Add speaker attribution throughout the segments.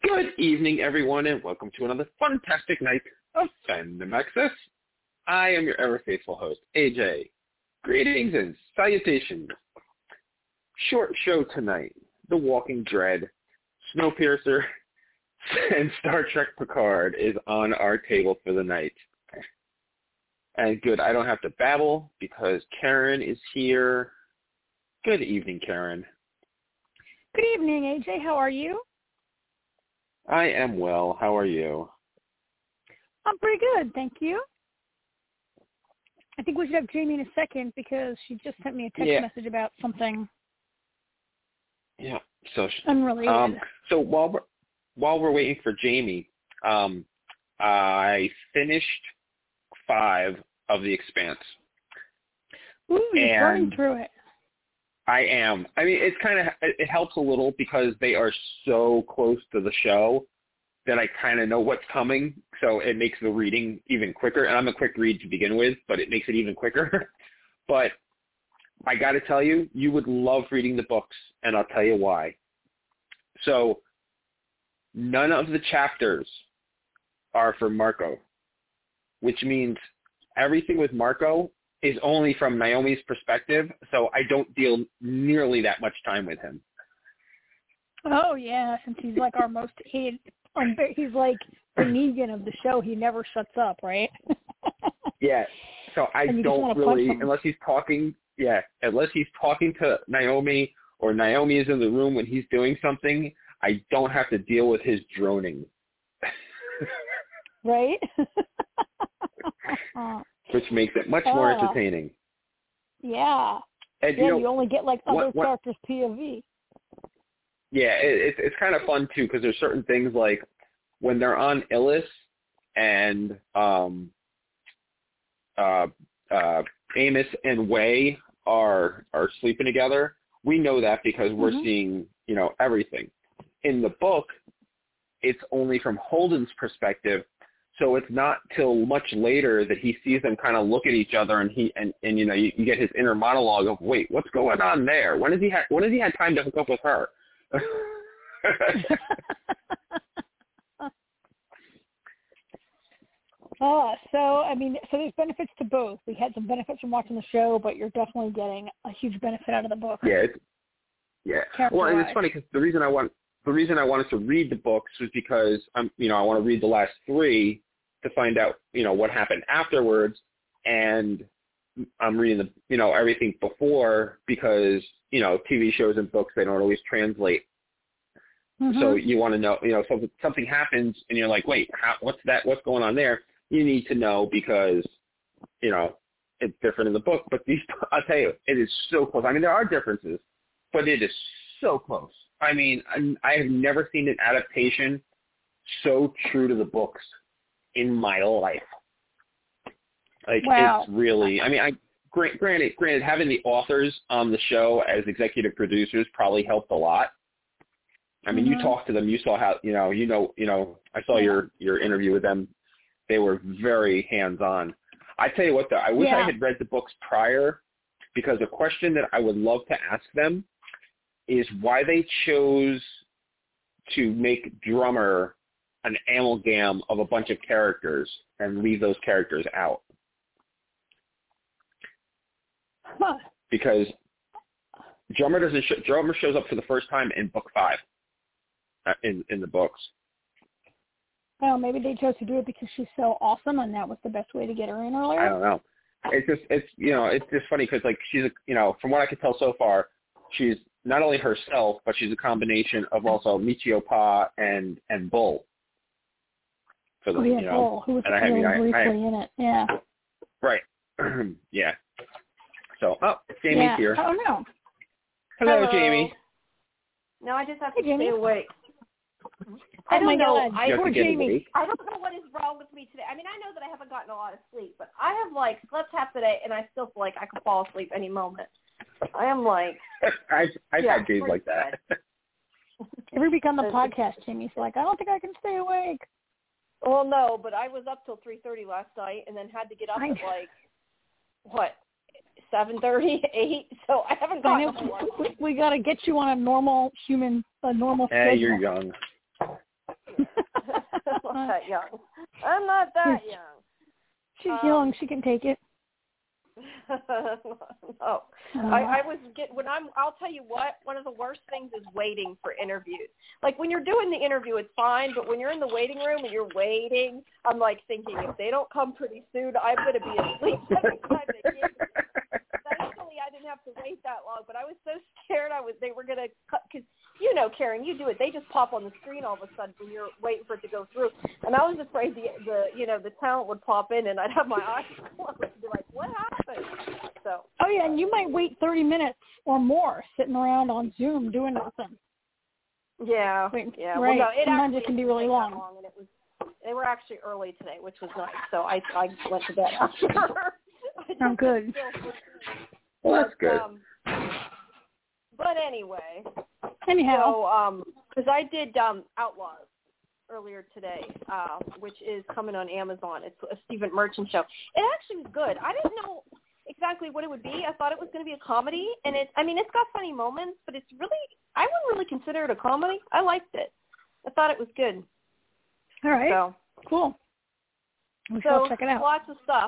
Speaker 1: Good evening, everyone, and welcome to another fantastic night of Fandom Access. I am your ever-faithful host, AJ. Greetings and salutations. Short show tonight. The Walking Dead, Snowpiercer, and Star Trek Picard is on our table for the night. And good, I don't have to babble because Karen is here. Good evening, Karen.
Speaker 2: Good evening, AJ. How are you?
Speaker 1: I am well. How are you?
Speaker 2: I'm pretty good, thank you. I think we should have Jamie in a second because she just sent me a text message about something.
Speaker 1: Yeah. So
Speaker 2: unrelated.
Speaker 1: So while we're waiting for Jamie, I finished 5 of The Expanse.
Speaker 2: Ooh, you're burning through it.
Speaker 1: I am. I mean, it helps a little because they are so close to the show that I kind of know what's coming, so it makes the reading even quicker. And I'm a quick read to begin with, but it makes it even quicker. But I got to tell you, you would love reading the books, and I'll tell you why. So none of the chapters are for Marco, which means everything with Marco is only from Naomi's perspective, so I don't deal nearly that much time with him.
Speaker 2: Oh, yeah, since he's like our most hated, he's like the Negan of the show. He never shuts up, right?
Speaker 1: Yeah, so I don't really, unless he's talking to Naomi or Naomi is in the room when he's doing something, I don't have to deal with his droning.
Speaker 2: Right?
Speaker 1: Which makes it much more entertaining.
Speaker 2: Yeah.
Speaker 1: And,
Speaker 2: you only get like other characters' POV.
Speaker 1: Yeah, it's kind of fun too because there's certain things like when they're on Illis and Amos and Way are sleeping together. We know that because we're seeing everything. In the book, it's only from Holden's perspective. So it's not till much later that he sees them kind of look at each other, and you get his inner monologue of, wait, what's going on there? When has he had time to hook up with her?
Speaker 2: So there's benefits to both. We had some benefits from watching the show, but you're definitely getting a huge benefit out of the book.
Speaker 1: Yeah. Well, and it's funny because the reason I wanted to read the books was because I want to read the last 3 to find out, what happened afterwards, and I'm reading the, everything before because, TV shows and books, they don't always translate. So you want to know, something happens and you're like, wait, what's going on there? You need to know because, it's different in the book. But I'll tell you, it is so close. I mean, there are differences, but it is so close. I mean, I have never seen an adaptation so true to the books in my life. Like, It's really, I mean, granted, having the authors on the show as executive producers probably helped a lot. I mean, you talked to them, you saw how, I saw your interview with them. They were very hands-on. I tell you what, though, I wish I had read the books prior because a question that I would love to ask them is why they chose to make Drummer an amalgam of a bunch of characters and leave those characters out. Because Drummer shows up for the first time in book 5 in the books.
Speaker 2: Well, maybe they chose to do it because she's so awesome, and that was the best way to get her in earlier.
Speaker 1: I don't know. It's just funny because like she's from what I can tell so far, she's not only herself, but she's a combination of also Michio Pa and Bull. For the,
Speaker 2: Bull, who was really briefly in it. Yeah.
Speaker 1: Right. Yeah. So, Jamie's here.
Speaker 2: Oh, no.
Speaker 1: Hello, Jamie.
Speaker 3: No, I just have to stay awake.
Speaker 2: I don't know.
Speaker 3: Poor
Speaker 2: Jamie.
Speaker 3: I don't know what is wrong with me today. I mean, I know that I haven't gotten a lot of sleep, but I have slept half the day, and I still feel like I could fall asleep any moment. I am
Speaker 1: I've had days like that.
Speaker 2: Every week on the podcast, Jamie's like, I don't think I can stay awake.
Speaker 3: Well, no, but I was up till 3:30 last night, and then had to get up at 7:30, 8. So I haven't gotten a whole lot.
Speaker 2: We got to get you on a normal schedule.
Speaker 1: Hey, you're young.
Speaker 3: not that young. I'm not that young.
Speaker 2: She's young. She can take it.
Speaker 3: No. I'll tell you what, one of the worst things is waiting for interviews. Like when you're doing the interview, it's fine, but when you're in the waiting room and you're waiting, I'm like thinking if they don't come pretty soon, I'm going to be asleep every time they get me. Thankfully, I didn't have to wait that long, but I was so scared they were going to cut, because, you know, Karen, you do it. They just pop on the screen all of a sudden when you're waiting for it to go through. And I was afraid the talent would pop in and I'd have my eyes closed and be like, what happened? So.
Speaker 2: Oh, yeah, and you might wait 30 minutes or more sitting around on Zoom doing nothing.
Speaker 3: Yeah.
Speaker 2: Yeah.
Speaker 3: Right. Well, no,
Speaker 2: sometimes it can be really long.
Speaker 3: And they were actually early today, which was nice. So I went to bed after.
Speaker 2: I'm good.
Speaker 1: Well, that's good.
Speaker 3: But anyway.
Speaker 2: Anyhow.
Speaker 3: So, because I did Outlaws earlier today, which is coming on Amazon. It's a Stephen Merchant show. It actually was good. I didn't know exactly what it would be. I thought it was going to be a comedy, and it's got funny moments, but it's really, I wouldn't really consider it a comedy. I liked it. I thought it was good.
Speaker 2: All right.
Speaker 3: So,
Speaker 2: cool. We shall check it out.
Speaker 3: Lots of stuff.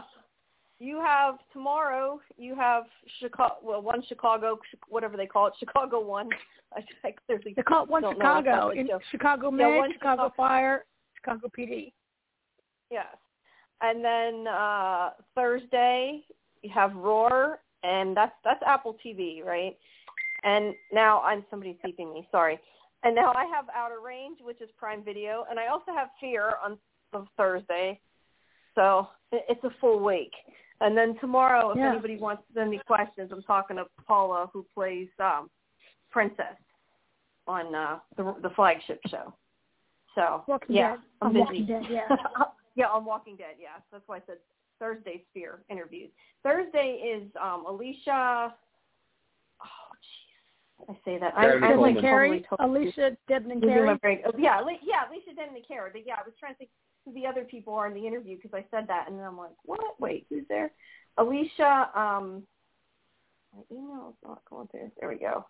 Speaker 3: Tomorrow, you have Chicago, whatever they call it, Chicago 1.
Speaker 2: They call it One Chicago. Chicago Med, Chicago Fire, Chicago PD.
Speaker 3: Yes. And then Thursday, you have Roar, and that's Apple TV, right? And now somebody's beeping me, sorry. And now I have Outer Range, which is Prime Video, and I also have Fear on Thursday. So it's a full week. And then tomorrow, if anybody wants to send me questions, I'm talking to Paula, who plays Princess on the flagship show. So,
Speaker 2: Walking Dead.
Speaker 3: I'm busy.
Speaker 2: Walking Dead, yeah.
Speaker 3: Yeah, on Walking Dead, yeah. That's why I said Thursday's Fear interviews. Thursday is Alicia. Oh, jeez. I say that. I'm like
Speaker 2: Carey.
Speaker 3: Totally
Speaker 2: Alicia Debney Carey.
Speaker 3: Yeah, Alicia Debney Carey. But yeah, I was trying to think who the other people are in the interview because I said that, and then I'm like, what? Wait, who's there? Alicia. My email is not going through. There we go.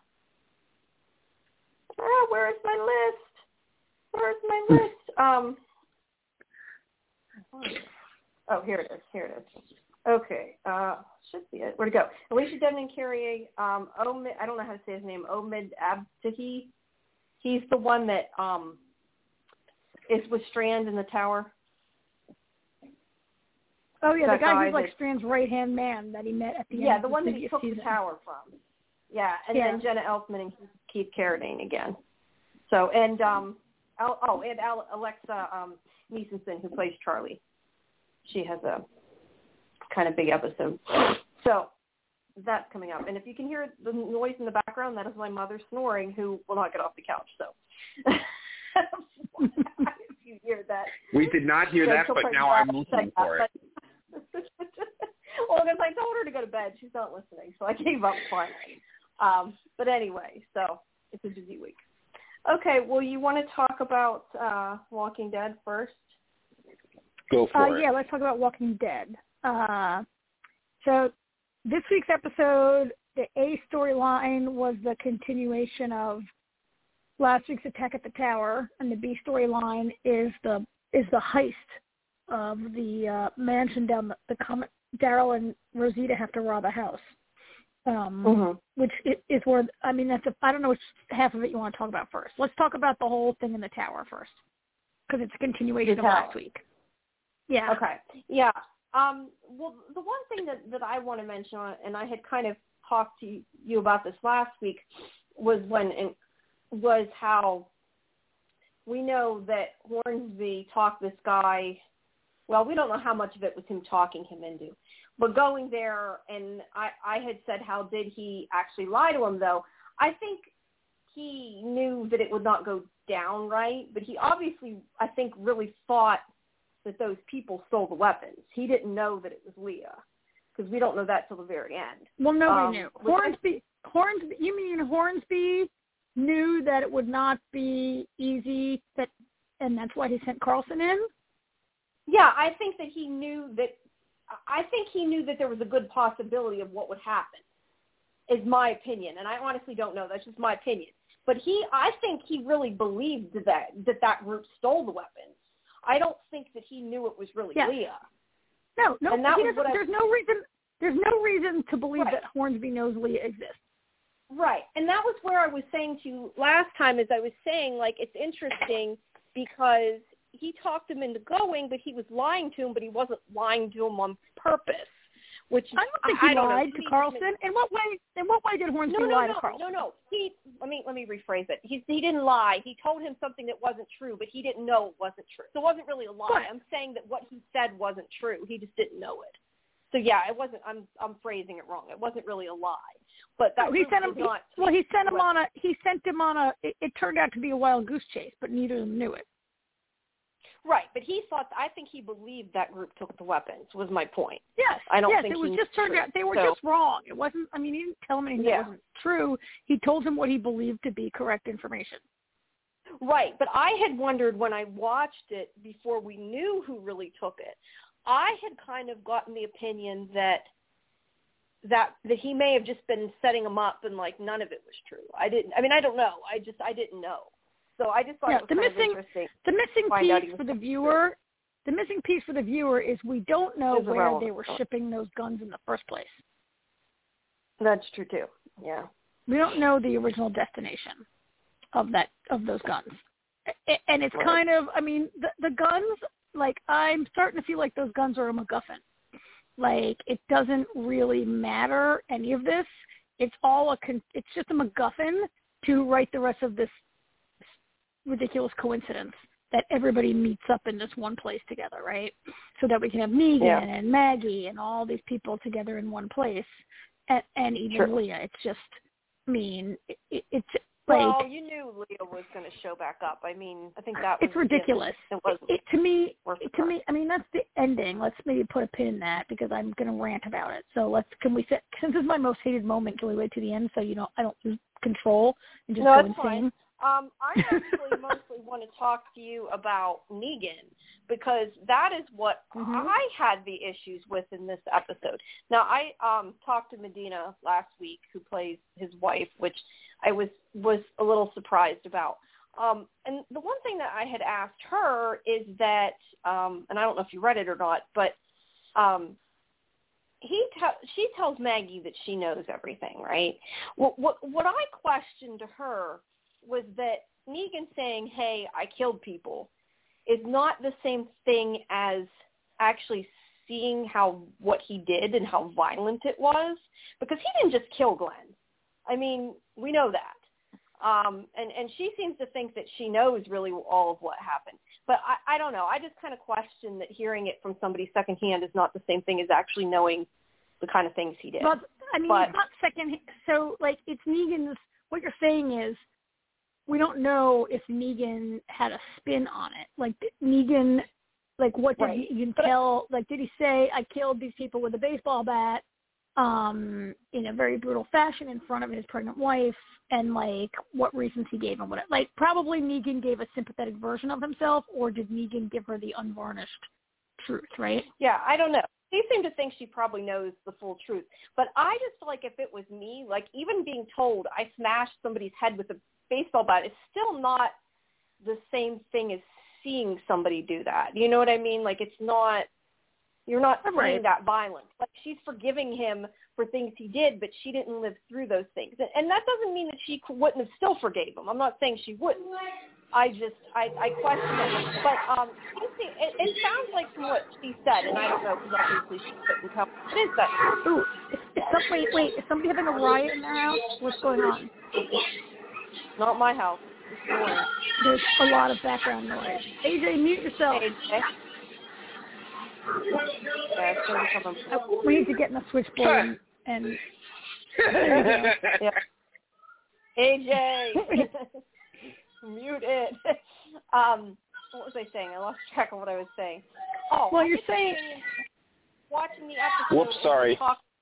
Speaker 3: Where's my list? Where's my list? Oh, here it is. Okay, should be it. Where'd it go? Alicia Debney Carey. I don't know how to say his name. Omid Abtahi. He's the one that is with Strand in the tower.
Speaker 2: Oh yeah, the guy who's like Strand's right-hand man that he met at the end.
Speaker 3: Yeah, the one that he took
Speaker 2: season.
Speaker 3: the tower from. Yeah, and then Jenna Elfman and Keith Carradine again. So and Alexa Niesenson, who plays Charlie. She has a kind of big episode. So that's coming up. And if you can hear the noise in the background, that is my mother snoring, who will not get off the couch. So if you hear that.
Speaker 1: We did not hear that, but now I'm listening for it.
Speaker 3: Well, because I told her to go to bed. She's not listening, so I gave up finally. But anyway, so it's a busy week. Okay, well, you want to talk about Walking Dead first?
Speaker 1: Go for it.
Speaker 2: Yeah, let's talk about Walking Dead. So this week's episode, the A storyline was the continuation of last week's attack at the tower, and the B storyline is the heist of the mansion down the comet. Daryl and Rosita have to rob a house, which is where, I mean, I don't know which half of it you want to talk about first. Let's talk about the whole thing in the tower first, because it's a continuation of last week. Yeah.
Speaker 3: Okay. Yeah. Well, the one thing that I want to mention, and I had kind of talked to you about this last week, was how we know that Hornsby talked this guy. Well, we don't know how much of it was him talking him into, but going there, and I had said, how did he actually lie to him, though? I think he knew that it would not go down right, but he obviously, I think, really thought that those people stole the weapons. He didn't know that it was Leah, because we don't know that till the very end.
Speaker 2: Well, nobody knew. Hornsby, you mean Hornsby knew that it would not be easy, and that's why he sent Carlson in?
Speaker 3: Yeah, I think he knew that there was a good possibility of what would happen, is my opinion. And I honestly don't know. That's just my opinion. But I think he really believed that group stole the weapons. I don't think that he knew it was really Leah.
Speaker 2: No,
Speaker 3: and that was
Speaker 2: there's no reason to believe
Speaker 3: right.
Speaker 2: that Hornsby knows Leah exists.
Speaker 3: Right, and that was where I was saying to you last time, is I was saying, like, it's interesting because he talked him into going, but he was lying to him, but he wasn't lying to him on purpose. Which
Speaker 2: I don't think he lied to Carlson. In what way did Hornsby lie to Carlson?
Speaker 3: No. Let me rephrase it. He didn't lie. He told him something that wasn't true, but he didn't know it wasn't true. So it wasn't really a lie.
Speaker 2: Right.
Speaker 3: I'm saying that what he said wasn't true. He just didn't know it. So yeah, it wasn't. I'm phrasing it wrong. It wasn't really a lie. But that
Speaker 2: he sent him. He sent him on a. It turned out to be a wild goose chase, but neither of them knew it.
Speaker 3: Right, but I think he believed that group took the weapons, was my point.
Speaker 2: Yes,
Speaker 3: I don't think
Speaker 2: it was just turned out, they were just wrong. It wasn't, I mean, he didn't tell him anything that wasn't true. He told him what he believed to be correct information.
Speaker 3: Right, but I had wondered when I watched it before we knew who really took it, I had kind of gotten the opinion that he may have just been setting them up and, like, none of it was true. I don't know. I didn't know. So I just thought it was kind of interesting.
Speaker 2: The missing piece for the viewer is we don't know where they were shipping those guns in the first place.
Speaker 3: That's true too. Yeah.
Speaker 2: We don't know the original destination of those guns. And it's kind of, I mean, the guns, like, I'm starting to feel like those guns are a MacGuffin. Like, it doesn't really matter any of this. It's just a MacGuffin to write the rest of this ridiculous coincidence that everybody meets up in this one place together, right? So that we can have Negan and Maggie and all these people together in one place, and even Leah. It's just, I mean, it's like...
Speaker 3: Well, you knew Leah was going to show back up. I mean, I think that was...
Speaker 2: It's ridiculous. To me, I mean, that's the ending. Let's maybe put a pin in that because I'm going to rant about it. So since this is my most hated moment, can we wait to the end so I don't lose control and just go insane?
Speaker 3: Fine. I actually mostly want to talk to you about Negan because that is what I had the issues with in this episode. Now, I talked to Medina last week, who plays his wife, which I was a little surprised about. And the one thing that I had asked her is that, and I don't know if you read it or not, but she tells Maggie that she knows everything, right? What I questioned to her was that Negan saying, hey, I killed people, is not the same thing as actually seeing what he did and how violent it was, because he didn't just kill Glenn. I mean, we know that. And she seems to think that she knows really all of what happened. But I don't know. I just kind of question that hearing it from somebody secondhand is not the same thing as actually knowing the kind of things he did.
Speaker 2: But, I mean, it's not secondhand. So, like, it's Negan's, what you're saying is, we don't know if Negan had a spin on it. Like, Negan, like, what did Negan tell? Like, did he say, I killed these people with a baseball bat in a very brutal fashion in front of his pregnant wife? And, like, what reasons he gave him? Like, probably Negan gave a sympathetic version of himself, or did Negan give her the unvarnished truth, right?
Speaker 3: Yeah, I don't know. He seemed to think she probably knows the full truth. But I just feel like if it was me, like, even being told I smashed somebody's head with a baseball bat is still not the same thing as seeing somebody do that. You know what I mean? Like, it's not, you're not seeing that violence. Like, she's forgiving him for things he did, but she didn't live through those things. And that doesn't mean that she wouldn't have still forgave him. I'm not saying she wouldn't. I question it. But it sounds like from what she said, and I don't know because obviously she couldn't tell. What is that?
Speaker 2: Ooh, wait, is somebody having a riot in their house? What's going on?
Speaker 3: Not my house.
Speaker 2: There's a lot of background noise. AJ, mute yourself.
Speaker 3: AJ. Yeah,
Speaker 2: we need to get in the switchboard and
Speaker 3: yeah. AJ, mute it. What was I saying? I lost track of what I was saying. Oh,
Speaker 2: well, you're saying
Speaker 3: watching the episode.
Speaker 1: Whoops, sorry.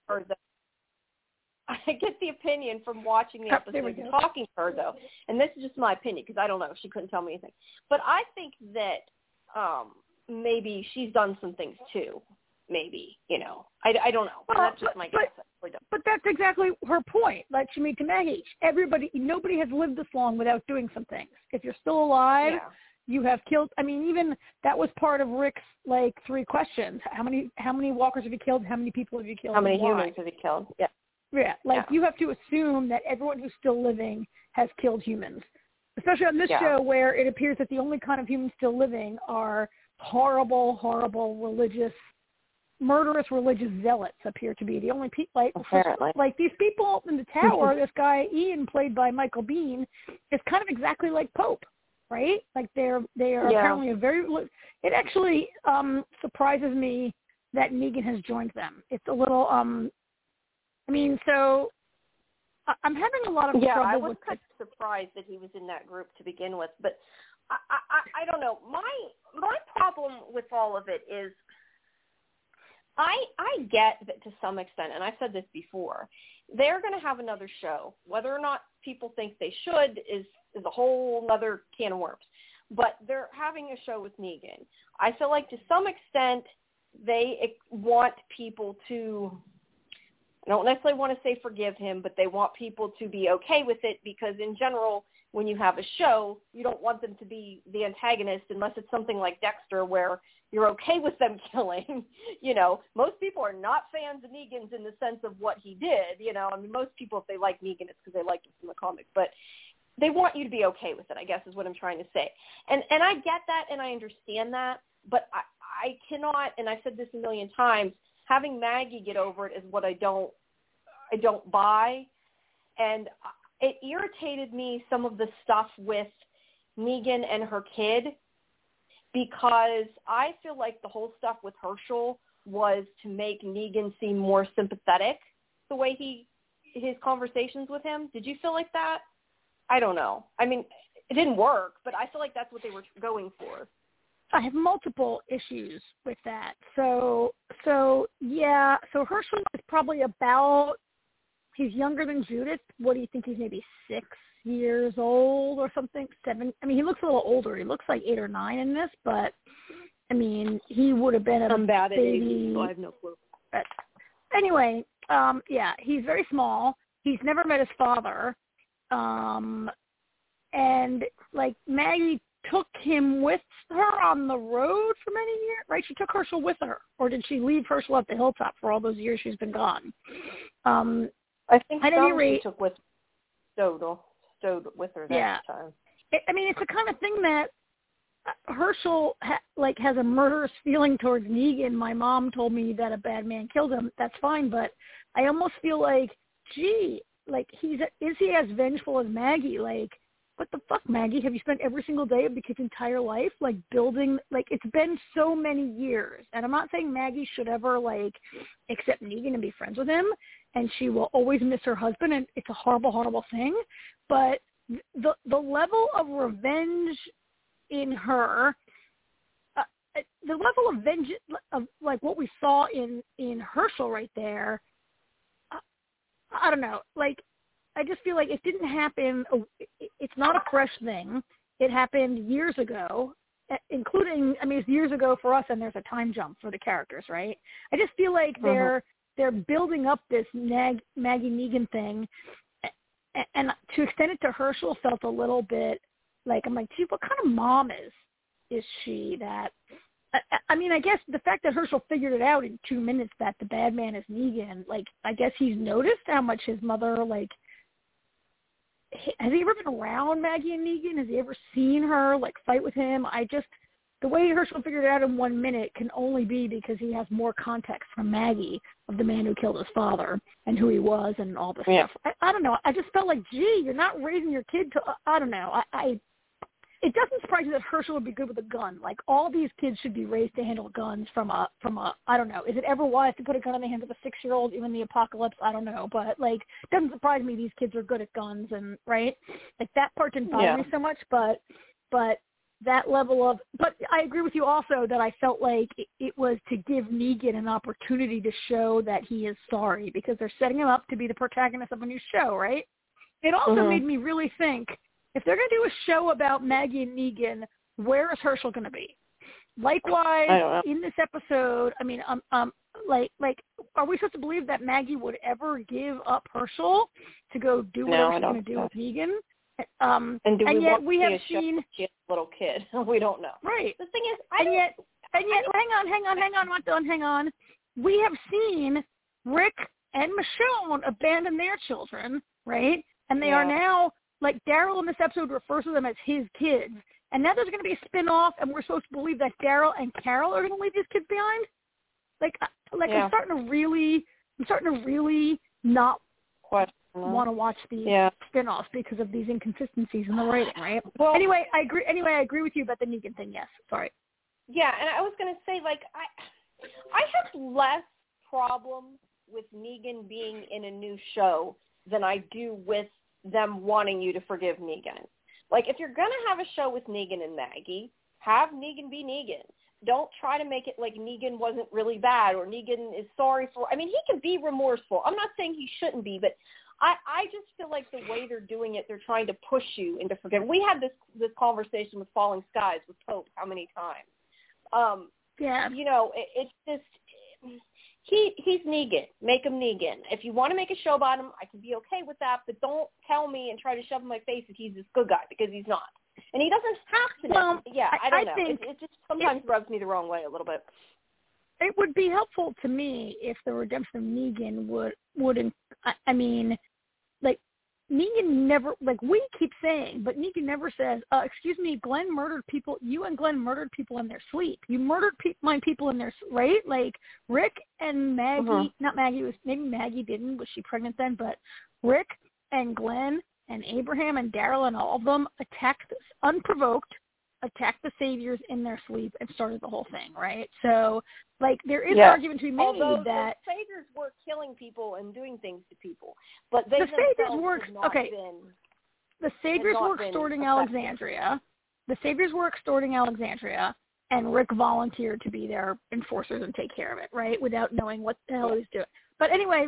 Speaker 3: I get the opinion from watching the episode and talking to her, though, and this is just my opinion because I don't know. She couldn't tell me anything. But I think that maybe she's done some things, too. Maybe, you know. I don't know. That's just my guess.
Speaker 2: But that's exactly her point. Like she made to Maggie, nobody has lived this long without doing some things. If you're still alive, You have killed. I mean, even that was part of Rick's like 3 questions. How many walkers have you killed? How many people have you killed?
Speaker 3: How many humans have you killed? Yeah.
Speaker 2: Yeah, like you have to assume that everyone who's still living has killed humans, especially on this show where it appears that the only kind of humans still living are horrible, murderous religious zealots appear to be the only people. Like these people in the tower, this guy Ian, played by Michael Biehn, is kind of exactly like Pope, right? Like they are apparently a very. It actually surprises me that Negan has joined them. It's a little. I mean, so I'm having a lot of trouble.
Speaker 3: I was kind of surprised that he was in that group to begin with, but I don't know. My problem with all of it is I get that to some extent, and I've said this before, they're going to have another show. Whether or not people think they should is a whole other can of worms. But they're having a show with Negan. I feel like to some extent they want people to, I don't necessarily want to say forgive him, but they want people to be okay with it because in general, when you have a show, you don't want them to be the antagonist unless it's something like Dexter where you're okay with them killing. Most people are not fans of Negan's in the sense of what he did. I mean, most people, if they like Negan, it's because they liked him from the comics. But they want you to be okay with it, I guess is what I'm trying to say. And I get that and I understand that, but I cannot, and I've said this a million times, having Maggie get over it is what I don't buy. And it irritated me, some of the stuff with Negan and her kid, because I feel like the whole stuff with Herschel was to make Negan seem more sympathetic, the way his conversations with him. Did you feel like that? I don't know. I mean, it didn't work, but I feel like that's what they were going for.
Speaker 2: I have multiple issues with that. So Herschel is probably he's younger than Judith. What do you think? He's maybe 6 years old or something? 7. I mean, he looks a little older. He looks like 8 or 9 in this, but I mean, he would have been
Speaker 3: I'm bad at
Speaker 2: baby.
Speaker 3: it, so I have no clue.
Speaker 2: But anyway, he's very small. He's never met his father. And like Maggie took him with her on the road for many years, right? She took Herschel with her, or did she leave Herschel at the hilltop for all those years she's been gone?
Speaker 3: I think she took stowed with her that time.
Speaker 2: I mean, it's the kind of thing that Herschel has a murderous feeling towards Negan. My mom told me that a bad man killed him. That's fine, but I almost feel like, gee, like is he as vengeful as Maggie? Like, what the fuck, Maggie? Have you spent every single day of the kid's entire life like building? Like, it's been so many years, and I'm not saying Maggie should ever like accept Negan and be friends with him, and she will always miss her husband, and it's a horrible, horrible thing. But the level of revenge in her, the level of vengeance of like what we saw in Herschel right there, I don't know. Like, I just feel like it didn't happen. It's not a fresh thing. It happened years ago, including, I mean, it's years ago for us, and there's a time jump for the characters, right? I just feel like they're building up this Maggie Negan thing, and to extend it to Herschel felt a little bit like, I'm like, gee, what kind of mom is she that? I mean, I guess the fact that Herschel figured it out in 2 minutes that the bad man is Negan, like, I guess he's noticed how much his mother, like, has he ever been around Maggie and Negan? Has he ever seen her, like, fight with him? The way Herschel figured it out in 1 minute can only be because he has more context from Maggie of the man who killed his father and who he was and all this stuff. I don't know. I just felt like, gee, you're not raising your kid to, I don't know. It doesn't surprise me that Herschel would be good with a gun. Like, all these kids should be raised to handle guns from a I don't know. Is it ever wise to put a gun in the hands of a 6-year-old, even the apocalypse? I don't know. But, like, it doesn't surprise me these kids are good at guns, and, right? Like, that part didn't bother me so much, but that level of, but I agree with you also that I felt like it was to give Negan an opportunity to show that he is sorry, because they're setting him up to be the protagonist of a new show, right? It also made me really think, if they're going to do a show about Maggie and Negan, where is Herschel going to be? Likewise, in this episode, I mean, like, are we supposed to believe that Maggie would ever give up Herschel to go do whatever she's going to do with Negan?
Speaker 3: And do we
Speaker 2: yet
Speaker 3: want
Speaker 2: we
Speaker 3: to
Speaker 2: have
Speaker 3: see a
Speaker 2: seen
Speaker 3: show with a little kid? We don't know.
Speaker 2: Right.
Speaker 3: The thing is,
Speaker 2: hang on. We have seen Rick and Michonne abandon their children, right? And they are now, like Daryl in this episode refers to them as his kids. And now there's going to be a spin-off, and we're supposed to believe that Daryl and Carol are going to leave these kids behind? I'm starting to really not want to watch these spin-offs because of these inconsistencies in the writing, right?
Speaker 3: Well,
Speaker 2: anyway, I agree with you about the Negan thing. Yes, sorry.
Speaker 3: Yeah, and I was going to say, I have less problem with Negan being in a new show than I do with them wanting you to forgive Negan. Like, if you're going to have a show with Negan and Maggie, have Negan be Negan. Don't try to make it like Negan wasn't really bad or Negan is sorry for... I mean, he can be remorseful. I'm not saying he shouldn't be, but I just feel like the way they're doing it, they're trying to push you into forgiveness. We had this conversation with Falling Skies with Pope how many times? You know, it's just... He's Negan. Make him Negan. If you want to make a show about him, I can be okay with that, but don't tell me and try to shove in my face that he's this good guy, because he's not. And he doesn't have to.
Speaker 2: Well,
Speaker 3: I don't know. It just sometimes rubs me the wrong way a little bit.
Speaker 2: It would be helpful to me if the redemption of Negan Negan never, like we keep saying, but Negan never says, excuse me, Glenn murdered people, you and Glenn murdered people in their sleep. You murdered my people in their, right? Like Rick and Maggie, not Maggie, maybe Maggie didn't, was she pregnant then? But Rick and Glenn and Abraham and Daryl and all of them unprovoked, attacked the Saviors in their sleep and started the whole thing, right? So, like, there is an argument to be made that
Speaker 3: the Saviors were killing people and doing things to people, but they
Speaker 2: the Saviors were
Speaker 3: The Saviors
Speaker 2: were extorting Alexandria. The Saviors were extorting Alexandria, and Rick volunteered to be their enforcers and take care of it, right? Without knowing what the hell he was doing. But anyway,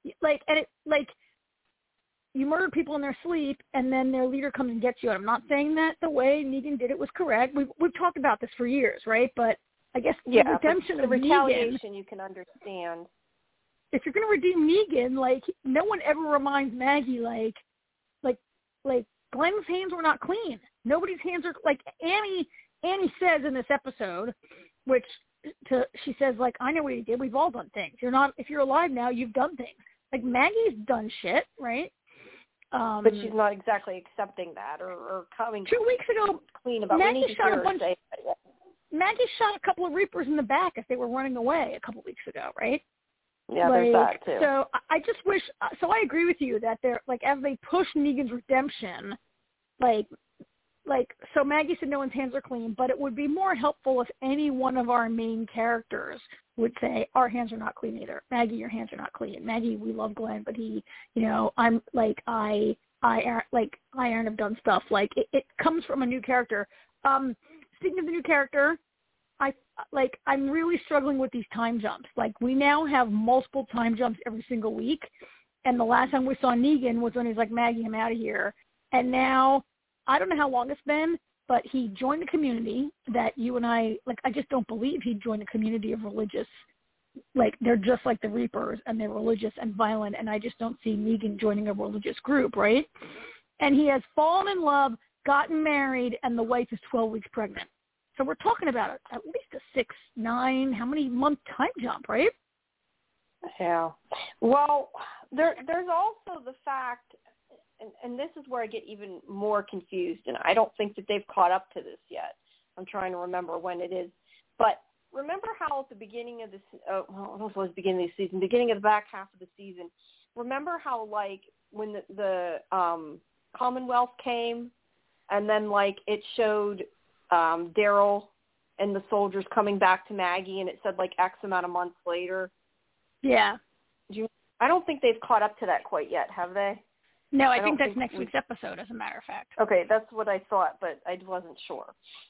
Speaker 2: you murdered people in their sleep, and then their leader comes and gets you. And I'm not saying that the way Negan did it was correct. We've talked about this for years, right? But I guess the redemption of
Speaker 3: retaliation
Speaker 2: Negan,
Speaker 3: you can understand.
Speaker 2: If you're going to redeem Negan, like no one ever reminds Maggie, like Glenn's hands were not clean. Nobody's hands are like Annie says in this episode, which she says like, I know what he did. We've all done things. If you're alive now, you've done things. Like Maggie's done shit, right?
Speaker 3: But she's not exactly accepting that or coming
Speaker 2: 2 weeks ago,
Speaker 3: clean about
Speaker 2: Maggie
Speaker 3: it.
Speaker 2: Maggie shot a couple of Reapers in the back as they were running away a couple weeks ago, right?
Speaker 3: Yeah, there's that too.
Speaker 2: So I just wish. So I agree with you that they're like as they push Negan's redemption, so Maggie said no one's hands are clean, but it would be more helpful if any one of our main characters would say our hands are not clean either. Maggie, your hands are not clean. Maggie, we love Glenn, but he, I'm like I Iron have done stuff. Like it comes from a new character. Speaking of the new character, I'm really struggling with these time jumps. Like we now have multiple time jumps every single week, and the last time we saw Negan was when he was like, Maggie, I'm out of here. And now I don't know how long it's been, but he joined a community that you and I just don't believe he joined a community of religious. Like they're just like the Reapers, and they're religious and violent, and I just don't see Negan joining a religious group, right? And he has fallen in love, gotten married, and the wife is 12 weeks pregnant. So we're talking about at least a 6-9, how many month time jump, right?
Speaker 3: Yeah. Well, there's also the fact, and this is where I get even more confused, and I don't think that they've caught up to this yet. I'm trying to remember when it is. But remember how at the beginning of this, I don't know if it was the beginning of the season, beginning of the back half of the season, remember how, like, when the Commonwealth came, and then, like, it showed Daryl and the soldiers coming back to Maggie, and it said, like, X amount of months later?
Speaker 2: Yeah.
Speaker 3: I don't think they've caught up to that quite yet, have they?
Speaker 2: No, I think that's next week's episode, as a matter of fact.
Speaker 3: Okay, that's what I thought, but I wasn't sure.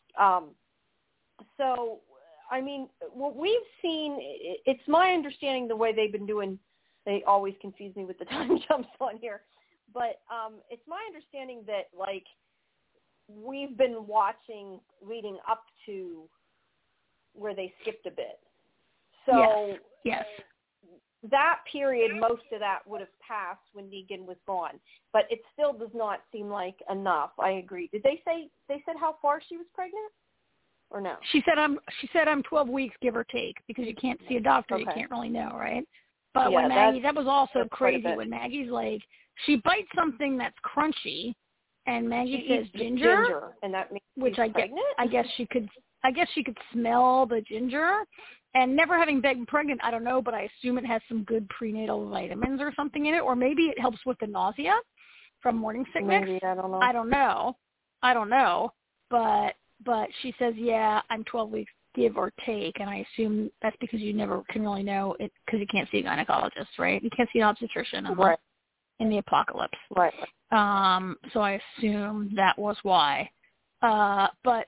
Speaker 3: So, I mean, what we've seen, it's my understanding the way they've been doing, they always confuse me with the time jumps on here, but it's my understanding that, like, we've been watching leading up to where they skipped a bit. So,
Speaker 2: yes.
Speaker 3: that period, most of that would have passed when Negan was gone. But it still does not seem like enough. I agree. Did they said how far she was pregnant? Or no?
Speaker 2: She said I'm 12 weeks, give or take, because you can't see a doctor. Okay. You can't really know, right? But when Maggie, that was also crazy. When Maggie's like, she bites something that's crunchy, and Maggie says ginger,
Speaker 3: and that means
Speaker 2: which
Speaker 3: she's pregnant?
Speaker 2: I guess she could smell the ginger. And never having been pregnant, I don't know, but I assume it has some good prenatal vitamins or something in it, or maybe it helps with the nausea from morning sickness.
Speaker 3: Maybe, I don't know. But she says, yeah, I'm 12 weeks, give or take, and I assume that's because you never can really know it because you can't see a gynecologist, right? You can't see an obstetrician in the apocalypse. Right.
Speaker 2: So I assume that was why. But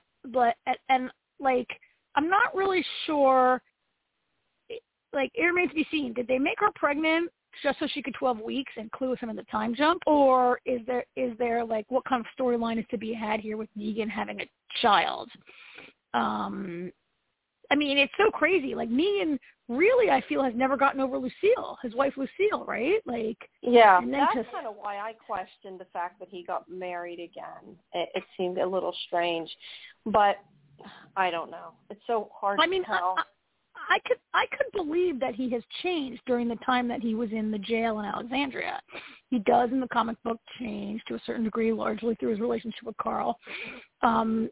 Speaker 2: I'm not really sure. Like, it remains to be seen. Did they make her pregnant just so she could 12 weeks and clue us into the time jump? Or is there like, what kind of storyline is to be had here with Negan having a child? I mean, it's so crazy. Like, Negan really, I feel, has never gotten over Lucille, his wife Lucille, right? Like,
Speaker 3: yeah, that's kind of why I questioned the fact that he got married again. It seemed a little strange. But I don't know. It's so hard to tell.
Speaker 2: I could believe that he has changed during the time that he was in the jail in Alexandria. He does in the comic book change to a certain degree, largely through his relationship with Carl. But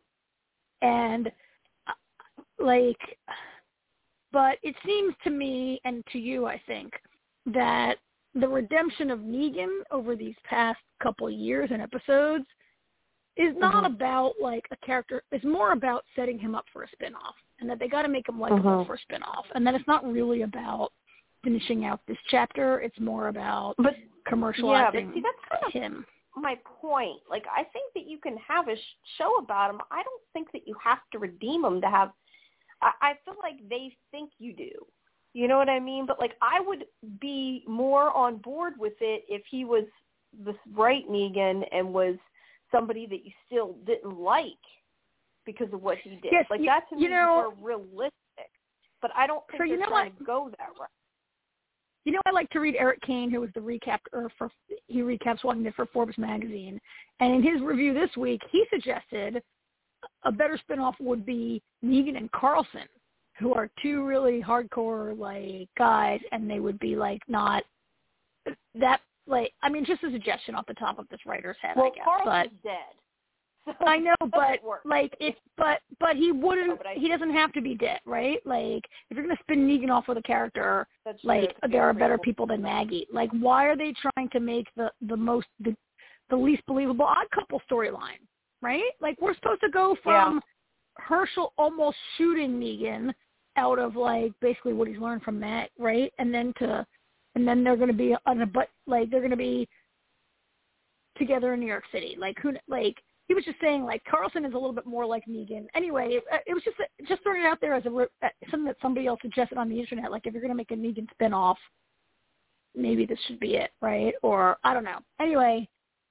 Speaker 2: it seems to me and to you, I think, that the redemption of Negan over these past couple of years and episodes is not about like a character. It's more about setting him up for a spinoff, and that they got to make him likable for a spinoff, and that it's not really about finishing out this chapter. It's more about commercializing
Speaker 3: that's
Speaker 2: him.
Speaker 3: My point. Like, I think that you can have a show about him. I don't think that you have to redeem him to have. I feel like they think you do. You know what I mean? But like, I would be more on board with it if he was the right Negan and was somebody that you still didn't like because of what he did.
Speaker 2: Yes,
Speaker 3: like, that to me is more realistic. But I don't think they're trying to go that route.
Speaker 2: You know, I like to read Eric Kane, who was the he recaps Walking Dead for Forbes magazine. And in his review this week, he suggested a better spinoff would be Negan and Carlson, who are two really hardcore, like, guys, and they would be, like, not that, like, I mean, just a suggestion off the top of this writer's head, I guess.
Speaker 3: Carlson's dead. So
Speaker 2: I know, but like, but he wouldn't. He doesn't have to be dead, right? Like, if you're gonna spin Negan off with a character, like, there are better people than Maggie. Like, why are they trying to make the least believable Odd Couple storyline, right? Like, we're supposed to go from Herschel almost shooting Negan out of, like, basically what he's learned from Matt, right? And then they're going to be they're going to be together in New York City. Like, he was just saying, like, Carlson is a little bit more like Negan. Anyway, it was just throwing it out there as something that somebody else suggested on the internet. Like, if you're going to make a Negan spinoff, maybe this should be it, right? Or I don't know. Anyway,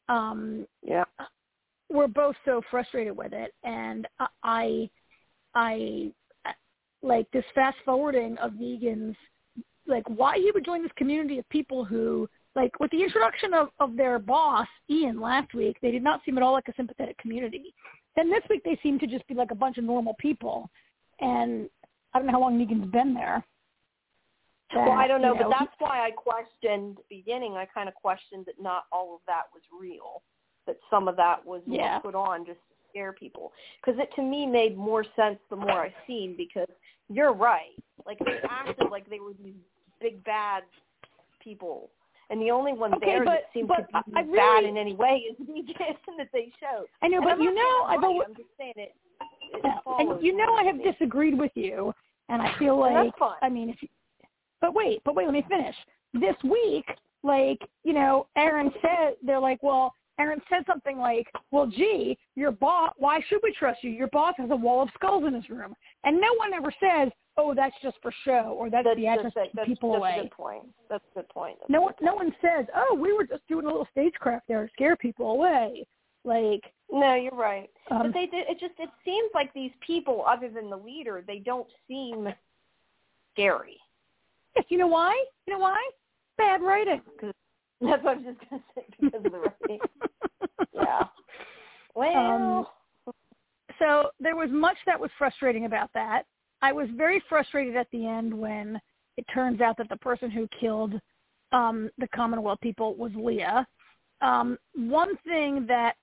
Speaker 2: we're both so frustrated with it, and I like this fast forwarding of Negan's, like, why he would join this community of people who, like, with the introduction of their boss, Ian, last week, they did not seem at all like a sympathetic community. Then this week they seem to just be like a bunch of normal people. And I don't know how long Negan's been there.
Speaker 3: Well, I don't know, but that's why I questioned the beginning. I kind of questioned that not all of that was real, that some of that was put on just to scare people. Because it, to me, made more sense the more I've seen, because you're right. Like, they acted like they were these big, bad people. And the only one there that seemed to be bad in any way is Negan that they showed.
Speaker 2: I know, but
Speaker 3: I'm just saying it follows.
Speaker 2: And I have disagreed with you, and I feel like,
Speaker 3: that's fine.
Speaker 2: I mean, but wait, let me finish. This week, like, Aaron said, they're like, well, Aaron said something like, well, gee, your boss, why should we trust you? Your boss has a wall of skulls in his room. And no one ever says, oh, that's just for show, or that's the address to keep people away.
Speaker 3: That's a good point. That's a good point.
Speaker 2: No one says, oh, we were just doing a little stagecraft there to scare people away. Like,
Speaker 3: no, you're right. But they did. It seems like these people, other than the leader, they don't seem scary.
Speaker 2: Yes, you know why? You know why? Bad writing.
Speaker 3: That's what I was just going to say, because of the writing. Yeah. Well.
Speaker 2: So there was much that was frustrating about that. I was very frustrated at the end when it turns out that the person who killed the Commonwealth people was Leah. One thing that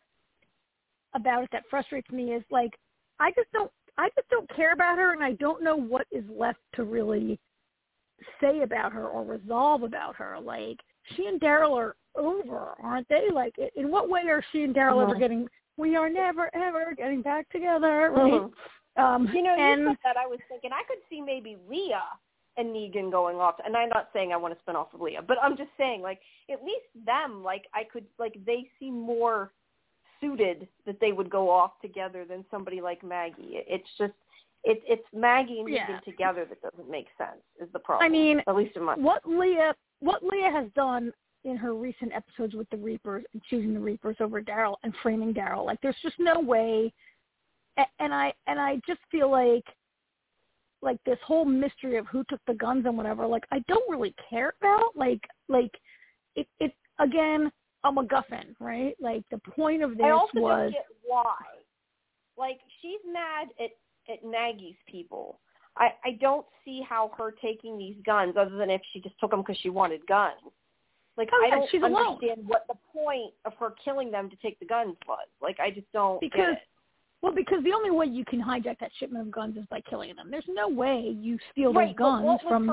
Speaker 2: about it that frustrates me is, like, I just don't care about her, and I don't know what is left to really say about her or resolve about her. Like, she and Daryl are over, aren't they? Like, in what way are she and Daryl ever getting? We are never ever getting back together, right?
Speaker 3: You said that. I was thinking I could see maybe Leah and Negan going off, and I'm not saying I want to spin off of Leah, but I'm just saying, like, at least them, like, I could, like, they seem more suited that they would go off together than somebody like Maggie. It's just, it's Maggie and Negan together that doesn't make sense is the problem.
Speaker 2: I mean,
Speaker 3: at least in my
Speaker 2: what Leah has done in her recent episodes with the Reapers and choosing the Reapers over Daryl and framing Daryl, like, there's just no way. And I just feel like this whole mystery of who took the guns and whatever, like, I don't really care about. Like it again, a MacGuffin, right? Like, the point of this
Speaker 3: I also
Speaker 2: was
Speaker 3: don't get why. Like, she's mad at Maggie's people. I don't see how her taking these guns, other than if she just took them because she wanted guns. Like, I don't understand what the point of her killing them to take the guns was. Like, I just don't get it.
Speaker 2: Well, because the only way you can hijack that shipment of guns is by killing them. There's no way you steal those guns from...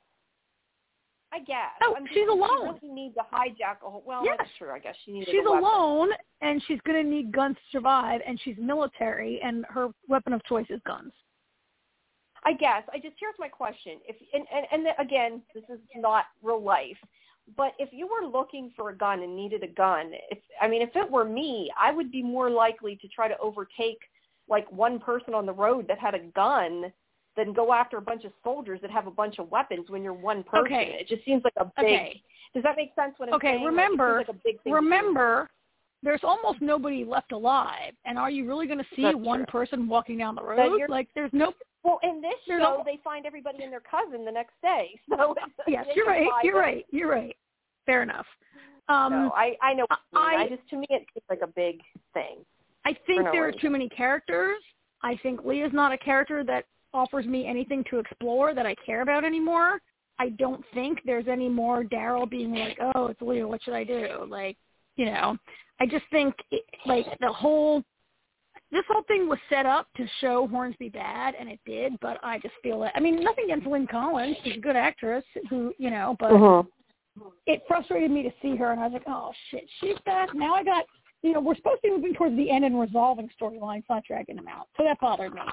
Speaker 3: I guess.
Speaker 2: She's alone.
Speaker 3: She really needs to hijack a whole... Well, that's true. I guess she needs
Speaker 2: She's alone, and she's going to need guns to survive, and she's military, and her weapon of choice is guns.
Speaker 3: I guess. Here's my question. And again, this is not real life, but if you were looking for a gun and needed a gun, if it were me, I would be more likely to try to overtake, like, one person on the road that had a gun than go after a bunch of soldiers that have a bunch of weapons when you're one person.
Speaker 2: Okay.
Speaker 3: It just seems like a big... Okay. Does that make sense what I'm saying?
Speaker 2: Okay, remember,
Speaker 3: like, it seems like a big thing
Speaker 2: remember, there's almost nobody left alive, and are you really going to see one person walking down the road? Like, there's no...
Speaker 3: Well, in this show, they find everybody and their cousin the next day. So
Speaker 2: yes, you're right. Fair enough.
Speaker 3: I know what you mean. To me, it seems like a big thing.
Speaker 2: I think there are too many characters. I think Leah's not a character that offers me anything to explore that I care about anymore. I don't think there's any more Daryl being like, oh, it's Leah, what should I do? Like, I just think, this whole thing was set up to show Hornsby bad, and it did, but I just feel that, nothing against Lynn Collins. She's a good actress who, but it frustrated me to see her, and I was like, oh, shit, she's back. Now I got, we're supposed to be moving towards the end and resolving storylines, not dragging them out. So that bothered me.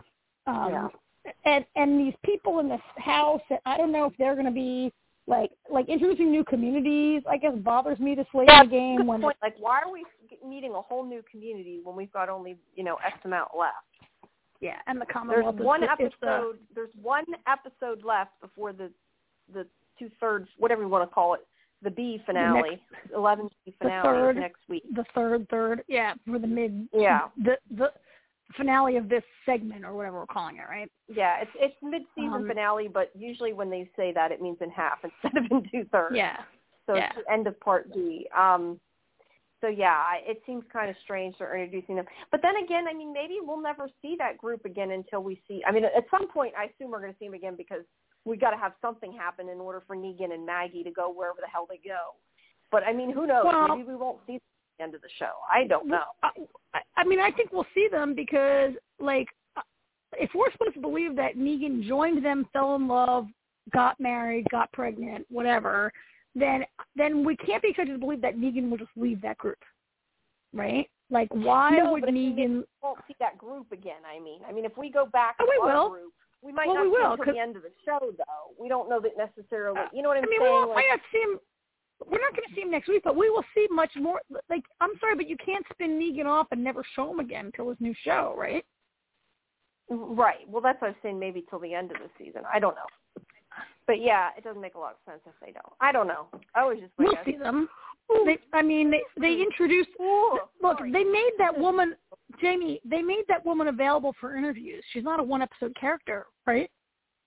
Speaker 2: And these people in this house, I don't know if they're going to be, like introducing new communities, I guess, bothers me this late in the game. When
Speaker 3: like, why are we needing a whole new community when we've got only, X amount left?
Speaker 2: Yeah, and the Commonwealth.
Speaker 3: There's one episode left before the 2/3, whatever you want to call it, the B finale, 11 B finale next week.
Speaker 2: The third, yeah, for the mid.
Speaker 3: Yeah.
Speaker 2: The finale of this segment, or whatever we're calling it, right?
Speaker 3: Yeah, it's mid-season finale, but usually when they say that, it means in half instead of in 2/3.
Speaker 2: Yeah.
Speaker 3: So it's the end of part B. So yeah, it seems kind of strange they're introducing them. But then again, maybe we'll never see that group again until we see. At some point, I assume we're going to see them again because we got to have something happen in order for Negan and Maggie to go wherever the hell they go. But who knows? Well, maybe we won't see them at the end of the show. I don't know.
Speaker 2: I think we'll see them because, like, if we're supposed to believe that Negan joined them, fell in love, got married, got pregnant, whatever, then we can't be expected to believe that Negan will just leave that group, right? Like, why would Negan...
Speaker 3: We won't see that group again, if we go back to our group, we might not see him until the end of the show, though. We don't know that necessarily. You know what I'm saying?
Speaker 2: We're not going to see him next week, but we will see much more. Like, I'm sorry, but you can't spin Negan off and never show him again until his new show, right?
Speaker 3: Right. Well, that's what I'm saying, maybe till the end of the season. I don't know. But, yeah, it doesn't make a lot of sense if they don't. I don't know. I was just
Speaker 2: We'll see them. They introduced... Look, they made that woman... Jamie, they made that woman available for interviews. She's not a one-episode character, right?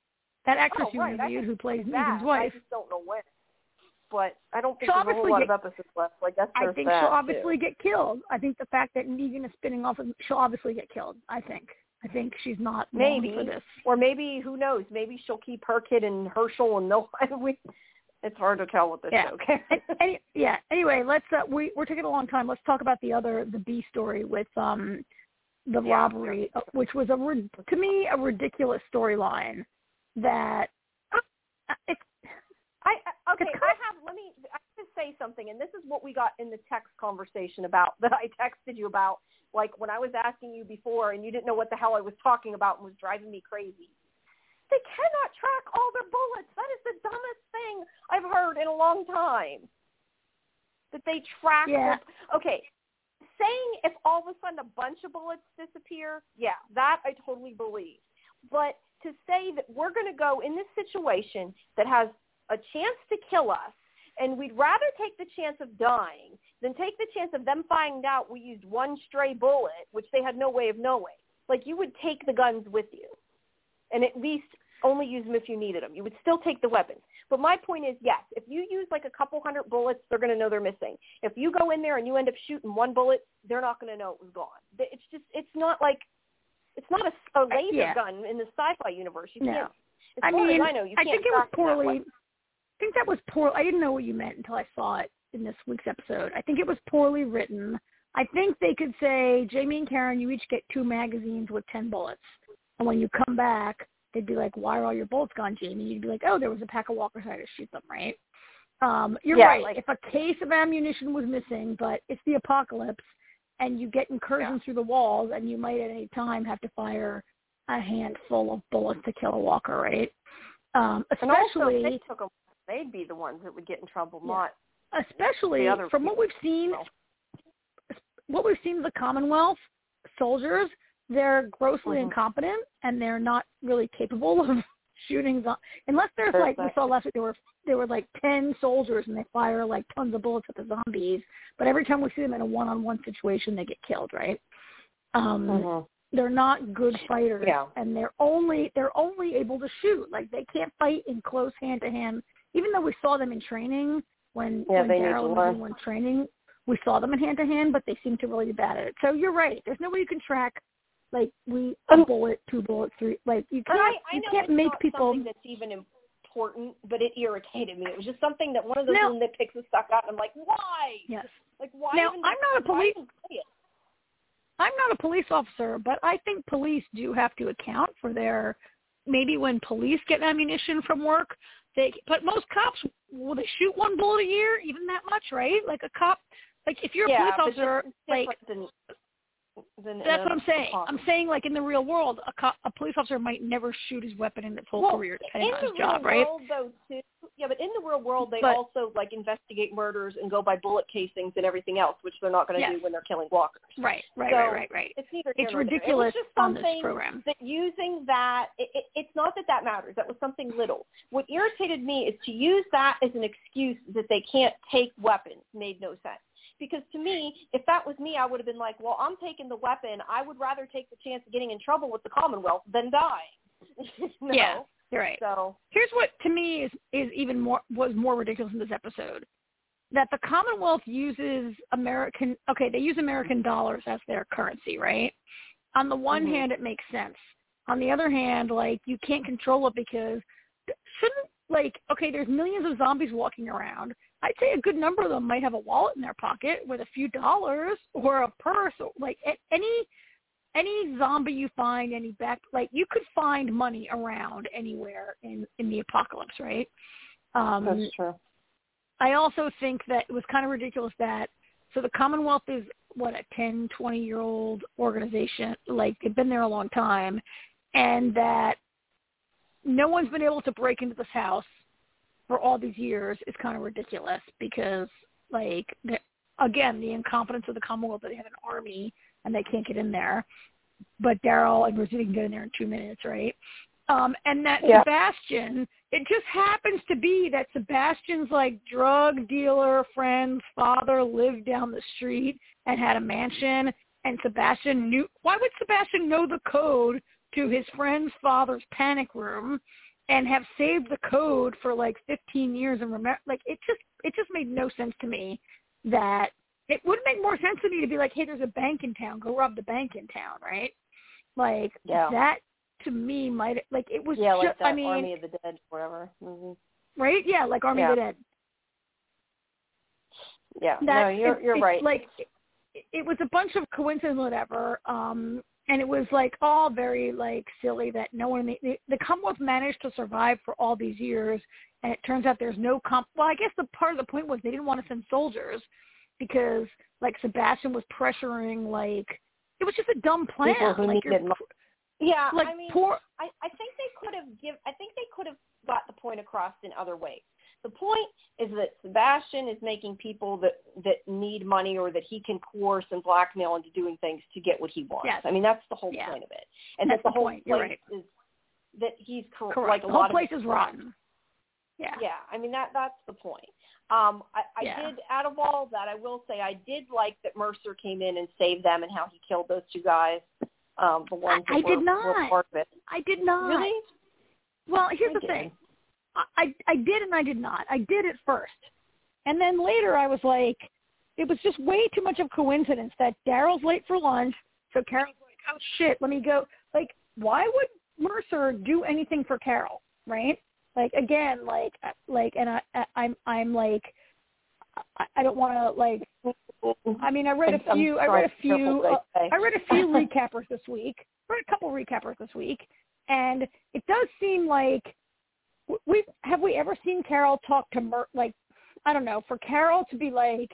Speaker 2: That actress you interviewed who plays Negan's wife.
Speaker 3: I just don't know when. But I don't think there's a whole lot of episodes left. Like, that's
Speaker 2: I think she'll obviously get killed. I think the fact that Negan is spinning off, she'll obviously get killed, I think. I think she's not
Speaker 3: maybe
Speaker 2: for this.
Speaker 3: Or maybe, who knows, maybe she'll keep her kid and Herschel and no it's hard to tell with this show. Okay.
Speaker 2: Anyway, let's we're taking a long time. Let's talk about the B story with the robbery, which was to me a ridiculous storyline that
Speaker 3: I have to say something, and this is what we got in the text conversation about that I texted you about, like when I was asking you before and you didn't know what the hell I was talking about and was driving me crazy. They cannot track all their bullets. That is the dumbest thing I've heard in a long time. That they track okay. Saying if all of a sudden a bunch of bullets disappear, that I totally believe. But to say that we're going to go in this situation that has a chance to kill us, and we'd rather take the chance of dying than take the chance of them finding out we used one stray bullet, which they had no way of knowing. Like, you would take the guns with you and at least only use them if you needed them. You would still take the weapons. But my point is, yes, if you use like a couple hundred bullets, they're going to know they're missing. If you go in there and you end up shooting one bullet, they're not going to know it was gone. It's not a laser gun in the sci-fi universe. You can't. As far as I know, you can't.
Speaker 2: I think it was poorly. I think that was poor. I didn't know what you meant until I saw it in this week's episode. I think it was poorly written. I think they could say, Jamie and Karen, you each get 2 magazines with 10 bullets. And when you come back, they'd be like, why are all your bullets gone, Jamie? You'd be like, oh, there was a pack of walkers, I had to shoot them, right? You're right. Like, if a case of ammunition was missing, but it's the apocalypse, and you get incursions through the walls, and you might at any time have to fire a handful of bullets to kill a walker, right? Especially,
Speaker 3: and also, they'd be the ones that would get in trouble, not
Speaker 2: especially from what we've seen. What we've seen of the Commonwealth soldiers, they're grossly incompetent, and they're not really capable of shooting. Unless there's like we saw last week, there were like 10 soldiers, and they fire like tons of bullets at the zombies. But every time we see them in a one-on-one situation, they get killed, right? They're not good fighters, and they're only able to shoot. Like, they can't fight in close hand-to-hand. Even though we saw them in training when Daryl was in training, we saw them in hand-to-hand, but they seem to really be bad at it. So you're right. There's no way you can track, like, a bullet, 2 bullets, 3. Like, you can't make people.
Speaker 3: Something that's even important, but it irritated me. It was just something that one of those little nitpicks that stuck out, and I'm like, why?
Speaker 2: Yes.
Speaker 3: Like, why?
Speaker 2: Now, I'm not a police officer, but I think police do have to account for maybe when police get ammunition from work, but most cops, will they shoot 1 bullet a year, even that much, right? Like a cop, like if you're a police officer, like, that's what I'm saying. I'm saying, like, in the real world, a police officer might never shoot his weapon in his whole career, depending on his job, right?
Speaker 3: But in the real world, they also, like, investigate murders and go by bullet casings and everything else, which they're not going to do when they're killing walkers.
Speaker 2: Right. It's ridiculous on this program.
Speaker 3: That using that, it's not that matters. That was something little. What irritated me is to use that as an excuse that they can't take weapons made no sense. Because to me, if that was me, I would have been like, well, I'm taking the weapon. I would rather take the chance of getting in trouble with the Commonwealth than die.
Speaker 2: Yeah, you're right.
Speaker 3: So
Speaker 2: here's what to me was more ridiculous in this episode. That the Commonwealth uses they use American dollars as their currency, right? On the one hand, it makes sense. On the other hand, like, you can't control it because there's millions of zombies walking around. I'd say a good number of them might have a wallet in their pocket with a few dollars or a purse. Or, like, any zombie you find, you could find money around anywhere in the apocalypse, right?
Speaker 3: That's true.
Speaker 2: I also think that it was kind of ridiculous so the Commonwealth is, a 10, 20-year-old organization. Like, they've been there a long time, and that no one's been able to break into this house for all these years is kind of ridiculous because, like, again, the incompetence of the Commonwealth, that they have an army and they can't get in there. But Daryl and Rosita can get in there in 2 minutes, right? And that Sebastian, it just happens to be that Sebastian's, like, drug dealer friend's father lived down the street and had a mansion, and why would Sebastian know the code to his friend's father's panic room? and have saved the code for like 15 years and remember, like it just made no sense to me that it would make more sense to me to be like, hey, there's a bank in town, go rob the bank in town, right? Like that to me might like it was
Speaker 3: like
Speaker 2: just,
Speaker 3: that
Speaker 2: I mean,
Speaker 3: Army of the Dead, whatever. Mm-hmm.
Speaker 2: Right? Yeah, like Army of the Dead.
Speaker 3: Yeah, no, you're right.
Speaker 2: Like it was a bunch of coincidence, whatever. And it was like all very like silly that no one the Commonwealth managed to survive for all these years, and it turns out there's no well, I guess the part of the point was they didn't want to send soldiers because like Sebastian was pressuring, like it was just a dumb plan.
Speaker 3: People who
Speaker 2: like
Speaker 3: needed yeah,
Speaker 2: like
Speaker 3: I mean, I think they could have got the point across in other ways. The point is that Sebastian is making people that need money or that he can coerce and blackmail into doing things to get what he wants.
Speaker 2: Yes.
Speaker 3: I mean, that's the whole point of it. And
Speaker 2: that's
Speaker 3: that the whole
Speaker 2: point.
Speaker 3: place is that he's
Speaker 2: correct.
Speaker 3: Like a
Speaker 2: the whole
Speaker 3: lot
Speaker 2: place
Speaker 3: of
Speaker 2: is rotten. Yeah.
Speaker 3: Yeah. I mean, that's the point. I did, out of all of that, I will say I did like that Mercer came in and saved them and how he killed those two guys. The ones that were part of it.
Speaker 2: I did not.
Speaker 3: Really?
Speaker 2: Well, here's the thing. I did and I did not. I did at first. And then later I was like, it was just way too much of coincidence that Daryl's late for lunch. So Carol's like, oh, shit, let me go. Like, why would Mercer do anything for Carol, right? Like, again, and I'm like, I don't want to, like, I mean, I read a few recappers this week. I read a couple recappers this week. And it does seem like, have we ever seen Carol talk to I don't know, for Carol to be like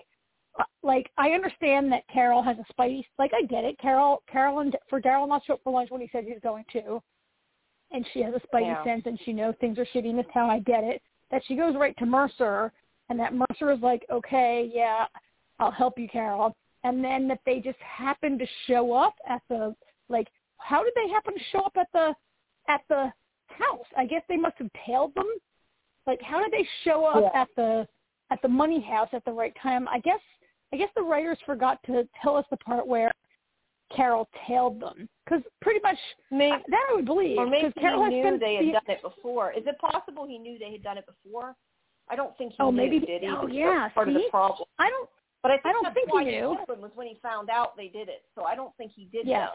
Speaker 2: I understand that Carol has a spidey, like I get it. Carol and for Daryl not show up for lunch when he said he was going to, and she has a spidey sense and she knows things are shitty in this town. I get it. That she goes right to Mercer and that Mercer is like, okay, yeah, I'll help you, Carol. And then that they just happen to show up at the, like, how did they happen to show up at the house? I guess they must have tailed them. Like, how did they show up at the money house at the right time? I guess the writers forgot to tell us the part where Carol tailed them, because pretty much that I would believe.
Speaker 3: Or maybe
Speaker 2: Carol
Speaker 3: he knew they had done it before. Is it possible he knew they had done it before? I don't think he knew. Did he?
Speaker 2: Oh, yeah.
Speaker 3: Part of the problem. But I don't think
Speaker 2: he knew.
Speaker 3: Was when he found out they did it. So I don't think he did know.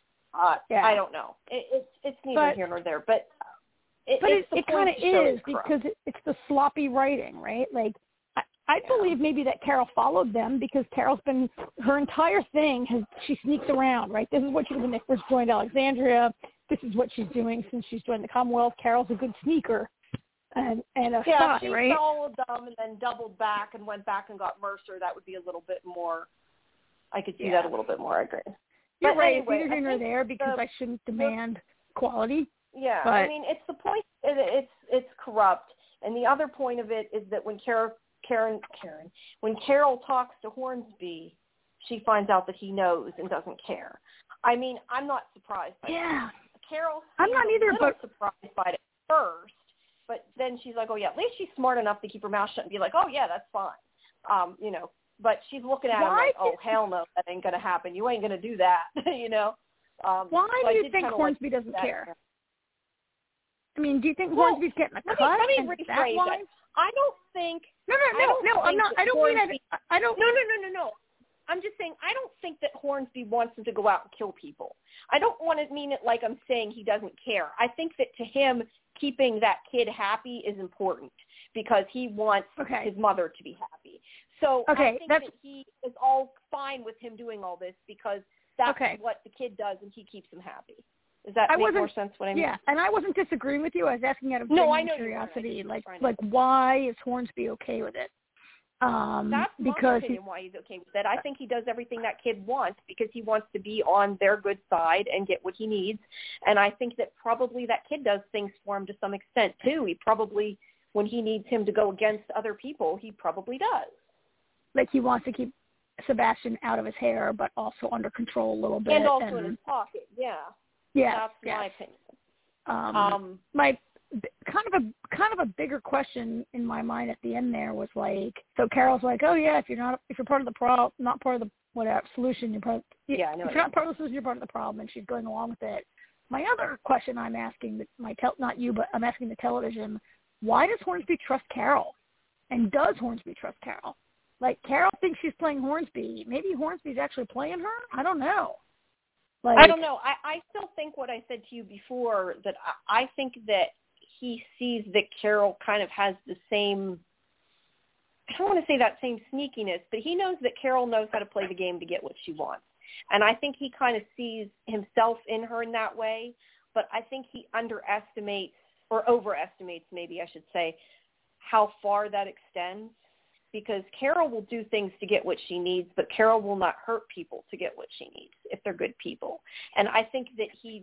Speaker 2: I
Speaker 3: don't know. It's neither here nor there. But it
Speaker 2: kind of is because it's the sloppy writing, right? Like, I believe maybe that Carol followed them because Carol's been, her entire thing she sneaks around, right? This is what she did when they first joined Alexandria. This is what she's doing since she's joined the Commonwealth. Carol's a good sneaker and a spy,
Speaker 3: she
Speaker 2: right?
Speaker 3: followed them and then doubled back and went back and got Mercer. That would be a little bit more, I could see that a little bit more, I agree.
Speaker 2: You're
Speaker 3: but
Speaker 2: right.
Speaker 3: Anyway,
Speaker 2: it's neither here nor there because I shouldn't demand quality.
Speaker 3: Yeah,
Speaker 2: but,
Speaker 3: I mean, it's the point. It's corrupt, and the other point of it is that when when Carol talks to Hornsby, she finds out that he knows and doesn't care. I mean, I'm not surprised by that. Carol,
Speaker 2: I'm not either, but
Speaker 3: surprised by it first, but then she's like, oh yeah, at least she's smart enough to keep her mouth shut and be like, oh yeah, that's fine. But she's looking at him like, oh, hell no, that ain't going to happen. You ain't going to do that,
Speaker 2: Why do you think Hornsby doesn't care? I mean, do you think Hornsby's getting a cut?
Speaker 3: Let me rephrase it. I don't think.
Speaker 2: No, I'm not. I don't mean that. I don't.
Speaker 3: No. I'm just saying I don't think that Hornsby wants him to go out and kill people. I don't want to mean it like I'm saying he doesn't care. I think that to him, keeping that kid happy is important because he wants his mother to be happy. So I think that he is all fine with him doing all this because that's what the kid does and he keeps him happy. Does that make more sense what I mean?
Speaker 2: Yeah, and I wasn't disagreeing with you. I was asking out of genuine curiosity, like why is Hornsby okay with it?
Speaker 3: That's
Speaker 2: because
Speaker 3: my opinion why he's okay with it. I think he does everything that kid wants because he wants to be on their good side and get what he needs. And I think that probably that kid does things for him to some extent too. He probably, when he needs him to go against other people, he probably does.
Speaker 2: Like he wants to keep Sebastian out of his hair, but also under control a little bit.
Speaker 3: And also in his pocket,
Speaker 2: Yeah,
Speaker 3: that's my opinion.
Speaker 2: My kind of a bigger question in my mind at the end there was like, so Carol's like, oh yeah, if you're part of the problem, not part of the whatever solution, you're part. If you're not part of the solution, you're part of the problem, and she's going along with it. my other question I'm asking, not you, but I'm asking the television, why does Hornsby trust Carol? And does Hornsby trust Carol? Like, Carol thinks she's playing Hornsby. Maybe Hornsby's actually playing her? I don't know. Like,
Speaker 3: I don't know. I still think what I said to you before, that I think that he sees that Carol kind of has the same, I don't want to say that same sneakiness, but he knows that Carol knows how to play the game to get what she wants. And I think he kind of sees himself in her in that way, but I think he underestimates, or overestimates maybe I should say, how far that extends. Because Carol will do things to get what she needs, but Carol will not hurt people to get what she needs if they're good people. And I think that he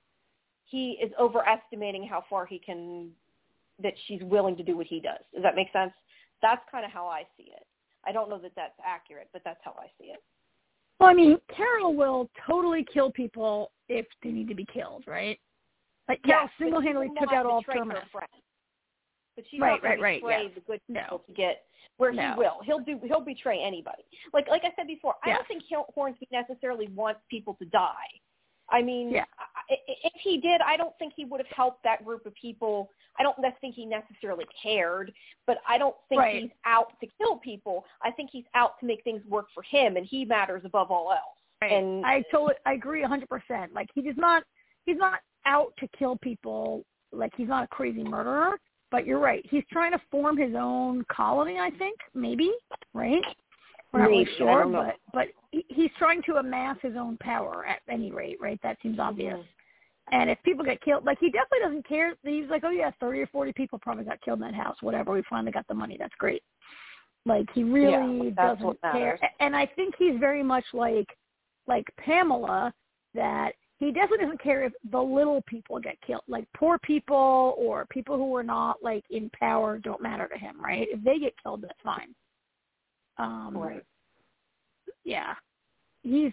Speaker 3: is overestimating how far that she's willing to do what he does. Does that make sense? That's kind of how I see it. I don't know that that's accurate, but that's how I see it.
Speaker 2: Well, I mean, Carol will totally kill people if they need to be killed, right? Like, Carol single-handedly took out all Terminus.
Speaker 3: But she's not going to betray the good people to get where he will. He'll betray anybody. Like I said before, I don't think Hornsby necessarily wants people to die. I mean, if he did, I don't think he would have helped that group of people. I don't think he necessarily cared, but I don't think he's out to kill people. I think he's out to make things work for him, and he matters above all else.
Speaker 2: Right. And I agree 100%. Like, he's not out to kill people. Like, he's not a crazy murderer. But you're right. He's trying to form his own colony, I think, maybe, right? We're not really sure, but he's trying to amass his own power at any rate, right? That seems obvious. Mm-hmm. And if people get killed, like, he definitely doesn't care. He's like, oh, yeah, 30 or 40 people probably got killed in that house, whatever. We finally got the money. That's great. Like, he really doesn't care. And I think he's very much like Pamela, that he definitely doesn't care if the little people get killed. Like, poor people or people who are not, like, in power don't matter to him, right? If they get killed, that's fine.
Speaker 3: Right.
Speaker 2: Yeah. It's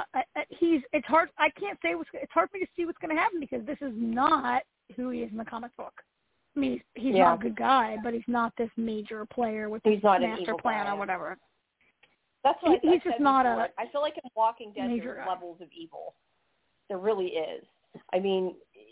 Speaker 2: hard. I can't say it's hard for me to see what's going to happen, because this is not who he is in the comic book. I mean, he's not a good guy, but he's not this major player with this master plan or whatever.
Speaker 3: That's what
Speaker 2: he's just not a.
Speaker 3: I feel like in Walking Dead there's levels of evil. There really is. I mean,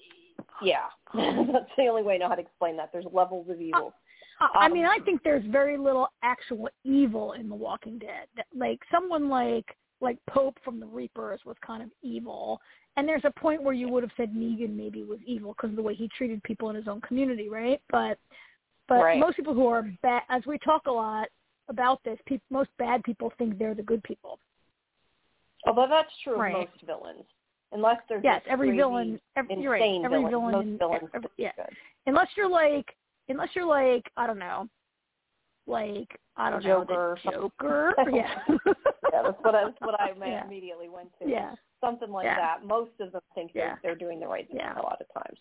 Speaker 3: that's the only way I know how to explain that. There's levels of evil.
Speaker 2: I mean, I think there's very little actual evil in The Walking Dead. Like, someone like Pope from the Reapers was kind of evil. And there's a point where you would have said Negan maybe was evil because of the way he treated people in his own community, right? But most people who are bad, as we talk a lot about this, most bad people think they're the good people.
Speaker 3: Although that's true of most villains. Unless there's
Speaker 2: every villain, you're right. Every villain, unless you're like I don't know,
Speaker 3: Joker.
Speaker 2: Yeah,
Speaker 3: that's what I immediately went to.
Speaker 2: Yeah,
Speaker 3: something like that. Most of them think they're doing the right thing a lot of times.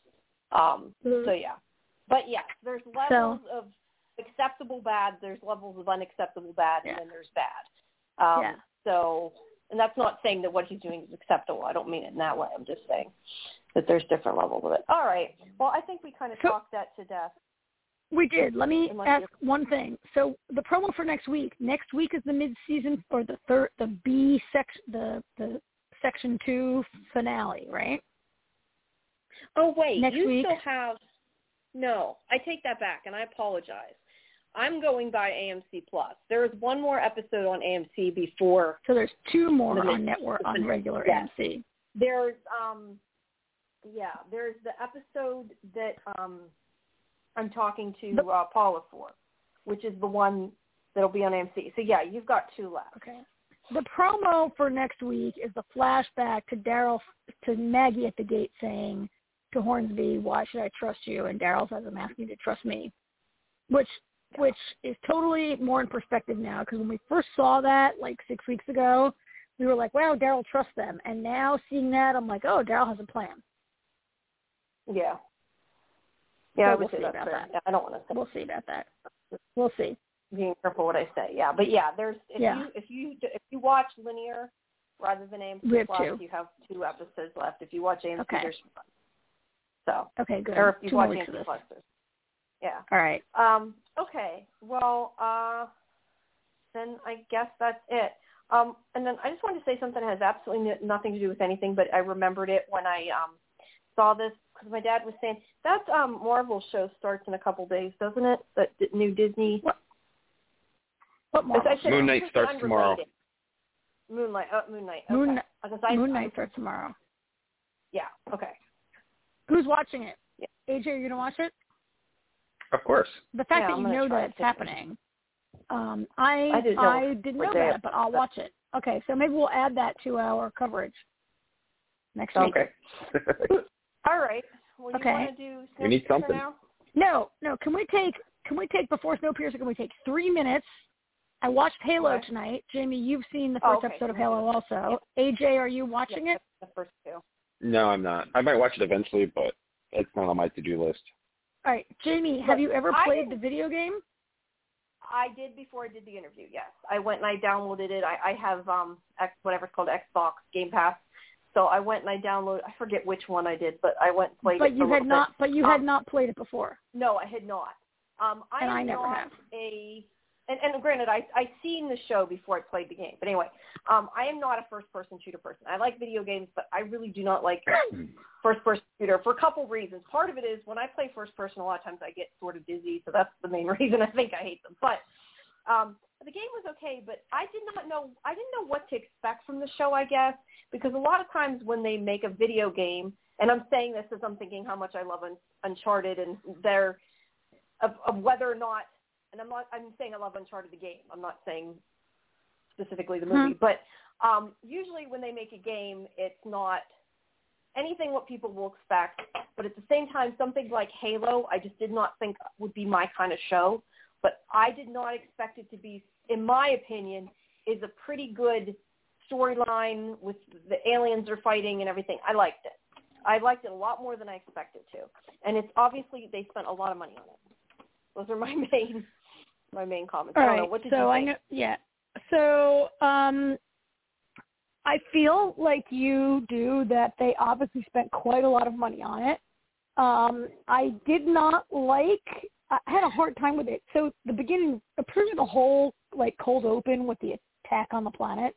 Speaker 3: But there's levels of acceptable bad. There's levels of unacceptable bad, and then there's bad. And that's not saying that what he's doing is acceptable. I don't mean it in that way. I'm just saying that there's different levels of it. All right. Well, I think we kind of talked that to death.
Speaker 2: We did. Let me ask one thing. So the promo for next week is the mid-season, or the B section, the section 2 finale, right?
Speaker 3: Oh, wait.
Speaker 2: Next week?
Speaker 3: Still have. No, I take that back, and I apologize. I'm going by AMC Plus. There is one more episode on AMC before.
Speaker 2: So there's 2 more on network, on regular AMC.
Speaker 3: There's there's the episode that I'm talking to Paula for, which is the one that'll be on AMC. So you've got 2 left.
Speaker 2: Okay. The promo for next week is the flashback to Maggie at the gate saying to Hornsby, "Why should I trust you?" And Daryl says, "I'm asking you to trust me," which is totally more in perspective now, because when we first saw that like 6 weeks ago, we were like, wow, Daryl trusts them. And now seeing that, I'm like, oh, Daryl has a plan.
Speaker 3: Yeah.
Speaker 2: So
Speaker 3: I
Speaker 2: we'll see about that.
Speaker 3: Yeah, I don't want to say.
Speaker 2: We'll see about that. We'll see.
Speaker 3: Being careful what I say. Yeah, but there's if you watch linear rather than AMC Plus, you have 2 episodes left. If you watch AMC, there's 1. So
Speaker 2: okay, good.
Speaker 3: Or if you watch AMC Plus, there's. Yeah.
Speaker 2: All right.
Speaker 3: Okay. Well, then I guess that's it. And then I just wanted to say something that has absolutely nothing to do with anything, but I remembered it when I saw this because my dad was saying that Marvel show starts in a couple days, doesn't it? That new Disney.
Speaker 2: What Marvel?
Speaker 1: Moon Knight starts tomorrow.
Speaker 3: Moon Knight. Okay.
Speaker 2: Moon Knight starts tomorrow.
Speaker 3: Yeah. Okay.
Speaker 2: Who's watching it?
Speaker 3: Yeah.
Speaker 2: AJ, are you gonna watch it?
Speaker 1: Of course.
Speaker 2: The fact that you know that it's happening. I didn't know that, but I'll watch it. Okay, so maybe we'll add that to our coverage next week.
Speaker 1: Okay.
Speaker 3: All right. Well, you want to do
Speaker 1: we need something.
Speaker 3: Now?
Speaker 2: No. Can we take before Snowpiercer? Can we take 3 minutes? I watched Halo tonight. Jamie, you've seen the first episode of Halo also. Yeah. AJ, are you watching it?
Speaker 3: The first 2.
Speaker 1: No, I'm not. I might watch it eventually, but it's not on my to-do list.
Speaker 2: All right, Jamie, have you ever played the video game?
Speaker 3: I did before I did the interview, yes. I went and I downloaded it. I have whatever it's called, Xbox Game Pass. So I went and I downloaded, I forget which one I did, but I went and played it.
Speaker 2: But you had not played it before.
Speaker 3: No, I had not.
Speaker 2: I never have.
Speaker 3: And granted, I seen the show before I played the game. But anyway, I am not a first-person shooter person. I like video games, but I really do not like first-person shooter for a couple reasons. Part of it is when I play first-person, a lot of times I get sort of dizzy, so that's the main reason I think I hate them. But the game was okay, but I didn't know what to expect from the show, I guess, because a lot of times when they make a video game, and I'm saying this as I'm thinking how much I love Uncharted and their of whether or not. And I'm saying I love Uncharted the game. I'm not saying specifically the movie. But usually when they make a game, it's not anything what people will expect. But at the same time, something like Halo, I just did not think would be my kind of show. But I did not expect it to be, in my opinion, is a pretty good storyline with the aliens are fighting and everything. I liked it. I liked it a lot more than I expected to. And it's obviously they spent a lot of money on it. Those are my main comments.
Speaker 2: All
Speaker 3: I
Speaker 2: right,
Speaker 3: don't know. What did you think?
Speaker 2: So I feel like you do that they obviously spent quite a lot of money on it. I did not I had a hard time with it. So the beginning, pretty the whole cold open with the attack on the planet,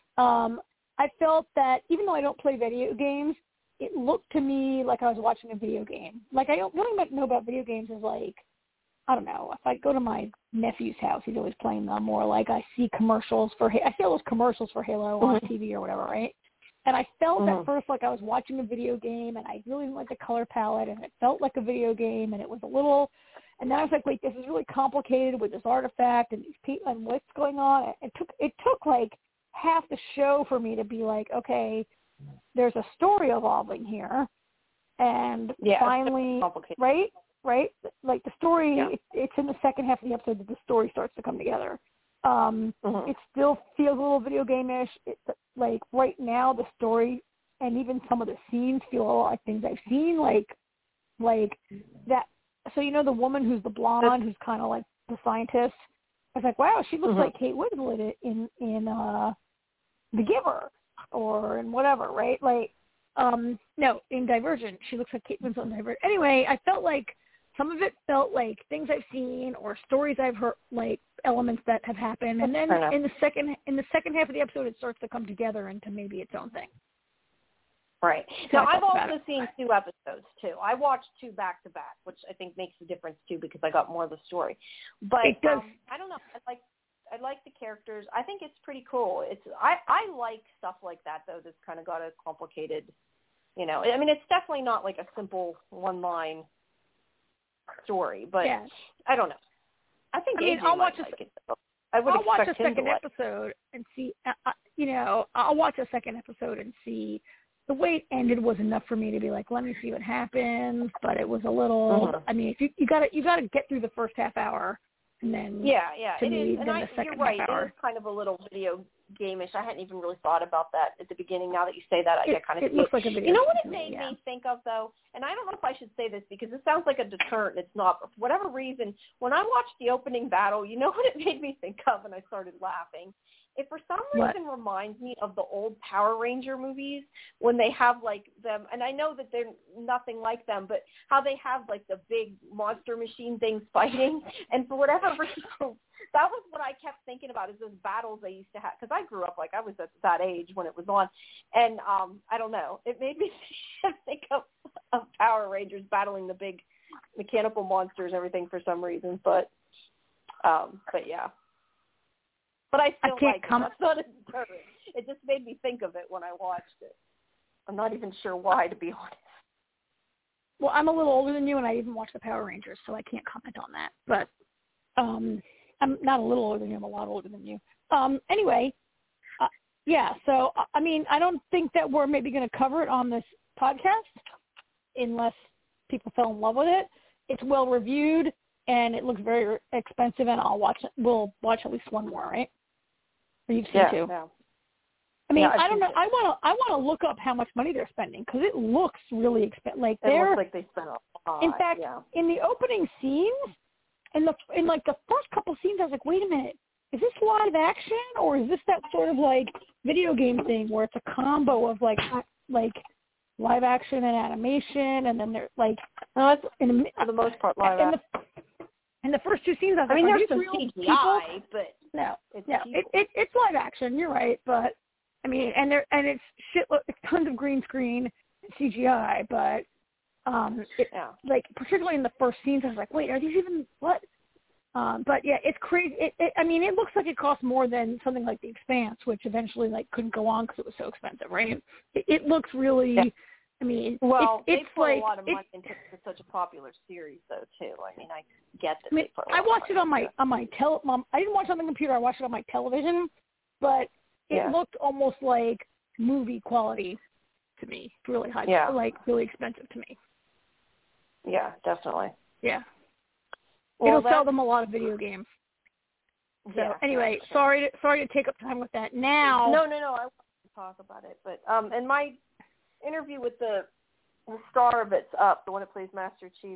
Speaker 2: I felt that even though I don't play video games, it looked to me like I was watching a video game. What I know about video games is I don't know, if I go to my nephew's house, he's always playing them, or I see commercials I see all those commercials for Halo on TV or whatever, right? And I felt at first like I was watching a video game, and I really didn't like the color palette, and it felt like a video game, and it was a little, and then I was like, wait, this is really complicated with this artifact and these people and what's going on. It took half the show for me to be like, okay, there's a story evolving here, and finally, right? The story, it's in the second half of the episode that the story starts to come together. It still feels a little video game-ish. Right now, the story and even some of the scenes feel like things I've seen, like that. So the woman who's the blonde, who's kind of like the scientist. I was like, wow, she looks like Kate Winslet in The Giver or in whatever, right? No, in Divergent, she looks like Kate Winslet in Divergent. Anyway, I felt like some of it felt like things I've seen or stories I've heard, elements that have happened, and then in the second half of the episode, it starts to come together into maybe its own thing.
Speaker 3: Right. Now, I've also seen 2 episodes too. I watched 2 back to back, which I think makes a difference too because I got more of the story. But
Speaker 2: it does.
Speaker 3: I don't know. I like the characters. I think it's pretty cool. I like stuff like that though. That's kind of got a complicated. I mean, it's definitely not like a simple one-line story, but I don't know. I think
Speaker 2: I'll watch
Speaker 3: I'll
Speaker 2: watch a second episode and see. I'll watch a second episode and see. The way it ended was enough for me to be like, let me see what happens. But it was a little. I mean, if you got to get through the first half hour, and then to me, then the second
Speaker 3: you're right.
Speaker 2: half hour.
Speaker 3: It is kind of a little video game-ish. I hadn't even really thought about that at the beginning. Now that you say that, I get kind of.
Speaker 2: It looks like a video.
Speaker 3: You know what it made me think of though, and I don't know if I should say this because it sounds like a deterrent. It's not. For whatever reason, when I watched the opening battle, you know what it made me think of, and I started laughing. It for some reason reminds me of the old Power Ranger movies when they have them, and I know that they're nothing like them, but how they have the big monster machine things fighting, and for whatever reason, that was what I kept thinking about is those battles they used to have, because I grew up I was at that age when it was on, and I don't know, it made me think of of Power Rangers battling the big mechanical monsters and everything for some reason, but yeah. But I still like it. That's not a deterrent. It just made me think of it when I watched it. I'm not even sure why, to be honest.
Speaker 2: Well, I'm a little older than you, and I even watched the Power Rangers, so I can't comment on that. But I'm not a little older than you. I'm a lot older than you. Anyway, yeah, so, I mean, I don't think that we're maybe going to cover it on this podcast unless people fell in love with it. It's well-reviewed, and it looks very expensive, and we'll watch at least one more, right? Or you've seen two?
Speaker 3: Yeah.
Speaker 2: I mean, I don't know. I want to look up how much money they're spending because it looks really expensive. Like
Speaker 3: it looks like they spent a lot.
Speaker 2: In fact, in the opening scenes, in the first couple scenes, I was like, wait a minute, is this live action or is this that sort of like video game thing where it's a combo of like live action and animation, and then they're like
Speaker 3: no, it's for the most part live action.
Speaker 2: In the first two scenes, I was like,
Speaker 3: there's some
Speaker 2: real
Speaker 3: CGI,
Speaker 2: people?
Speaker 3: but
Speaker 2: no, it's live action. You're right, but I mean, and it's tons of green screen CGI, but like particularly in the first scenes, I was like, wait, are these even what? But yeah, it's crazy. It looks like it costs more than something like The Expanse, which eventually like couldn't go on because it was so expensive, right? It looks really. Yeah. I mean,
Speaker 3: they put
Speaker 2: like,
Speaker 3: a lot of money into such a popular series, though, too. I mean, I get that.
Speaker 2: I watched it on my I didn't watch it on the computer. I watched it on my television, but it looked almost like movie quality to me. Really high, like really expensive to me.
Speaker 3: Yeah, definitely.
Speaker 2: Yeah. Well, it'll sell them a lot of video games. So anyway, sorry to take up time with that. Now.
Speaker 3: No. I want to talk about it, but and my interview with the star of it's up, the one that plays Master Chief,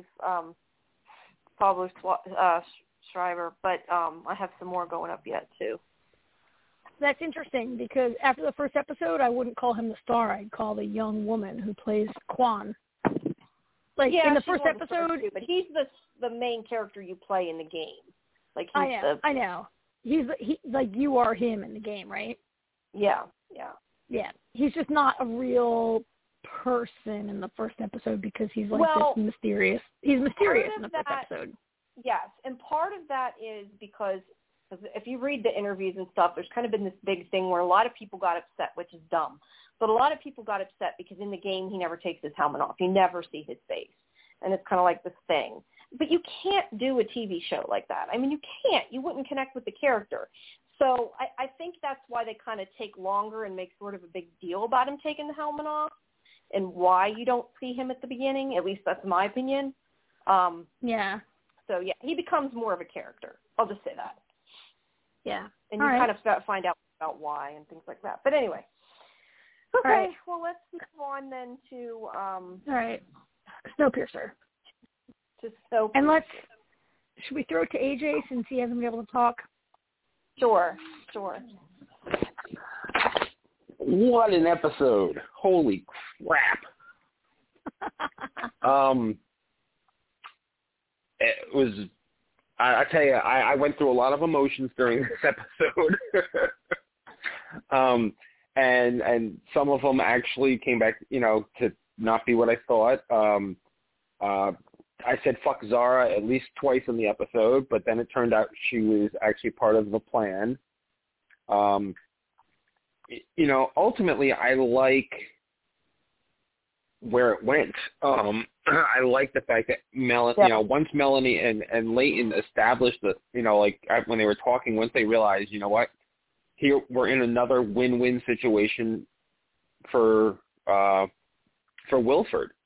Speaker 3: Pablo Schreiber, but I have some more going up yet too.
Speaker 2: That's interesting because after the first episode, I wouldn't call him the star. I'd call the young woman who plays Quan. Like in the first episode,
Speaker 3: but he's the main character you play in the game. Like he's
Speaker 2: I know. He like you are him in the game, right?
Speaker 3: Yeah.
Speaker 2: He's just not a real person in the first episode because he's like this mysterious. He's mysterious in the first episode.
Speaker 3: Yes, and part of that is because if you read the interviews and stuff, there's kind of been this big thing where a lot of people got upset, which is dumb. But a lot of people got upset because in the game he never takes his helmet off. You never see his face. And it's kind of like this thing. But you can't do a TV show like that. I mean, you can't. You wouldn't connect with the character. So I think that's why they kind of take longer and make sort of a big deal about him taking the helmet off and why you don't see him at the beginning. At least that's my opinion.
Speaker 2: Yeah.
Speaker 3: So, he becomes more of a character. I'll just say that.
Speaker 2: Yeah.
Speaker 3: And you kind of find out about why and things like that. But anyway. Okay, well, let's move on then to...
Speaker 2: all right. Snowpiercer.
Speaker 3: To Snowpiercer.
Speaker 2: And should we throw it to AJ since he hasn't been able to talk?
Speaker 3: Sure.
Speaker 1: What an episode. Holy crap. It was, I tell you, I went through a lot of emotions during this episode. And some of them actually came back, to not be what I thought. I said fuck Zara at least twice in the episode, but then it turned out she was actually part of the plan. Ultimately, I like where it went. I like the fact that once Melanie and Leighton established that, when they were talking, once they realized, you know what, here we're in another win-win situation for Wilford,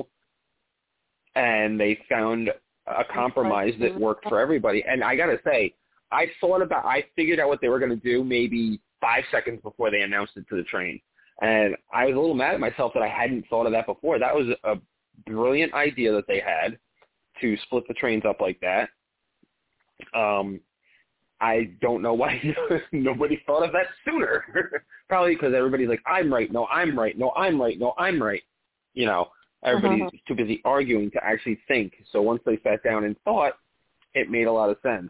Speaker 1: and they found a compromise that worked for everybody. And I got to say, I figured out what they were going to do maybe 5 seconds before they announced it to the train. And I was a little mad at myself that I hadn't thought of that before. That was a brilliant idea that they had to split the trains up like that. I don't know why nobody thought of that sooner. Probably because everybody's like, I'm right, no, I'm right, no, I'm right, no, I'm right. Everybody's too busy arguing to actually think. So once they sat down and thought, it made a lot of sense.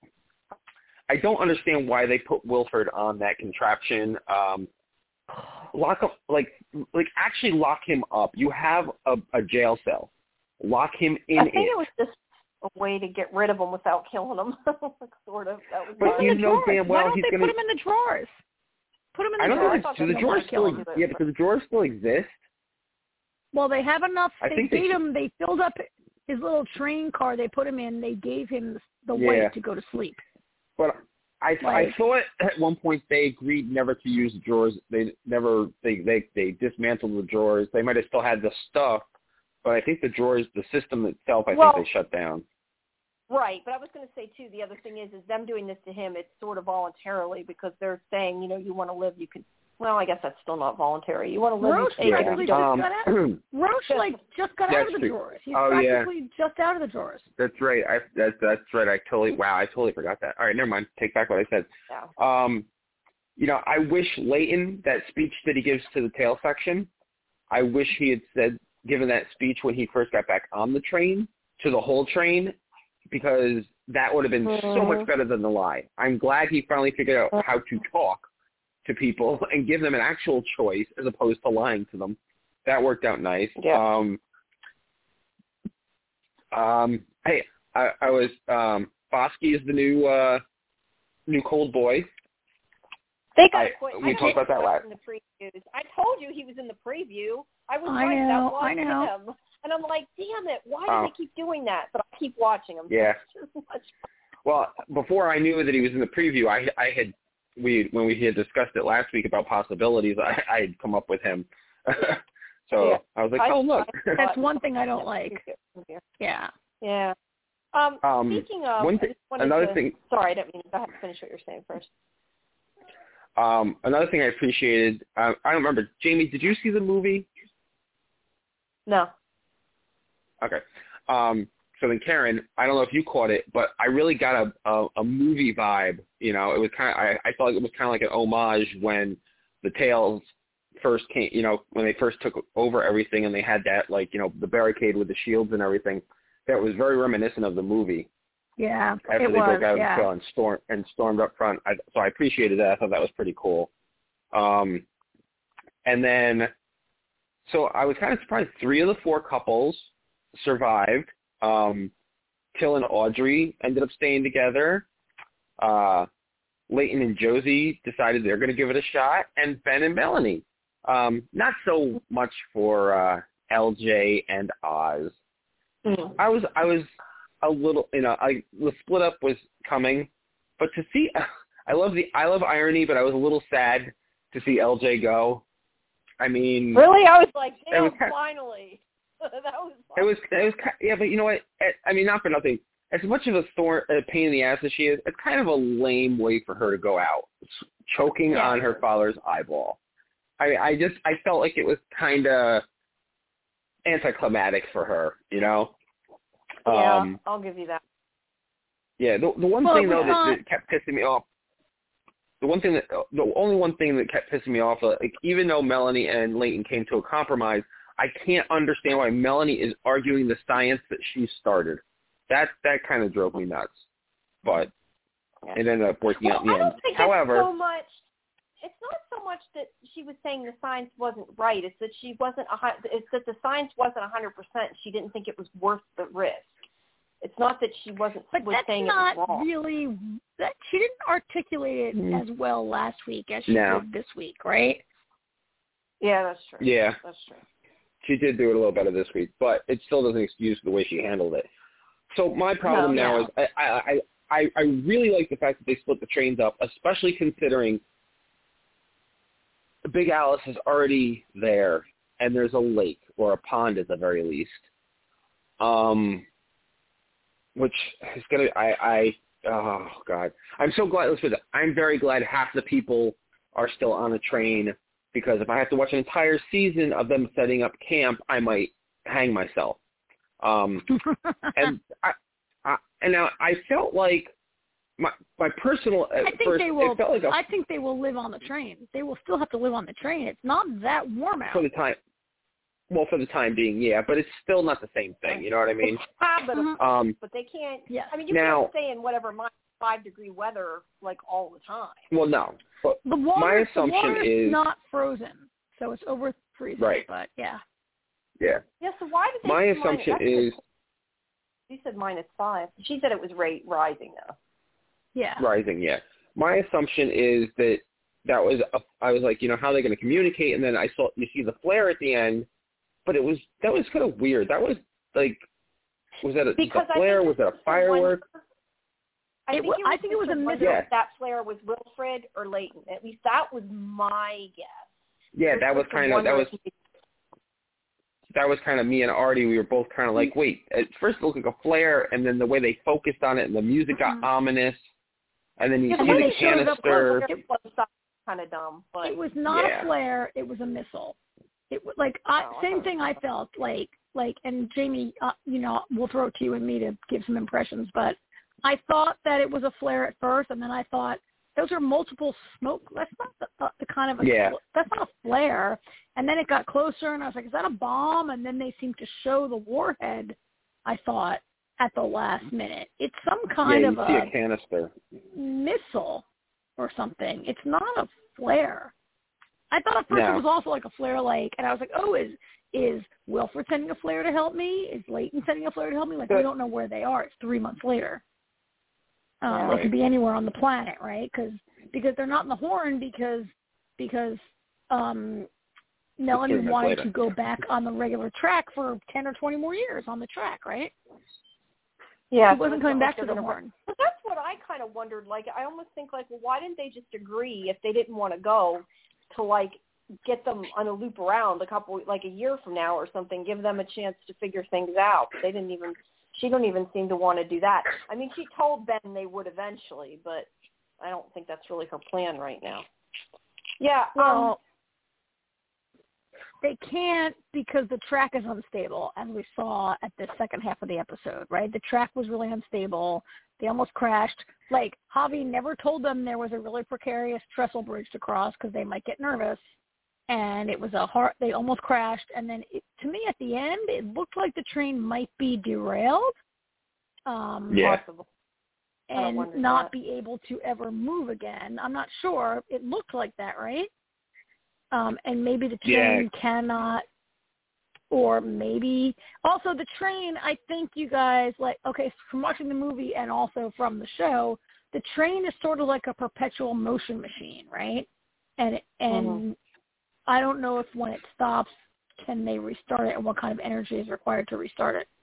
Speaker 1: I don't understand why they put Wilford on that contraption. lock up, like actually lock him up. You have a jail cell. Lock him in.
Speaker 3: I think it was just a way to get rid of him without killing him, sort of. That was.
Speaker 1: But you know damn well
Speaker 2: Why don't
Speaker 1: he's
Speaker 2: they
Speaker 1: going to
Speaker 2: put him in the drawers? Put him in the drawers.
Speaker 1: I don't think do the drawers still. Yeah, because the drawers still exist.
Speaker 2: Well, they have enough.
Speaker 1: They
Speaker 2: filled up his little train car. They put him in. They gave him the white to go to sleep.
Speaker 1: But I thought at one point they agreed never to use the drawers. They dismantled the drawers. They might have still had the stuff, but I think the drawers, the system itself, I think they shut down.
Speaker 3: Right, but I was going to say too. The other thing is them doing this to him. It's sort of voluntarily because they're saying, you want to live, you can. Well, I guess that's still not voluntary. You want to live.
Speaker 2: Roach just got out of the drawers. He's practically just out of the drawers.
Speaker 1: That's right. That's right. I totally forgot that. All right, never mind. Take back what I said.
Speaker 3: Yeah.
Speaker 1: I wish Leighton, that speech that he gives to the tail section, I wish he had given that speech when he first got back on the train to the whole train, because that would have been so much better than the lie. I'm glad he finally figured out how to talk to people and give them an actual choice as opposed to lying to them. That worked out nice.
Speaker 3: Yeah.
Speaker 1: Hey, I was Bosky is the new cold boy.
Speaker 3: They got quit.
Speaker 1: We talked about that last.
Speaker 3: In the previews. I told you he was in the preview. I was
Speaker 2: I know.
Speaker 3: him. And I'm like, damn it, why do they keep doing that? But I keep watching him.
Speaker 1: Yeah. Well, before I knew that he was in the preview, when we had discussed it last week about possibilities, I had come up with him. So I was like, look.
Speaker 2: That's one thing I don't like. Yeah.
Speaker 3: Yeah. Speaking of,
Speaker 1: another thing.
Speaker 3: Sorry, I didn't mean to finish what you're saying first.
Speaker 1: Another thing I appreciated, I don't remember. Jamie, did you see the movie?
Speaker 3: No.
Speaker 1: Okay. So then Karen, I don't know if you caught it, but I really got a movie vibe. It was I felt like it was kind of like an homage when the Tales first came, when they first took over everything and they had that, the barricade with the shields and everything. That was very reminiscent of the movie.
Speaker 2: Yeah,
Speaker 1: after they broke out of the trail and stormed up front. So I appreciated that. I thought that was pretty cool. And then, so I was kind of surprised 3 of the 4 couples survived. Till and Audrey ended up staying together. Leighton and Josie decided they're going to give it a shot, and Ben and Melanie. Not so much for LJ and Oz.
Speaker 3: Mm.
Speaker 1: I was a little, the split up was coming, but to see, I love irony, but I was a little sad to see LJ go. I mean,
Speaker 3: really, I was like, damn, finally.
Speaker 1: It was yeah, but you know what? I mean, not for nothing. As much of a pain in the ass as she is, it's kind of a lame way for her to go out, choking on her father's eyeball. I felt like it was kind of anticlimactic for her,
Speaker 3: Yeah, I'll give you that.
Speaker 1: Yeah, the one thing though that kept pissing me off. The only one thing that kept pissing me off, even though Melanie and Leighton came to a compromise, I can't understand why Melanie is arguing the science that she started. That kind of drove me nuts, but it ended up working out in the end.
Speaker 3: I don't think
Speaker 1: However,
Speaker 3: it's not so much that she was saying the science wasn't right. It's that It's that the science wasn't 100%. She didn't think it was worth the risk. It's not that she was saying it was wrong.
Speaker 2: Really, she didn't articulate it as well last week as she did this week, right?
Speaker 3: Yeah, that's true.
Speaker 1: Yeah,
Speaker 3: that's true.
Speaker 1: She did do it a little better this week, but it still doesn't excuse the way she handled it. So my problem now is I really like the fact that they split the trains up, especially considering Big Alice is already there, and there's a lake or a pond at the very least, which is going to oh God, I'm so glad. Listen, I'm very glad half the people are still on the train. Because if I have to watch an entire season of them setting up camp, I might hang myself. And now I felt like my personal.
Speaker 2: I think they will live on the train. They will still have to live on the train. It's not that warm out
Speaker 1: for the time. Well, for the time being, yeah, but it's still not the same thing. You know what I mean?
Speaker 3: But they can't.
Speaker 2: Yeah.
Speaker 3: I mean, you can't stay in whatever -5-degree weather all the time.
Speaker 1: Well, no. But
Speaker 2: the water,
Speaker 1: my assumption
Speaker 2: is
Speaker 1: not
Speaker 2: frozen, so it's over 3.
Speaker 1: Right.
Speaker 2: But yeah.
Speaker 1: Yeah.
Speaker 3: Yeah. So why did they?
Speaker 1: My assumption is.
Speaker 3: She said -5. She said it was rising though.
Speaker 2: Yeah.
Speaker 1: Rising. Yeah. My assumption is that was I was like, how are they going to communicate? And then you see the flare at the end, but that was kind of weird. That was like, was that a flare? Was that a firework?
Speaker 3: I think it was a missile.
Speaker 1: Yeah.
Speaker 3: That flare was Wilfred or Leighton. At least that was my guess.
Speaker 1: Yeah, that was kind of me and Artie. We were both kind of like, wait. At first it looked like a flare, and then the way they focused on it, and the music got ominous, and then you see the canister.
Speaker 3: It was kind of dumb, but
Speaker 2: it was not a flare. It was a missile. It was like same thing. I felt like, and Jamie, we'll throw it to you and me to give some impressions, but I thought that it was a flare at first, and then I thought those are multiple smoke. That's not the kind of that's not a flare. And then it got closer, and I was like, is that a bomb? And then they seemed to show the warhead, I thought, at the last minute. It's some kind of
Speaker 1: a canister
Speaker 2: missile or something. It's not a flare. I thought at first it was also like a flare, and I was like, oh, is Wilfred sending a flare to help me? Is Leighton sending a flare to help me? Like, we don't know where they are. It's 3 months later. They could be anywhere on the planet, right? Because they're not in the Horn because Melanie wanted to go back on the regular track for 10 or 20 more years on the track, right?
Speaker 3: Yeah.
Speaker 2: She wasn't coming back to the Horn.
Speaker 3: But that's what I kind of wondered. Like, I almost think, well, why didn't they just agree if they didn't want to go to, get them on a loop around a year from now or something, give them a chance to figure things out. But she don't even seem to want to do that. I mean, she told Ben they would eventually, but I don't think that's really her plan right now. Yeah.
Speaker 2: Well, they can't because the track is unstable, as we saw at the second half of the episode, right? The track was really unstable. They almost crashed. Javi never told them there was a really precarious trestle bridge to cross because they might get nervous. And it was they almost crashed. And then to me at the end, it looked like the train might be derailed.
Speaker 3: Possible.
Speaker 2: And not be able to ever move again. I'm not sure. It looked like that, right? And maybe the train cannot, or maybe also the train, I think you guys from watching the movie and also from the show, the train is sort of like a perpetual motion machine, right? And I don't know if when it stops, can they restart it and what kind of energy is required to restart it.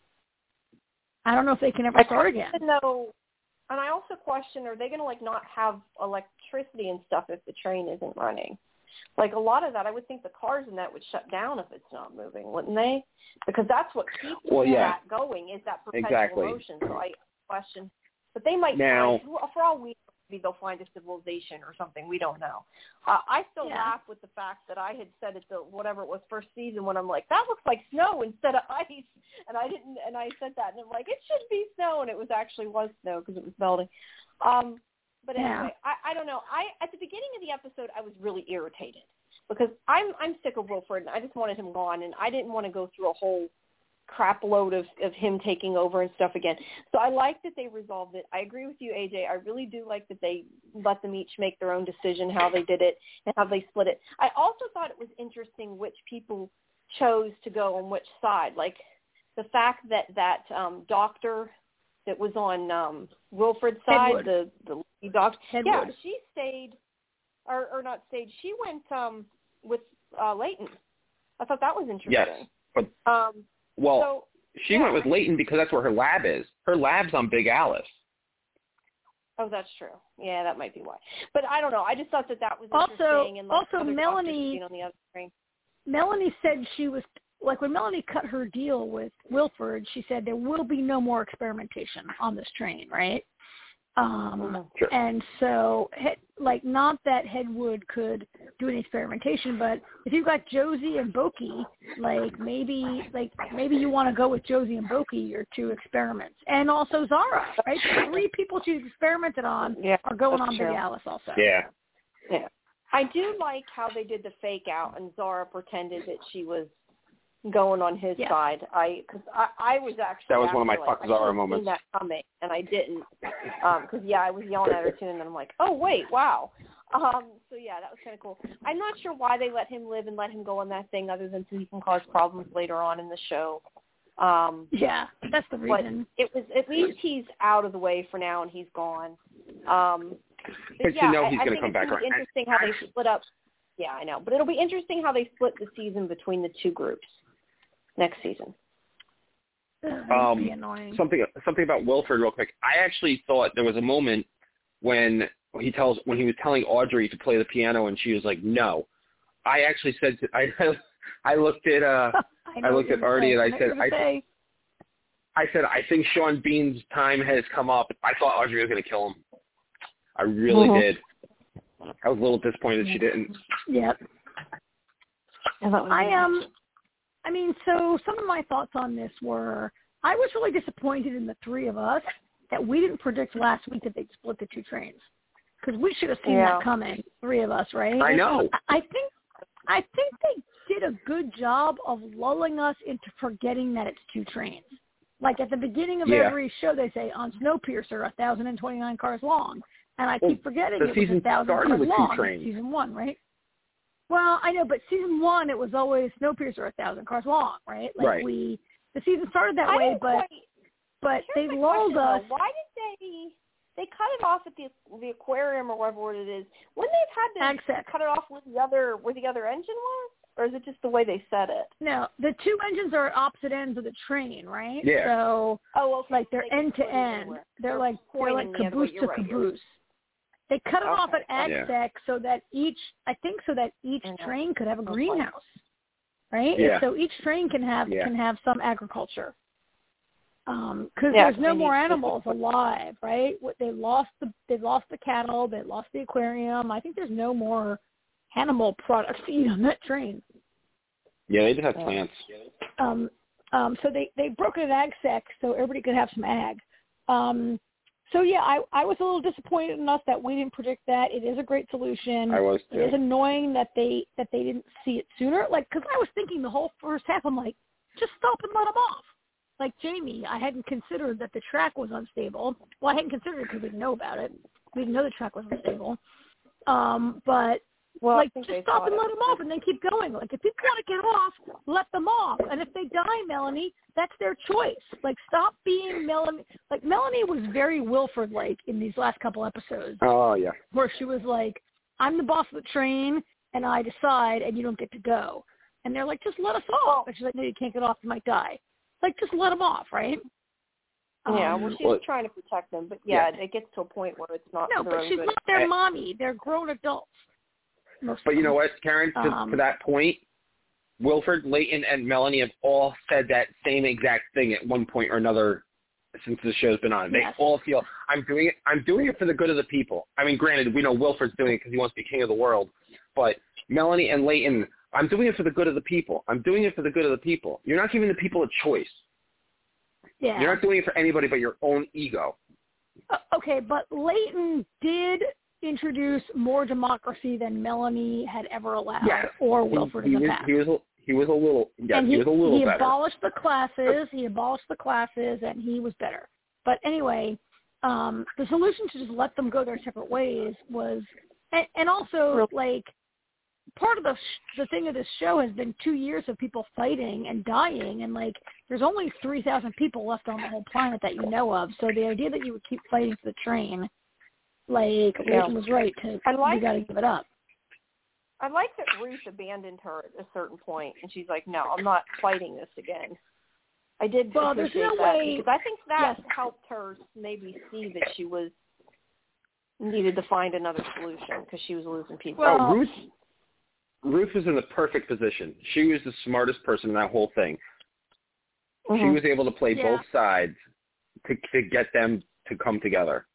Speaker 2: I don't know if they can ever start again.
Speaker 3: No. And I also question, are they going to not have electricity and stuff if the train isn't running? A lot of that, I would think the cars and that would shut down if it's not moving, wouldn't they? Because that's what keeps that going is that perpetual motion. So I question. But they might find, for all we know, maybe they'll find a civilization or something. We don't know. I still laugh with the fact that I had said it first season when I'm like, that looks like snow instead of ice. And I didn't, and I said that, and I'm like, it should be snow. And it was snow because it was melting. But anyway, I don't know. At the beginning of the episode, I was really irritated because I'm sick of Wilfred, and I just wanted him gone, and I didn't want to go through a whole crap load of him taking over and stuff again. So I like that they resolved it. I agree with you, AJ. I really do like that they let them each make their own decision how they did it and how they split it. I also thought it was interesting which people chose to go on which side. The fact that doctor that was on Wilfred's side, the lead doctor. Yeah, she stayed, or not stayed. She went with Leighton. I thought that was interesting.
Speaker 1: Yes, but she went with Leighton because that's where her lab is. Her lab's on Big Alice.
Speaker 3: Oh, that's true. Yeah, that might be why. But I don't know. I just thought that was
Speaker 2: interesting.
Speaker 3: And
Speaker 2: also, Melanie
Speaker 3: on the other train. Melanie
Speaker 2: said she was. When Melanie cut her deal with Wilfred, she said there will be no more experimentation on this train, right?
Speaker 1: Sure.
Speaker 2: And so, not that Hedwood could do any experimentation, but if you've got Josie and Boki, maybe you want to go with Josie and Boki, your two experiments, and also Zara, right? 3 people she's experimented on are going on Big Alice also.
Speaker 1: Yeah.
Speaker 3: Yeah. I do like how they did the fake out, and Zara pretended that she was going on his side. Because I was actually
Speaker 1: that was one of my fuck Zara moments.
Speaker 3: I seen that coming, and I didn't. Because I was yelling at her too, and then I'm like, oh wait, wow. So yeah, that was kind of cool. I'm not sure why they let him live and let him go on that thing, other than so he can cause problems later on in the show.
Speaker 2: Yeah, that's the reason.
Speaker 3: But it was at least he's out of the way for now, and he's gone.
Speaker 1: But
Speaker 3: yeah,
Speaker 1: you know he's going to come back
Speaker 3: around. It's interesting how they split up. Yeah, I know, but it'll be interesting how they split the season between the two groups next season.
Speaker 1: Something about Wilford real quick. I actually thought there was a moment when he was telling Audrey to play the piano and she was like, no. I actually said I looked at Artie and I said I think Sean Bean's time has come up. I thought Audrey was going to kill him. I really did. I was a little disappointed she didn't.
Speaker 2: Yep. I mean, so some of my thoughts on this were, I was really disappointed in the three of us that we didn't predict last week that they'd split the two trains, because we should have seen that coming, three of us, right?
Speaker 1: I know.
Speaker 2: I think they did a good job of lulling us into forgetting that it's two trains. Like at the beginning of every show, they say on Snowpiercer, 1,029 cars long, and I keep forgetting it was 1,000 cars long. Season 1, right? Well, I know, but season 1 it was always Snowpiercer 1,000 cars long, right? Like the season started that way, but they lulled us.
Speaker 3: Why did they cut it off at the aquarium or whatever it is? Wouldn't they have had to cut it off where the other engine was, or is it just the way they said it?
Speaker 2: No, the two engines are at opposite ends of the train, right?
Speaker 1: Yeah.
Speaker 2: So like they're end to end. They're like caboose to caboose. They cut it off at AgSec so that each train could have a greenhouse, right?
Speaker 1: Yeah.
Speaker 2: So each train can have some agriculture, because there's no more animals alive, right? They lost the cattle, they lost the aquarium. I think there's no more animal products to eat on that train.
Speaker 1: Yeah, they did have plants.
Speaker 2: So they broke it at AgSec so everybody could have some ag. So yeah, I was a little disappointed in us that we didn't predict that. It is a great solution.
Speaker 1: I was too.
Speaker 2: It is annoying that they didn't see it sooner. Like, because I was thinking the whole first half, I'm like, just stop and let them off. Like Jamie, I hadn't considered that the track was unstable. Well, I hadn't considered it because we didn't know about it. We didn't know the track was unstable. But just stop and let them off, and then keep going. Like, if people want to get off, let them off. And if they die, Melanie, that's their choice. Like, stop being Melanie. Like, Melanie was very Wilford-like in these last couple episodes.
Speaker 1: Oh, yeah.
Speaker 2: Where she was like, I'm the boss of the train, and I decide, and you don't get to go. And they're like, just let us off. And she's like, no, you can't get off. You might die. Like, just let them off, right?
Speaker 3: Yeah, well, she's trying to protect them. But, it gets to a point where it's not
Speaker 2: No, but she's not their mommy. They're grown adults.
Speaker 1: But you know what, Karen, to that point, Wilford, Leighton, and Melanie have all said that same exact thing at one point or another since the show's been on. They all feel, I'm doing it for the good of the people. I mean, granted, we know Wilford's doing it because he wants to be king of the world, but Melanie and Leighton, I'm doing it for the good of the people. I'm doing it for the good of the people. You're not giving the people a choice.
Speaker 2: Yeah.
Speaker 1: You're not doing it for anybody but your own ego.
Speaker 2: Okay, but Leighton did introduce more democracy than Melanie had ever allowed, or Wilford in the past.
Speaker 1: He was a little better.
Speaker 2: He abolished the classes. And he was better. But anyway, the solution to just let them go their separate ways was, and also like part of the thing of this show has been 2 years of people fighting and dying, and like there's only 3,000 people left on the whole planet that you know of. So the idea that you would keep fighting for the train. Like, Leighton was right to, you got to give it up.
Speaker 3: I like that Ruth abandoned her at a certain point, and she's like, no, I'm not fighting this again. I did appreciate that, because I think that helped her maybe see that she needed to find another solution, because she was losing people.
Speaker 1: Well, Ruth was in the perfect position. She was the smartest person in that whole thing. Mm-hmm. She was able to play both sides to get them to come together.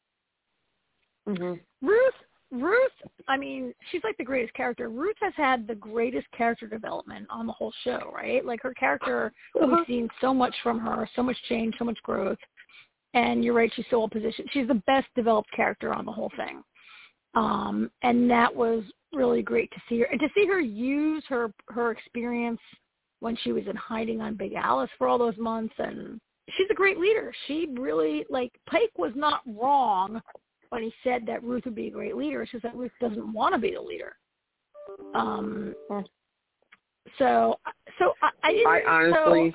Speaker 2: Mm-hmm. Ruth, I mean, she's like the greatest character. Ruth has had the greatest character development on the whole show, right? Like her character, we've seen so much from her, so much change, so much growth. And you're right, she's so well positioned. She's the best developed character on the whole thing. And that was really great to see her. And to see her use her experience when she was in hiding on Big Alice for all those months. And she's a great leader. She really, like, Pike was not wrong when he said that Ruth would be a great leader. It's just that Ruth doesn't want to be the leader. So I didn't.
Speaker 1: I honestly.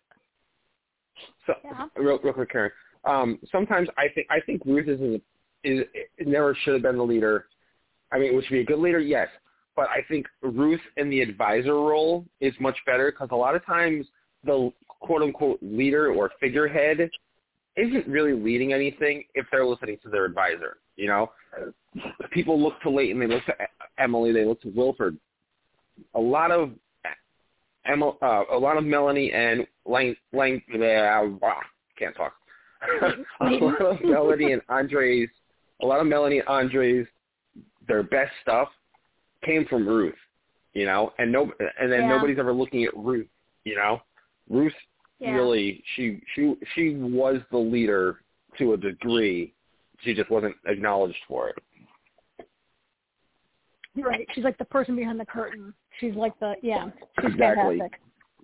Speaker 2: Yeah.
Speaker 1: Real quick, Karen. Sometimes I think Ruth is never should have been the leader. I mean, would she be a good leader? Yes. But I think Ruth in the advisor role is much better because a lot of times the quote-unquote leader or figurehead isn't really leading anything if they're listening to their advisor, you know? People look to Leighton, they look to Emily, they look to Wilford. A lot of Melanie and can't talk. A lot of Melanie and Andre's their best stuff came from Ruth, you know, and nobody's ever looking at Ruth, you know. Ruth really she was the leader to a degree. She just wasn't acknowledged for it.
Speaker 2: You're right. She's like the person behind the curtain. She's like she's
Speaker 1: exactly.
Speaker 2: fantastic.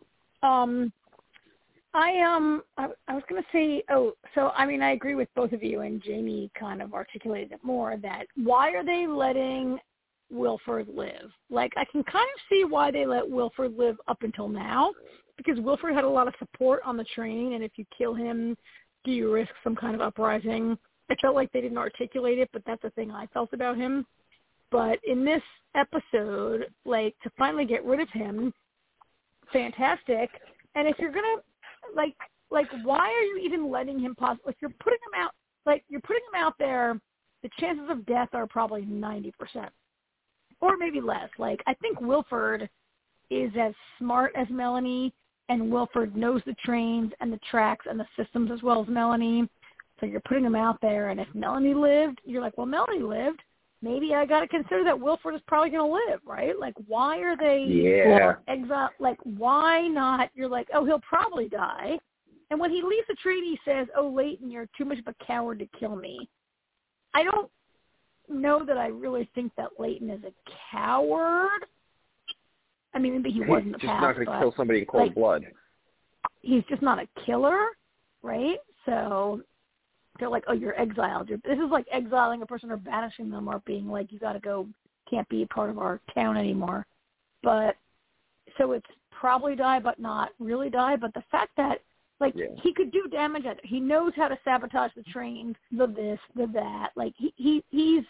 Speaker 2: I was going to say, so I mean, I agree with both of you, and Jamie kind of articulated it more, that why are they letting Wilford live? Like, I can kind of see why they let Wilford live up until now, because Wilford had a lot of support on the train, and if you kill him, do you risk some kind of uprising? I felt like they didn't articulate it, but that's the thing I felt about him. But in this episode, like, to finally get rid of him, fantastic. And if you're going to, like, why are you even letting him if you're putting him out there, the chances of death are probably 90%. Or maybe less. Like, I think Wilford is as smart as Melanie, and Wilford knows the trains and the tracks and the systems as well as Melanie. So you're putting him out there, and if Melanie lived, you're like, well, Melanie lived. Maybe I got to consider that Wilford is probably going to live, right? Like, why are they exile? Like, why not? You're like, oh, he'll probably die. And when he leaves the train, he says, oh, Leighton, you're too much of a coward to kill me. I don't know that I really think that Leighton is a coward. I mean, maybe he was in the past.
Speaker 1: He's just not going to kill somebody in cold blood.
Speaker 2: He's just not a killer, right? So they're like, oh, you're exiled. This is like exiling a person or banishing them or being like, you got to go, can't be a part of our town anymore. But so it's probably die, but not really die. But the fact that, like, he could do damage at it. He knows how to sabotage the trains, the this, the that. Like, he's,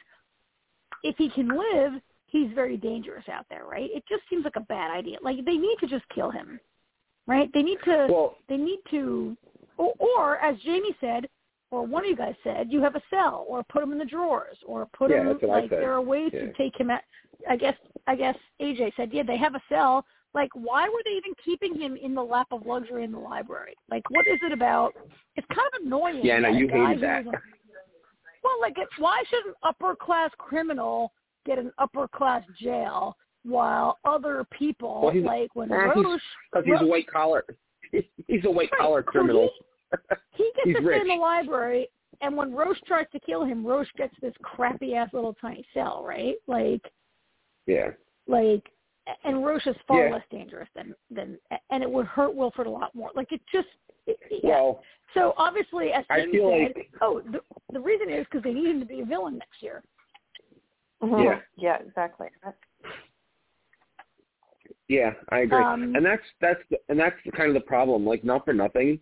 Speaker 2: if he can live, he's very dangerous out there, right? It just seems like a bad idea. Like, they need to just kill him, right? They need to, or as Jamie said, or one of you guys said, you have a cell, or put him in the drawers, or put him, like, there are ways to take him out. I guess AJ said, they have a cell. Like, why were they even keeping him in the lap of luxury in the library? Like, what is it about? It's kind of annoying.
Speaker 1: Yeah, no, you hated that.
Speaker 2: Well, like, why should an upper-class criminal get an upper-class jail while other people, when Roche...
Speaker 1: Because he's a white-collar. He's a white-collar criminal.
Speaker 2: He gets to
Speaker 1: rich.
Speaker 2: stay in the library, and when Roche tries to kill him, Roche gets this crappy-ass little tiny cell, right? Like... Yeah. Like... And Roche is far less dangerous than, and it would hurt Wilford a lot more. Like, it just,
Speaker 1: Well,
Speaker 2: so obviously, as Jamie said,
Speaker 1: like...
Speaker 2: the reason is because they need him to be a villain next year.
Speaker 3: Mm-hmm. Yeah, exactly.
Speaker 1: Yeah, I agree. And that's kind of the problem. Like, not for nothing,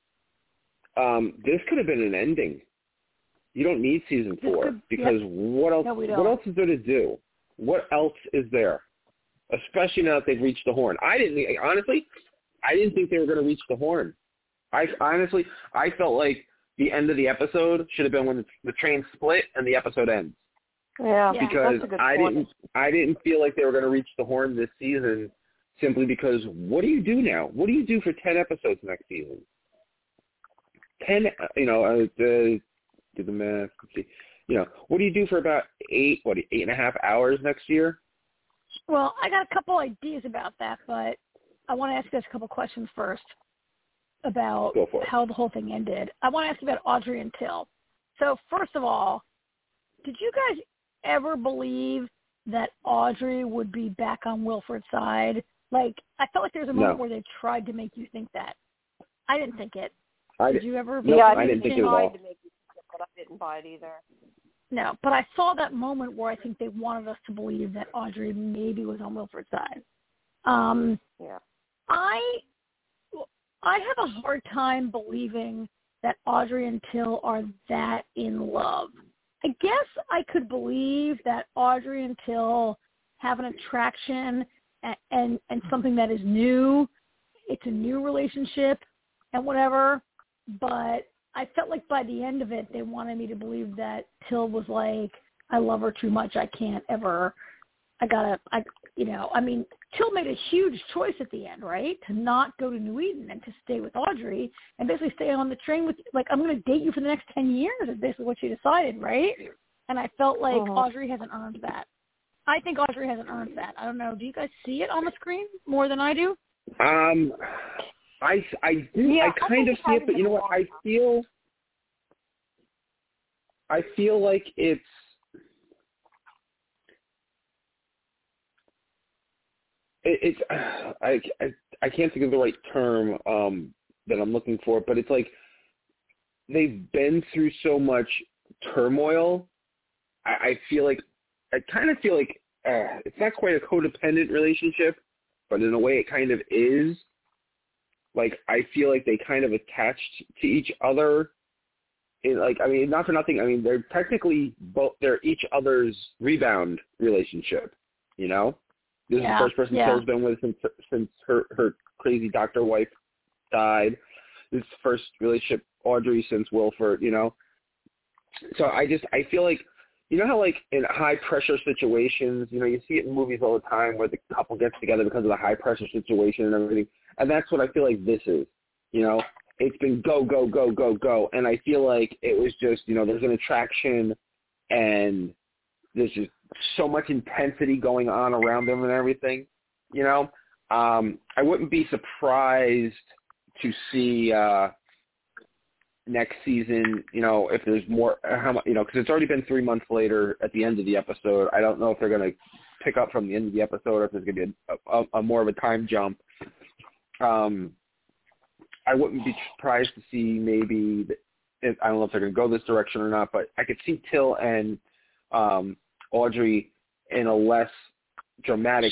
Speaker 1: this could have been an ending. You don't need season 4 because what else is there to do? What else is there? Especially now that they've reached the Horn. I didn't think they were going to reach the Horn. I felt like the end of the episode should have been when the train split and the episode ends.
Speaker 3: Yeah,
Speaker 1: because
Speaker 3: that's a good point.
Speaker 1: I didn't feel like they were going to reach the Horn this season simply because what do you do now? What do you do for 10 episodes next season? 10, do the math. What do you do for about 8.5 hours next year?
Speaker 2: Well, I got a couple ideas about that, but I want to ask you guys a couple questions first about how the whole thing ended. I want to ask you about Audrey and Till. So first of all, did you guys ever believe that Audrey would be back on Wilford's side? Like, I felt like there was a moment where they tried to make you think that. I didn't think it. Did you ever?
Speaker 1: I didn't think it at all.
Speaker 3: But I didn't buy it either.
Speaker 2: No, but I saw that moment where I think they wanted us to believe that Audrey maybe was on Wilford's side.
Speaker 3: Yeah.
Speaker 2: I have a hard time believing that Audrey and Till are that in love. I guess I could believe that Audrey and Till have an attraction and something that is new. It's a new relationship and whatever, but I felt like by the end of it, they wanted me to believe that Till was like, I love her too much. I can't ever, Till made a huge choice at the end, right? To not go to New Eden and to stay with Audrey and basically stay on the train with, like, I'm going to date you for the next 10 years is basically what she decided, right? And I felt like Audrey hasn't earned that. I think Audrey hasn't earned that. I don't know. Do you guys see it on the screen more than I do?
Speaker 1: I do.
Speaker 2: Yeah,
Speaker 1: I kind of see it, but you know what? I feel like it's I can't think of the right term that I'm looking for, but it's like they've been through so much turmoil. I kind of feel like it's not quite a codependent relationship, but in a way it kind of is. Like, I feel like they kind of attached to each other. Not for nothing. I mean, they're technically they're each other's rebound relationship, you know? This is the first person Till's been with since her crazy doctor wife died. This is the first relationship Audrey since Wilford, you know? So I feel like, you know how, like, in high-pressure situations, you know, you see it in movies all the time where the couple gets together because of the high-pressure situation and everything, and that's what I feel like this is, you know? It's been go, go, go, go, go, and I feel like it was just, you know, there's an attraction and there's just so much intensity going on around them and everything, you know? I wouldn't be surprised to see next season, you know, if there's more, you know, because it's already been 3 months later at the end of the episode. I don't know if they're going to pick up from the end of the episode or if there's going to be a more of a time jump. I wouldn't be surprised to see maybe, I don't know if they're going to go this direction or not, but I could see Till and Audrey in a less dramatic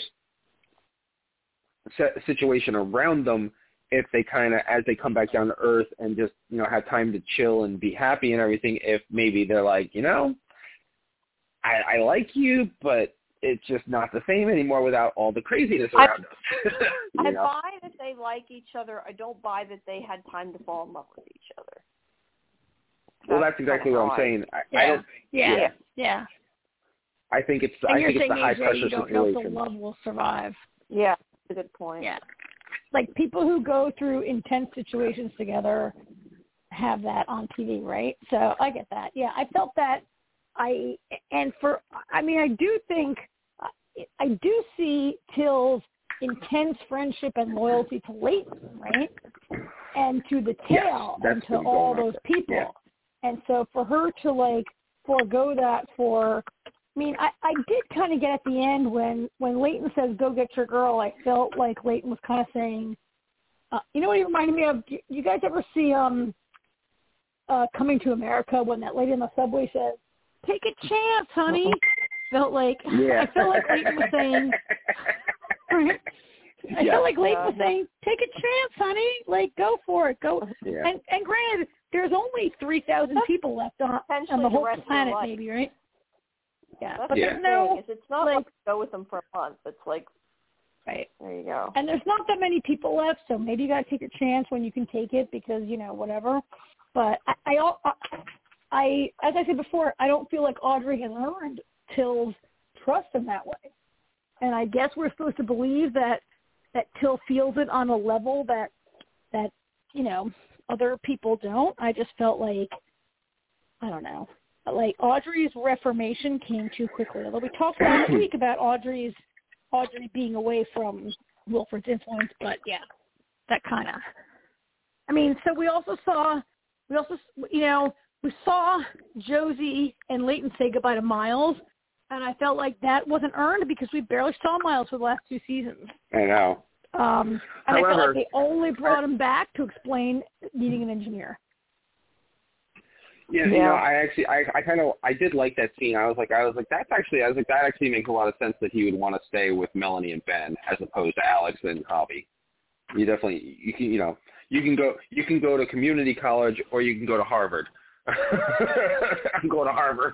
Speaker 1: situation around them if they kind of, as they come back down to earth and just, you know, have time to chill and be happy and everything, if maybe they're like, you know, I like you, but it's just not the same anymore without all the craziness around us.
Speaker 3: I buy that they like each other. I don't buy that they had time to fall in love with each other.
Speaker 1: Well, that's exactly what I'm saying. I don't.
Speaker 2: Yeah.
Speaker 1: I think it's the high pressure
Speaker 2: you don't
Speaker 1: situation.
Speaker 2: know if the love will survive.
Speaker 3: Yeah, that's a good point.
Speaker 2: Yeah. Like, people who go through intense situations together have that on TV, right? So I get that. Yeah, I felt that. I do see Till's intense friendship and loyalty to Leighton, right? And to the tail, and to all those people. Yeah. And so for her to, like, forego that I did kind of get at the end when Leighton says, go get your girl, I felt like Leighton was kind of saying, you know what he reminded me of? Do you guys ever see Coming to America when that lady in the subway says, take a chance, honey? I felt like Leighton was saying, right? I felt like Leighton was saying, take a chance, honey. Like, go for it. Go. Yeah. And granted, there's only 3,000 people left on the whole planet, maybe, right? Yeah.
Speaker 3: That's the thing, is it's not like go with them for a month. It's like,
Speaker 2: right.
Speaker 3: There you go.
Speaker 2: And there's not that many people left, so maybe you got to take a chance when you can take it because, you know, whatever. But I as I said before, I don't feel like Audrey has earned Till's trust in that way. And I guess we're supposed to believe that Till feels it on a level that you know, other people don't. I just felt like, I don't know, like Audrey's reformation came too quickly. Although we talked last week about Audrey being away from Wilford's influence, but yeah, that kind of. I mean, so we saw Josie and Leighton say goodbye to Miles, and I felt like that wasn't earned because we barely saw Miles for the last 2 seasons.
Speaker 1: I know.
Speaker 2: And I felt like they only brought him back to explain needing an engineer.
Speaker 1: Yeah, you know, I did like that scene. I was like, that actually makes a lot of sense that he would want to stay with Melanie and Ben as opposed to Alex and Javi. You can go to community college or you can go to Harvard. I'm going to Harvard.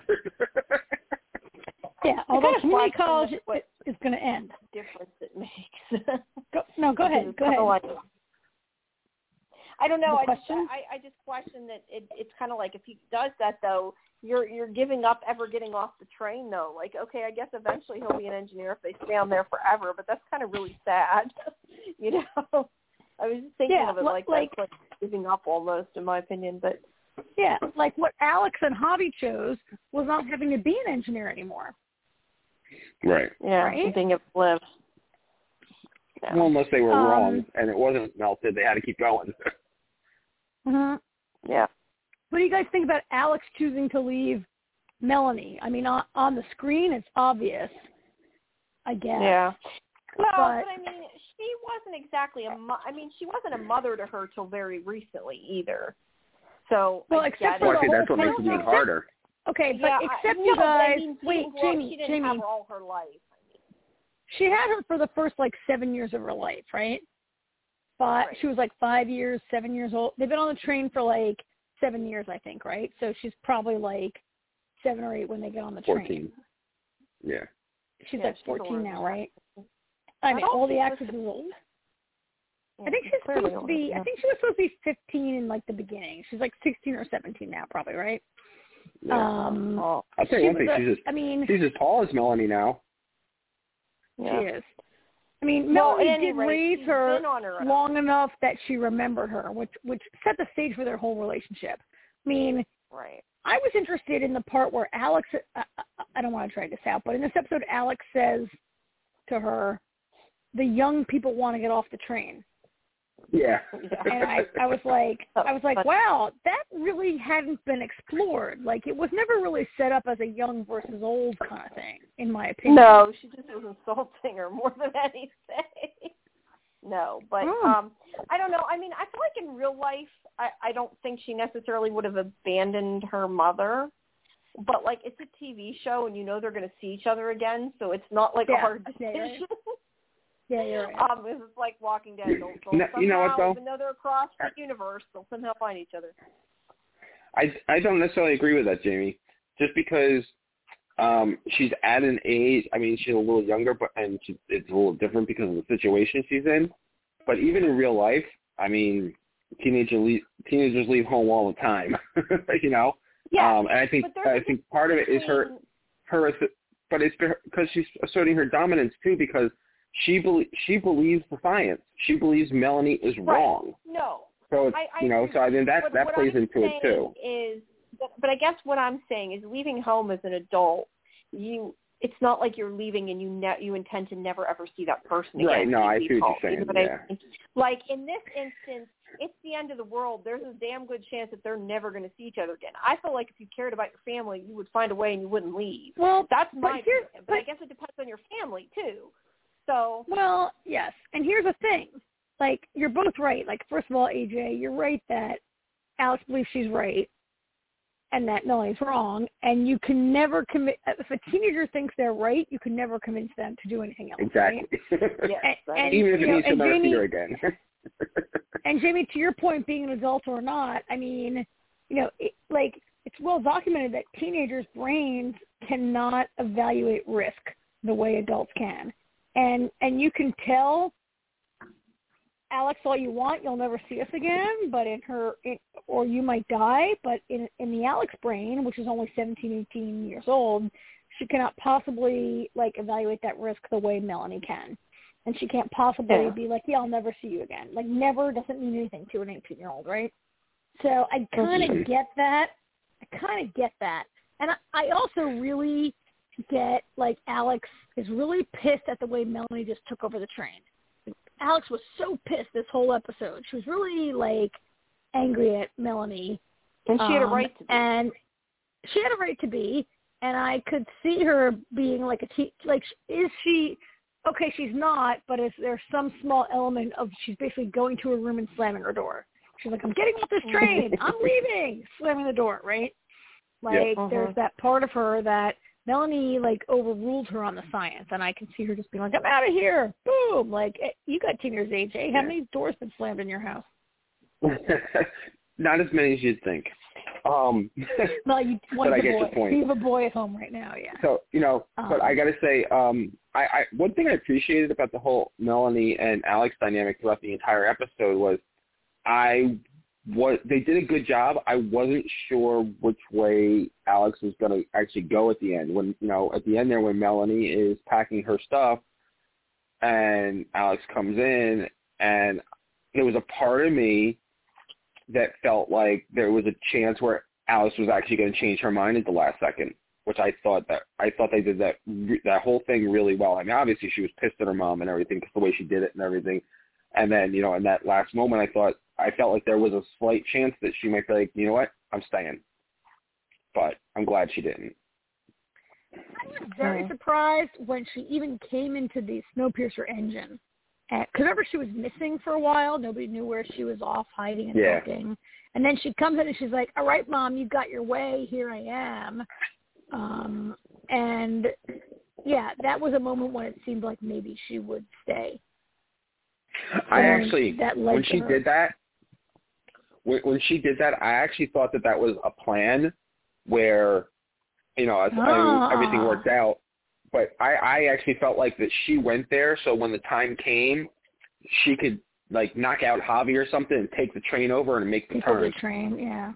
Speaker 2: Yeah, although community college is going to end.
Speaker 3: Difference it makes.
Speaker 2: Go ahead.
Speaker 3: I don't know.
Speaker 2: I
Speaker 3: just question that it's kind of like if he does that though, you're giving up ever getting off the train though. Like, okay, I guess eventually he'll be an engineer if they stay on there forever, but that's kind of really sad. You know, I was just thinking of it like that's like giving up almost, in my opinion. But
Speaker 2: yeah, like what Alex and Javi chose was not having to be an engineer anymore.
Speaker 1: Right.
Speaker 3: Yeah,
Speaker 2: right?
Speaker 3: Being able to live. Yeah.
Speaker 1: Well, unless they were wrong and it wasn't melted, they had to keep going.
Speaker 3: Yeah.
Speaker 2: What do you guys think about Alex choosing to leave Melanie? I mean, on the screen, it's obvious, I guess.
Speaker 3: Yeah. Well, but I mean, she wasn't exactly she wasn't a mother to her till very recently either. So,
Speaker 2: except for
Speaker 1: that's what makes it even harder.
Speaker 2: Okay, but except you guys, Jamie,
Speaker 3: she didn't have her all her life.
Speaker 2: She had her for the first 7 years of her life, right? But she was 7 years old. They've been on the train for 7 years, I think, right? So she's probably 7 or 8 when they get on the
Speaker 1: 14.
Speaker 2: train.
Speaker 1: Yeah.
Speaker 2: She's 14 now, right? I mean, all the actresses are old. I think she's supposed to be. I think she was supposed to be 15 in the beginning. She's 16 or 17 now, probably, right?
Speaker 1: Yeah. I'll tell you one thing. She's as tall as Melanie now.
Speaker 2: Yeah. She is. I mean, Melanie did raise her long enough that she remembered her, which set the stage for their whole relationship. I mean, I was interested in the part where Alex, I don't want to drag this out, but in this episode, Alex says to her, the young people want to get off the train.
Speaker 1: Yeah.
Speaker 2: And I was like, wow, that really hadn't been explored. It was never really set up as a young versus old kind of thing, in my opinion.
Speaker 3: No, she just was insulting her more than anything. No, but I don't know. I mean, I feel like in real life, I don't think she necessarily would have abandoned her mother. But it's a TV show, and they're going to see each other again, so it's not a hard decision.
Speaker 2: Right. Yeah, you're right.
Speaker 3: It's like Walking Dead.
Speaker 1: You know what, though?
Speaker 3: Even though they're across the universe, they'll somehow find each other.
Speaker 1: I don't necessarily agree with that, Jamie. Just because she's at an age, I mean, she's a little younger, it's a little different because of the situation she's in. But even in real life, I mean, teenagers leave home all the time,
Speaker 3: Yeah.
Speaker 1: And I think part of it is her, but it's because she's asserting her dominance too, because she believes the science. She believes Melanie is wrong.
Speaker 3: No.
Speaker 1: So it's, so I think that plays into it too.
Speaker 3: But I guess what I'm saying is, leaving home as an adult, it's not like you're leaving and you intend to never ever see that person again.
Speaker 1: Right. No, I see what you're saying.
Speaker 3: Yeah. In this instance, it's the end of the world. There's a damn good chance that they're never going to see each other again. I feel like if you cared about your family, you would find a way and you wouldn't leave.
Speaker 2: Well,
Speaker 3: that's my opinion. But I guess it depends on your family too. So.
Speaker 2: Well, yes. And here's the thing. You're both right. First of all, AJ, you're right that Alex believes she's right and that Melanie's wrong. And you can never if a teenager thinks they're right, you can never convince them to do anything else.
Speaker 1: Exactly.
Speaker 2: Right? and,
Speaker 1: even if it needs to never see her again.
Speaker 2: And Jamie, to your point, being an adult or not, I mean, it's well documented that teenagers' brains cannot evaluate risk the way adults can. And you can tell Alex all you want, you'll never see us again, but or you might die, but in the Alex brain, which is only 17, 18 years old, she cannot possibly evaluate that risk the way Melanie can. And she can't possibly be yeah, I'll never see you again. Never doesn't mean anything to an 18-year-old, right? So I kind of get that. And I also really get, Alex is really pissed at the way Melanie just took over the train. Alex was so pissed this whole episode. She was really, angry at Melanie.
Speaker 3: And she had a right to be.
Speaker 2: And she had a right to be. And I could see her being is she... Okay, she's not, but is there some small element of she's basically going to her room and slamming her door? She's like, I'm getting off this train. I'm leaving. Slamming the door, right? Like, there's that part of her that Melanie, like, overruled her on the science, and I can see her just being like, I'm out of here. Boom. Like, you got teenagers, AJ. How many doors been slammed in your house?
Speaker 1: Not as many as you'd think.
Speaker 2: Well, you want
Speaker 1: I
Speaker 2: a
Speaker 1: get
Speaker 2: boy.
Speaker 1: your point.
Speaker 2: You have a boy at home right now, yeah.
Speaker 1: So, but I got to say, I one thing I appreciated about the whole Melanie and Alex dynamic throughout the entire episode was they did a good job. I wasn't sure which way Alex was going to actually go at the end. When, at the end there when Melanie is packing her stuff and Alex comes in, and there was a part of me that felt like there was a chance where Alice was actually going to change her mind at the last second, which I thought they did that whole thing really well. I mean, obviously she was pissed at her mom and everything because the way she did it and everything. And then, in that last moment, I felt like there was a slight chance that she might be like, you know what, I'm staying. But I'm glad she didn't.
Speaker 2: I was very surprised when she even came into the Snowpiercer engine. Because remember, she was missing for a while. Nobody knew where she was off hiding and looking. And then she comes in and she's like, all right, Mom, you got your way. Here I am. And, that was a moment when it seemed like maybe she would stay.
Speaker 1: When she did that, I actually thought that was a plan where, everything worked out. But I actually felt like that she went there so when the time came, she could, like, knock out Javi or something and take the train over and make the turn.
Speaker 2: The train, yeah.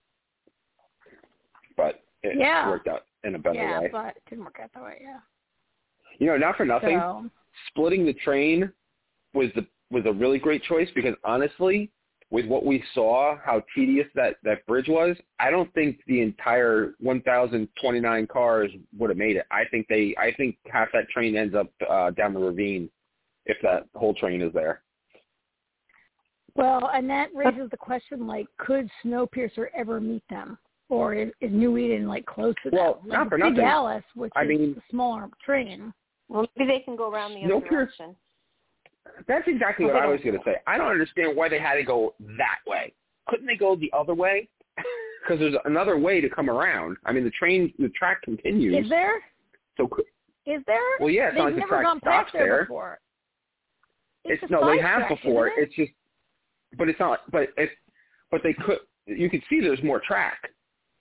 Speaker 1: But it worked out in a better way.
Speaker 2: Yeah, but it didn't work out that way, yeah.
Speaker 1: Not for nothing, splitting the train was a really great choice because, honestly, with what we saw, how tedious that bridge was, I don't think the entire 1,029 cars would have made it. I think half that train ends up down the ravine if that whole train is there.
Speaker 2: Well, and that raises the question, like, could Snowpiercer ever meet them? Or is New Eden, like, close to them?
Speaker 1: Well, not for nothing.
Speaker 2: Big Alice, which is a smaller train.
Speaker 3: Well, maybe they can go around the other direction.
Speaker 1: That's exactly what I was going to say. I don't understand why they had to go that way. Couldn't they go the other way? Because there's another way to come around. I mean, the track continues.
Speaker 2: Is there? Is there?
Speaker 1: Well, yeah, it's not like the track stops there.
Speaker 2: Before.
Speaker 1: They have
Speaker 2: track,
Speaker 1: before. It's just, but it's not. But they could. You could see there's more track.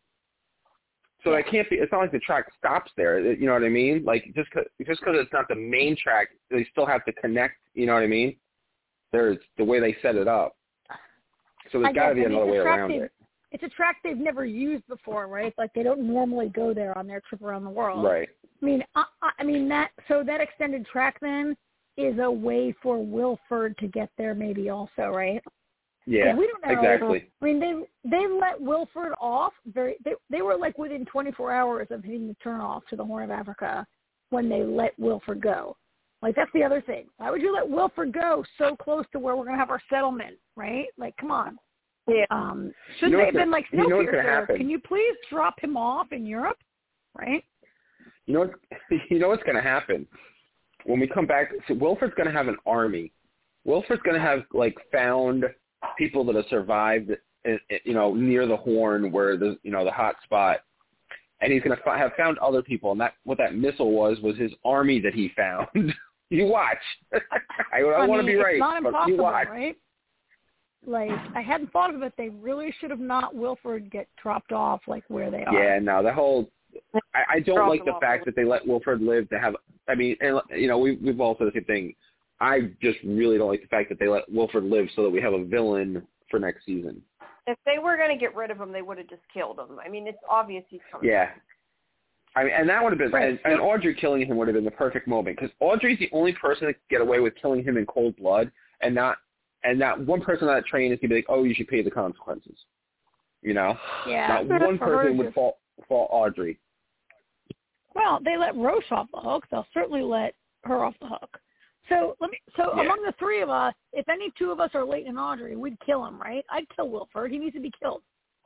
Speaker 1: So that can't be. It's not like the track stops there. You know what I mean? Like just because it's not the main track, they still have to connect. You know what I mean? There's the way they set it up. So there's got to be another way around it.
Speaker 2: It's a track they've never used before, right? Like they don't normally go there on their trip around the world.
Speaker 1: Right.
Speaker 2: I mean that. So that extended track then is a way for Wilford to get there, maybe also, right?
Speaker 1: Yeah,
Speaker 2: we don't know.
Speaker 1: Exactly.
Speaker 2: I mean, they let Wilford off. They were like within 24 hours of hitting the turnoff to the Horn of Africa when they let Wilford go. Like, that's the other thing. Why would you let Wilford go so close to where we're going to have our settlement, right? Like, come on.
Speaker 3: Yeah.
Speaker 2: Shouldn't they have been like, Snowpiercer, can you please drop him off in Europe, right?
Speaker 1: You know what's going to happen? When we come back, so Wilford's going to have an army. Wilford's going to have, like, found people that have survived, near the Horn where the hot spot. And he's going to have found other people. And what that missile was his army that he found. You watch. I want to be right,
Speaker 2: it's not
Speaker 1: but
Speaker 2: impossible,
Speaker 1: you watch.
Speaker 2: Right? Like, I hadn't thought of it. They really should have not Wilford get dropped off, like, where they are.
Speaker 1: Yeah, no, the whole... I don't like the fact that they let Wilford live to have... I mean, and, we've all said the same thing. I just really don't like the fact that they let Wilford live so that we have a villain for next season.
Speaker 3: If they were going to get rid of him, they would have just killed him. I mean, it's obvious he's coming.
Speaker 1: Yeah. I mean, and that would have been,
Speaker 2: right.
Speaker 1: and Audrey killing him would have been the perfect moment because Audrey's the only person that could get away with killing him in cold blood, and not one person on that train is going to be like, oh, you should pay the consequences.
Speaker 2: Yeah.
Speaker 1: Not one person would fault Audrey.
Speaker 2: Well, they let Roche off the hook. They'll certainly let her off the hook. So among the three of us, if any two of us are Leighton and Audrey, we'd kill him, right? I'd kill Wilford. He needs to be killed.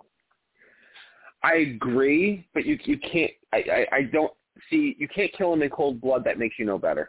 Speaker 1: I agree, but you can't. I don't see. You can't kill him in cold blood. That makes you no better.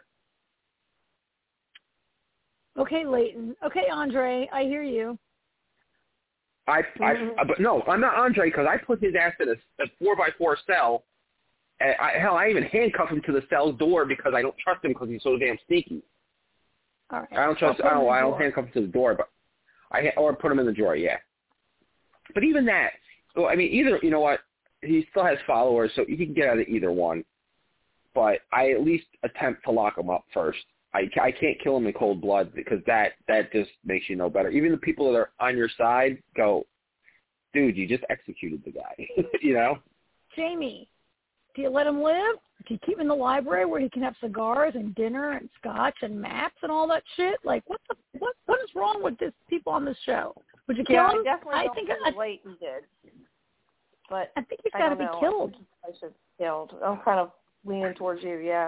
Speaker 2: Okay, Leighton. Okay, Andre. I hear you.
Speaker 1: But no, I'm not Andre because I put his ass in a 4x4 cell. I even handcuff him to the cell's door because I don't trust him because he's so damn sneaky.
Speaker 2: All right.
Speaker 1: I don't handcuff him to the door, but or put him in the drawer, yeah. But even that, well, I mean, either, you know what, he still has followers, so he can get out of either one. But I at least attempt to lock him up first. I can't kill him in cold blood because that just makes you know better. Even the people that are on your side go, dude, you just executed the guy, you know?
Speaker 2: Jamie, do you let him live? Do you keep him in the library where he can have cigars and dinner and scotch and maps and all that shit? Like, what is wrong with this people on this show? Would you kill him?
Speaker 3: I definitely don't think Leighton did. But
Speaker 2: I think he's got to be killed.
Speaker 3: I should be killed. I'm kind of leaning towards you, yeah.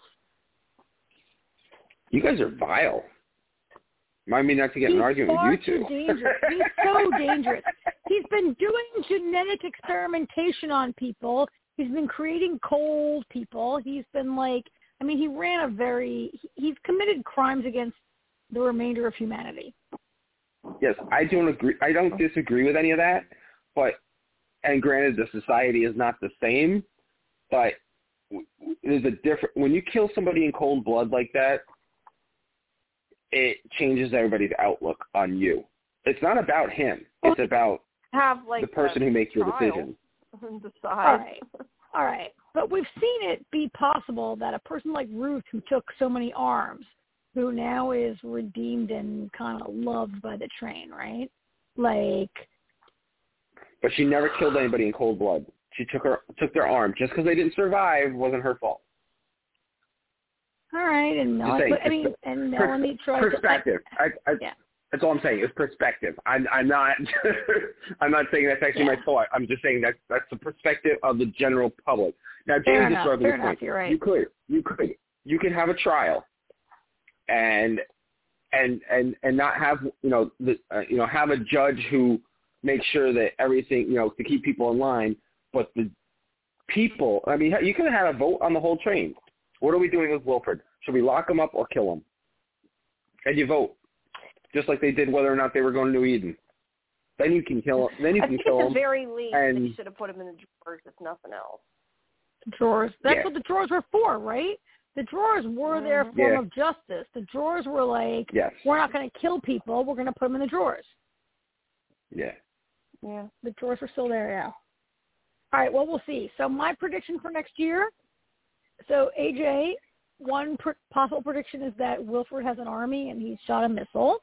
Speaker 1: You guys are vile. Remind me not to get in an argument with you two.
Speaker 2: Dangerous. He's so dangerous. He's been doing genetic experimentation on people. He's been creating cold people. He's been he's committed crimes against the remainder of humanity.
Speaker 1: Yes, I don't agree. I don't disagree with any of that, and granted, the society is not the same, but there's a different. When you kill somebody in cold blood like that, it changes everybody's outlook on you. It's not about him. It's about the person who makes your decision.
Speaker 2: All right. But we've seen it be possible that a person like Ruth, who took so many arms, who now is redeemed and kind of loved by the train, right?
Speaker 1: But she never killed anybody in cold blood. She took their arm. Just because they didn't survive wasn't her fault.
Speaker 2: All right, and Melanie tried
Speaker 1: perspective. That's all I'm saying. It's perspective. I'm not. I'm not saying that's actually my thought. I'm just saying that's the perspective of the general public. Now, Jamie just brought up a point.
Speaker 2: You're right.
Speaker 1: You could have a trial, and not have have a judge who makes sure that everything to keep people in line. But the people, I mean, you could have had a vote on the whole train. What are we doing with Wilford? Should we lock him up or kill him? And you vote, just like they did whether or not they were going to New Eden. Then you can kill him. Then you can kill him.
Speaker 3: At the very least, they should have put him in the drawers, if nothing else.
Speaker 2: Drawers. That's what the drawers were for, right? The drawers were their form of justice. The drawers were like, we're not going to kill people. We're going to put them in the drawers.
Speaker 1: Yeah.
Speaker 2: Yeah. The drawers are still there now. All right. Well, we'll see. So my prediction for next year. So AJ, one possible prediction is that Wilford has an army and he's shot a missile.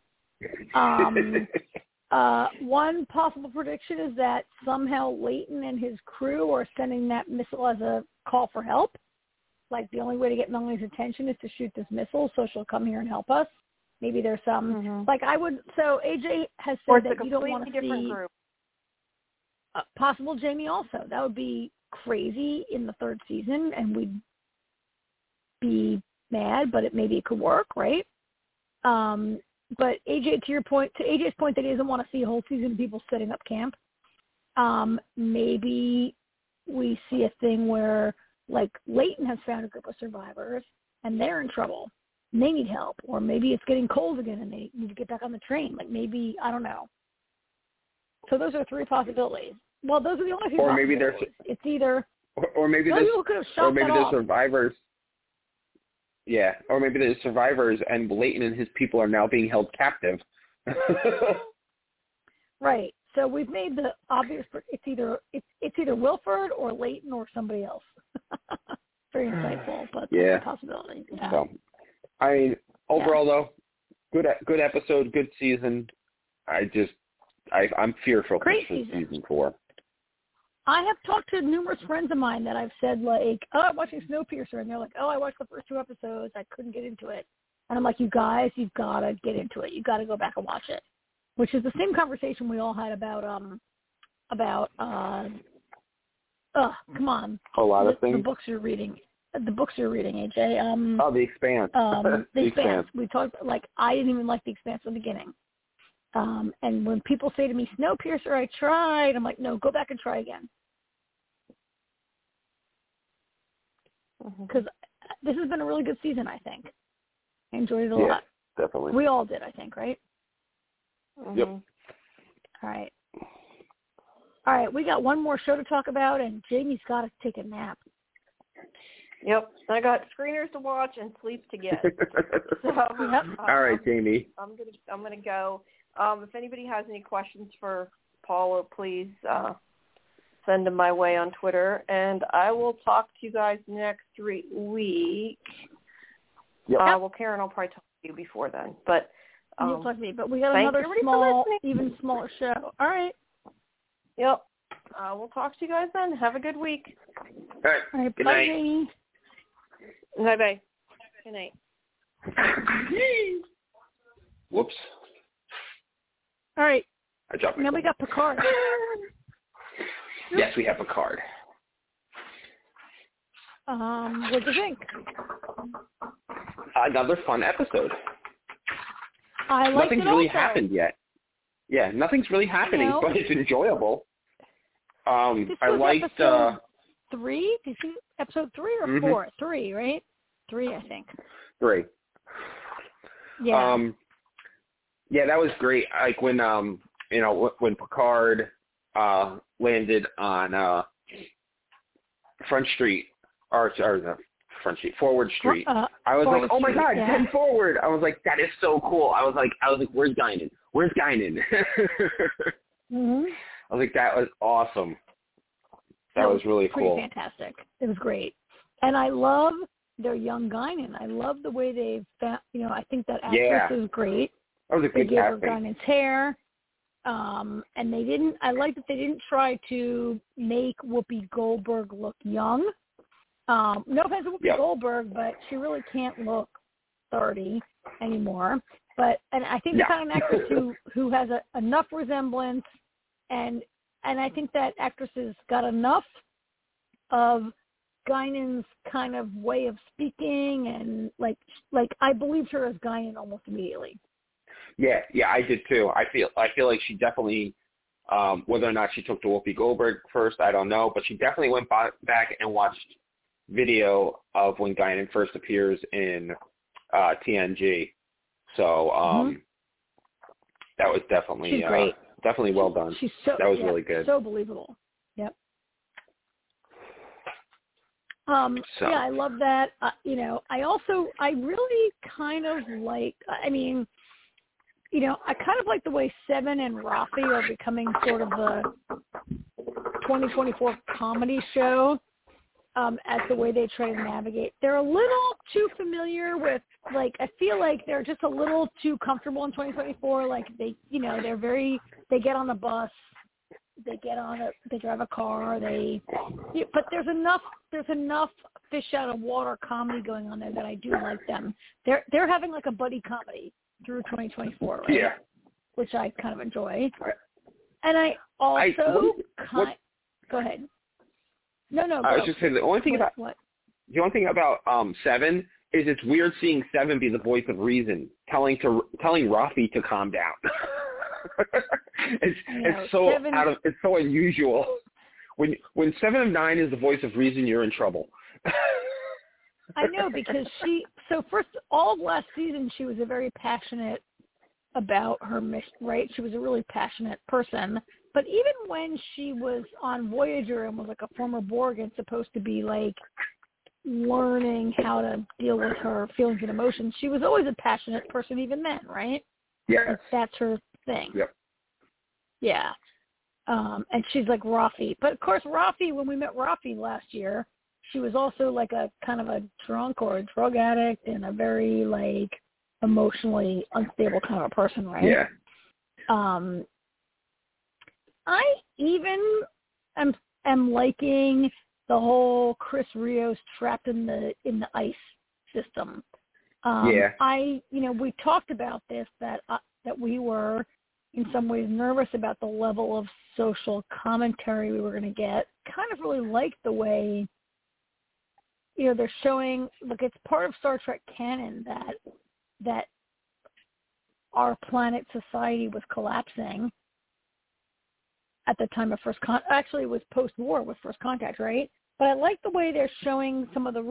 Speaker 2: One possible prediction is that somehow Leighton and his crew are sending that missile as a call for help. Like the only way to get Melanie's attention is to shoot this missile, so she'll come here and help us. Maybe there's some So AJ has said that you don't want to see group. Possible Jamie also. That would be crazy in the third season, and we'd be mad, but maybe it could work, right? But AJ, to AJ's point that he doesn't want to see a whole season of people setting up camp, maybe we see a thing where, like, Leighton has found a group of survivors, and they're in trouble, and they need help. Or maybe it's getting cold again, and they need to get back on the train. Like, maybe, I don't know. So those are three possibilities. Well, those are the only three possibilities. It's either...
Speaker 1: Or maybe there's survivors. Yeah, or maybe there's survivors, and Leighton and his people are now being held captive.
Speaker 2: Right. So we've made the obvious. It's either Wilford or Leighton or somebody else. Very insightful, but that's a possibility. Yeah.
Speaker 1: So, I mean, overall though, good episode, good season. I'm fearful for season 4.
Speaker 2: I have talked to numerous friends of mine that I've said, like, I'm watching Snowpiercer, and they're like, I watched the first 2 episodes. I couldn't get into it. And I'm like, you guys, you've got to get into it. You've got to go back and watch it, which is the same conversation we all had about come on.
Speaker 1: A lot of things.
Speaker 2: The books you're reading. The books you're reading, AJ.
Speaker 1: The Expanse.
Speaker 2: The Expanse. We talked, like, I didn't even like The Expanse in the beginning. And when people say to me, Snowpiercer, I tried, I'm like, no, go back and try again. Because this has been a really good season, I think. I enjoyed it a lot.
Speaker 1: Definitely.
Speaker 2: We all did, I think, right?
Speaker 1: Yep.
Speaker 2: All right. All right, we got one more show to talk about, and Jamie's got to take a nap.
Speaker 3: Yep, I got screeners to watch and sleep to get. So,
Speaker 1: all right, Jamie.
Speaker 3: I'm gonna go. If anybody has any questions for Paula, please send them my way on Twitter, and I will talk to you guys next week.
Speaker 1: Yep.
Speaker 3: Well, Karen, I'll probably talk to you before then, but
Speaker 2: you'll talk to me. But we got another small, even smaller show. All right.
Speaker 3: Yep. We'll talk to you guys then. Have a good week.
Speaker 1: All right. Good night.
Speaker 2: Jamie.
Speaker 3: Bye-bye. Good night.
Speaker 1: Whoops.
Speaker 2: All right.
Speaker 1: I dropped my
Speaker 2: now
Speaker 1: phone.
Speaker 2: we got Picard.
Speaker 1: Yes, we have Picard.
Speaker 2: What do you think?
Speaker 1: Another fun episode.
Speaker 2: I liked
Speaker 1: Nothing's
Speaker 2: it
Speaker 1: really
Speaker 2: also.
Speaker 1: happened yet. Yeah, nothing's really happening, but it's enjoyable.
Speaker 2: This
Speaker 1: I
Speaker 2: was
Speaker 1: liked
Speaker 2: episode 3. Did you see episode 3 or 4? 3, right? 3, I think.
Speaker 1: 3.
Speaker 2: Yeah.
Speaker 1: Yeah, that was great. Like when when Picard landed on Front Street or not Front Street, Forward Street. I was like, oh my God,
Speaker 2: yeah.
Speaker 1: 10 Forward. I was like, that is so cool. I was like, where's Guinan? Where's Guinan?
Speaker 2: Mm-hmm.
Speaker 1: I was like, that was awesome. That was really cool.
Speaker 2: Pretty fantastic. It was great. And I love their young Guinan. I love the way they've found, I think that actress is great.
Speaker 1: That was a good
Speaker 2: casting. They gave her
Speaker 1: casting.
Speaker 2: Guinan's hair. And I like that they didn't try to make Whoopi Goldberg look young. No offense to Whoopi Goldberg, but she really can't look 30 anymore. And I think they found an actress who has enough resemblance, and I think that actress has got enough of Guinan's kind of way of speaking, and like I believed her as Guinan almost immediately.
Speaker 1: Yeah, I did too. I feel like she definitely, whether or not she took to Whoopi Goldberg first, I don't know, but she definitely went back and watched video of when Guinan first appears in TNG. So that was definitely
Speaker 2: great.
Speaker 1: Definitely well done. That was really good.
Speaker 2: So believable. Yep. Yeah, I love that. I really kind of like, I kind of like the way Seven and Rafi are becoming sort of the 2024 comedy show as the way they try to navigate. They're a little too familiar with, I feel like they're just a little too comfortable in 2024. They get on the bus, they drive a car, but there's enough fish out of water comedy going on there that I do like them. They're having like a buddy comedy through 2024, right?
Speaker 1: Yeah.
Speaker 2: Which I kind of enjoy. And I also go ahead. No.
Speaker 1: I was just saying the only thing about Seven is it's weird seeing Seven be the voice of reason, telling Rafi to calm down. It's so unusual. When 7 of 9 is the voice of reason, you're in trouble.
Speaker 2: I know, because first, all of last season, she was a very passionate about her mission, right? She was a really passionate person. But even when she was on Voyager and was like a former Borg and supposed to be like learning how to deal with her feelings and emotions, she was always a passionate person even then, right?
Speaker 1: Yeah.
Speaker 2: That's her thing.
Speaker 1: Yep.
Speaker 2: Yeah. And she's like Rafi. But of course, Rafi, when we met Rafi last year, she was also like a kind of a drunk or a drug addict and a very like emotionally unstable kind of a person, right?
Speaker 1: Yeah.
Speaker 2: I even am liking the whole Chris Rios trapped in the ice system. We talked about this that we were in some ways nervous about the level of social commentary we were going to get. Kind of really liked the way, they're showing, look, it's part of Star Trek canon that our planet society was collapsing at the time of first contact. Actually, it was post-war with First Contact, right? But I like the way they're showing some of the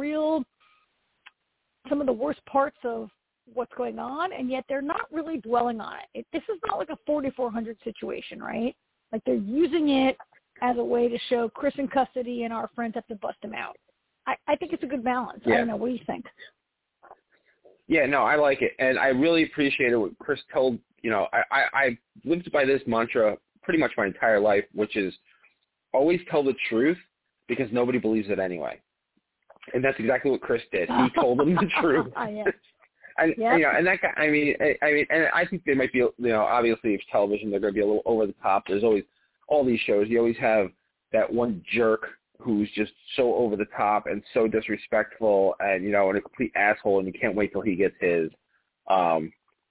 Speaker 2: worst parts of what's going on, and yet they're not really dwelling on it. This is not like a 4400 situation, right? Like they're using it as a way to show Chris in custody and our friends have to bust him out. I think it's a good balance. Yeah. I don't know. What do you think?
Speaker 1: Yeah, no, I like it. And I really appreciated what Chris told, I lived by this mantra pretty much my entire life, which is always tell the truth because nobody believes it anyway. And that's exactly what Chris did. He told them the truth.
Speaker 2: Yeah.
Speaker 1: And and that guy. I mean, and I think they might be. Obviously, it's television. They're going to be a little over the top. There's always all these shows. You always have that one jerk who's just so over the top and so disrespectful, and and a complete asshole, and you can't wait till he gets his. But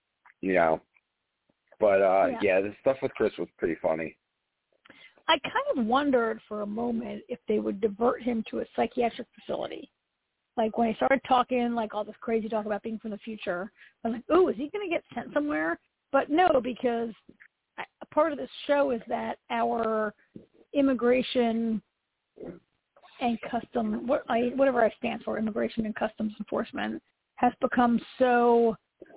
Speaker 1: the stuff with Chris was pretty funny.
Speaker 2: I kind of wondered for a moment if they would divert him to a psychiatric facility. Like when he started talking, like all this crazy talk about being from the future, I was like, "Oh, is he going to get sent somewhere?" But no, because a part of this show is that our immigration and whatever I stand for, immigration and customs enforcement, has become so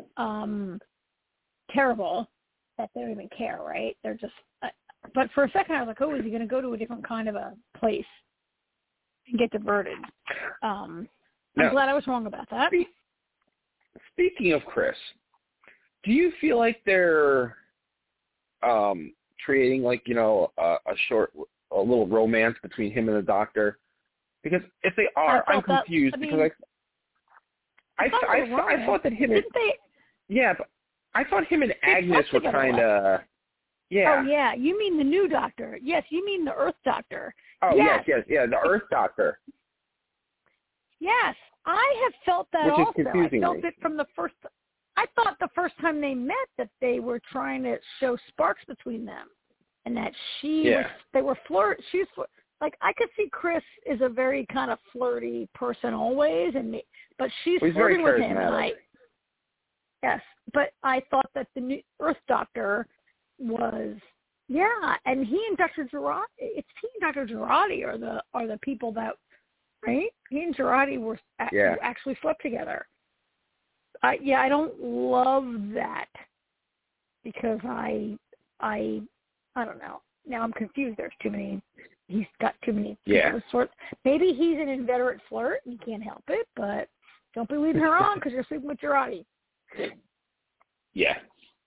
Speaker 2: terrible that they don't even care, right? They're just. But for a second, I was like, "Oh, is he going to go to a different kind of a place and get diverted?" I'm glad I was wrong about that.
Speaker 1: Speaking of Chris, do you feel like they're creating like a little romance between him and the doctor? Because if they are, I'm confused because I thought that him and but I thought him and Agnes were kind of. Yeah.
Speaker 2: Oh, yeah. You mean the new doctor. Yes, you mean the Earth doctor.
Speaker 1: Oh, yes, the Earth doctor.
Speaker 2: Yes, I have felt that
Speaker 1: also.
Speaker 2: I felt it from the first – I thought the first time they met that they were trying to show sparks between them and that they were she's like I could see Chris is a very kind of flirty person always, but she's flirting with him. Yes, but I thought that the new Earth doctor – was and he and Dr. Girardi, it's he and Dr. Girardi are the people that, right? He and Girardi were actually slept together. I don't love that because I don't know. Now I'm confused. There's too many. He's got too many sorts. Maybe he's an inveterate flirt and he can't help it, but don't be leading her on because you're sleeping with Girardi.
Speaker 1: Yeah.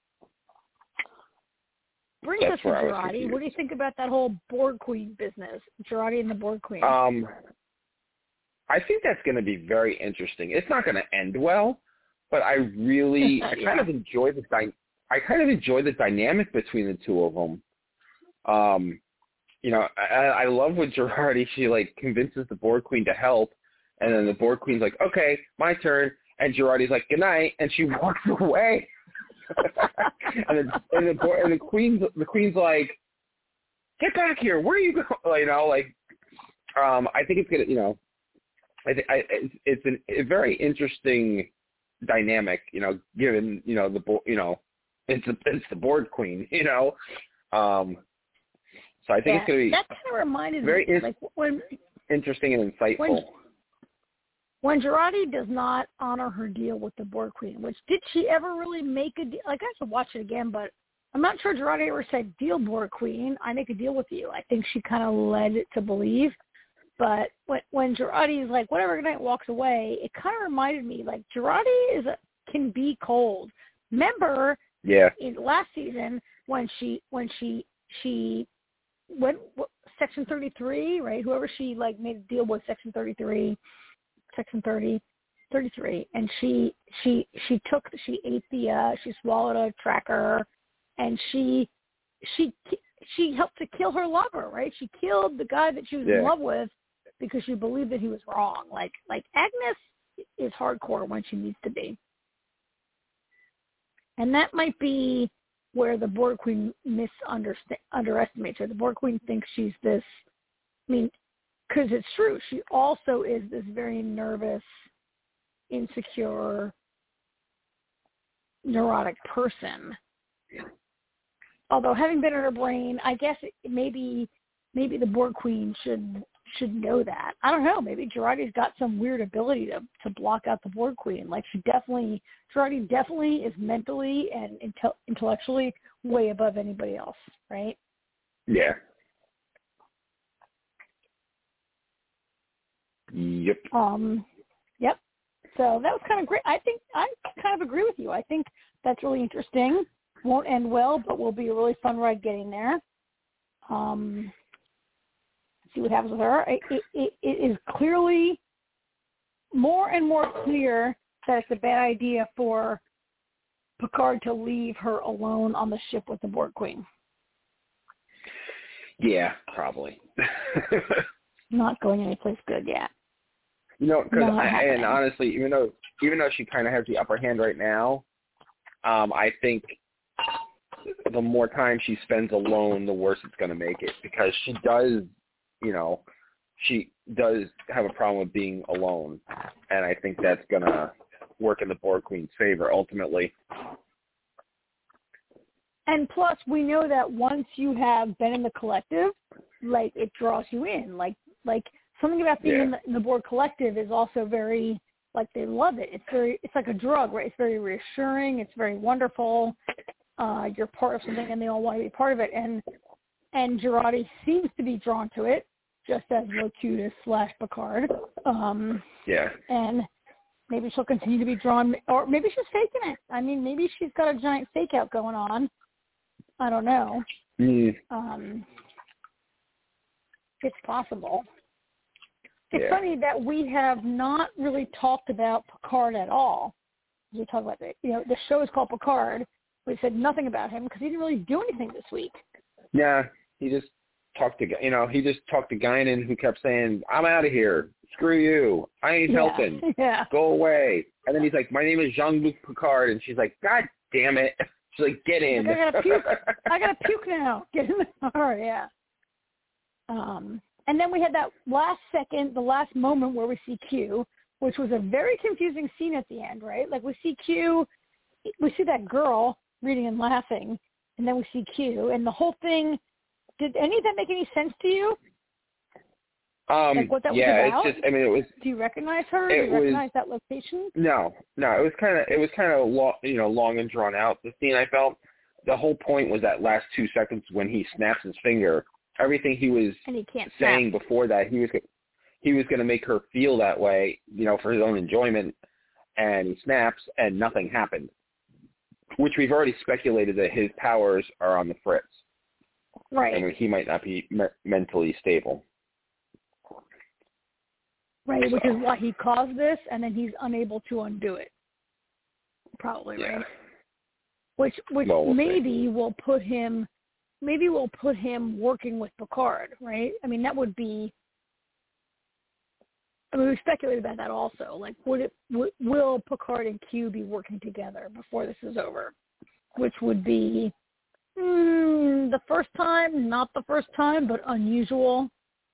Speaker 2: Brings us to Girardi. What do you think about that whole Borg Queen business? Girardi and the Borg Queen.
Speaker 1: I think that's going to be very interesting. It's not going to end well, but I kind of enjoy the dynamic between the two of them. I love when Girardi, she like convinces the Borg Queen to help, and then the Borg Queen's like, "Okay, my turn," and Girardi's like, "Good night," and she walks away. and the queen's like, "Get back here! Where are you going?" I think it's gonna, it's a very interesting dynamic, given it's the Borg Queen, so I think it's gonna be
Speaker 2: that kind of reminded
Speaker 1: me
Speaker 2: when
Speaker 1: interesting and insightful.
Speaker 2: When Girardi does not honor her deal with the Borg Queen, which did she ever really make a deal? Like, I have to watch it again, but I'm not sure Girardi ever said, "Deal, Borg Queen, I make a deal with you." I think she kind of led it to believe. But when Girardi's like, whatever, good night, walks away, it kind of reminded me, like, Girardi can be cold. Remember in last season when she went Section 33, right? Whoever she, like, made a deal with, Section 33, Section 33, and she swallowed a tracker, and she helped to kill her lover, right? She killed the guy that she was in love with because she believed that he was wrong. Like Agnes is hardcore when she needs to be, and that might be where the Borg Queen underestimates her. The Borg Queen thinks she's this. I mean, because it's true, she also is this very nervous, insecure, neurotic person. Although having been in her brain, I guess maybe the Borg Queen should know that. I don't know. Maybe Girardi's got some weird ability to block out the Borg Queen. Like Girardi definitely is mentally and intellectually way above anybody else, right?
Speaker 1: Yeah. Yep.
Speaker 2: Yep. So that was kind of great. I think I kind of agree with you. I think that's really interesting. Won't end well, but will be a really fun ride getting there. See what happens with her. It is clearly more and more clear that it's a bad idea for Picard to leave her alone on the ship with the Borg Queen.
Speaker 1: Yeah, probably.
Speaker 2: Not going anyplace good yet.
Speaker 1: Because and honestly, even though she kind of has the upper hand right now, I think the more time she spends alone, the worse it's going to make it, because she does have a problem with being alone, and I think that's going to work in the Borg Queen's favor ultimately.
Speaker 2: And plus, we know that once you have been in the collective, like, it draws you in. Like something about being in the Borg collective is also very, like, they love it. It's like a drug, right? It's very reassuring. It's very wonderful. You're part of something, and they all want to be part of it. And Jurati seems to be drawn to it, just as Locutus / Picard. And maybe she'll continue to be drawn, or maybe she's faking it. I mean, maybe she's got a giant fake out going on. I don't know. It's possible. It's funny that we have not really talked about Picard at all. We talk about it. The show is called Picard. We said nothing about him because he didn't really do anything this week.
Speaker 1: Yeah, he just talked to Guinan, who kept saying, "I'm out of here. Screw you. I ain't helping. Go away." And then he's like, "My name is Jean-Luc Picard," and she's like, "God damn it." She's like, "Get in."
Speaker 2: I gotta puke. I gotta puke now. Get in the car. Yeah. And then we had that the last moment where we see Q, which was a very confusing scene at the end, right? Like, we see Q, we see that girl reading and laughing, and then we see Q, and the whole thing. Did any of that make any sense to you? Like what that was about?
Speaker 1: It's just. I mean, it was.
Speaker 2: Do you recognize her? Do you recognize that location?
Speaker 1: No. It was kind of long and drawn out. The scene, I felt, the whole point was that last 2 seconds when he snaps his finger. Everything he was saying before that, he was going to make her feel that way, for his own enjoyment, and he snaps, and nothing happened. Which we've already speculated that his powers are on the fritz.
Speaker 2: Right.
Speaker 1: And he might not be mentally stable.
Speaker 2: Right, which is why he caused this, and then he's unable to undo it. Probably, right? Which maybe will put him working with Picard, right? I mean, that would be. I mean, we speculated about that also. Like, will Picard and Q be working together before this is over? Which would be the first time, not the first time, but unusual.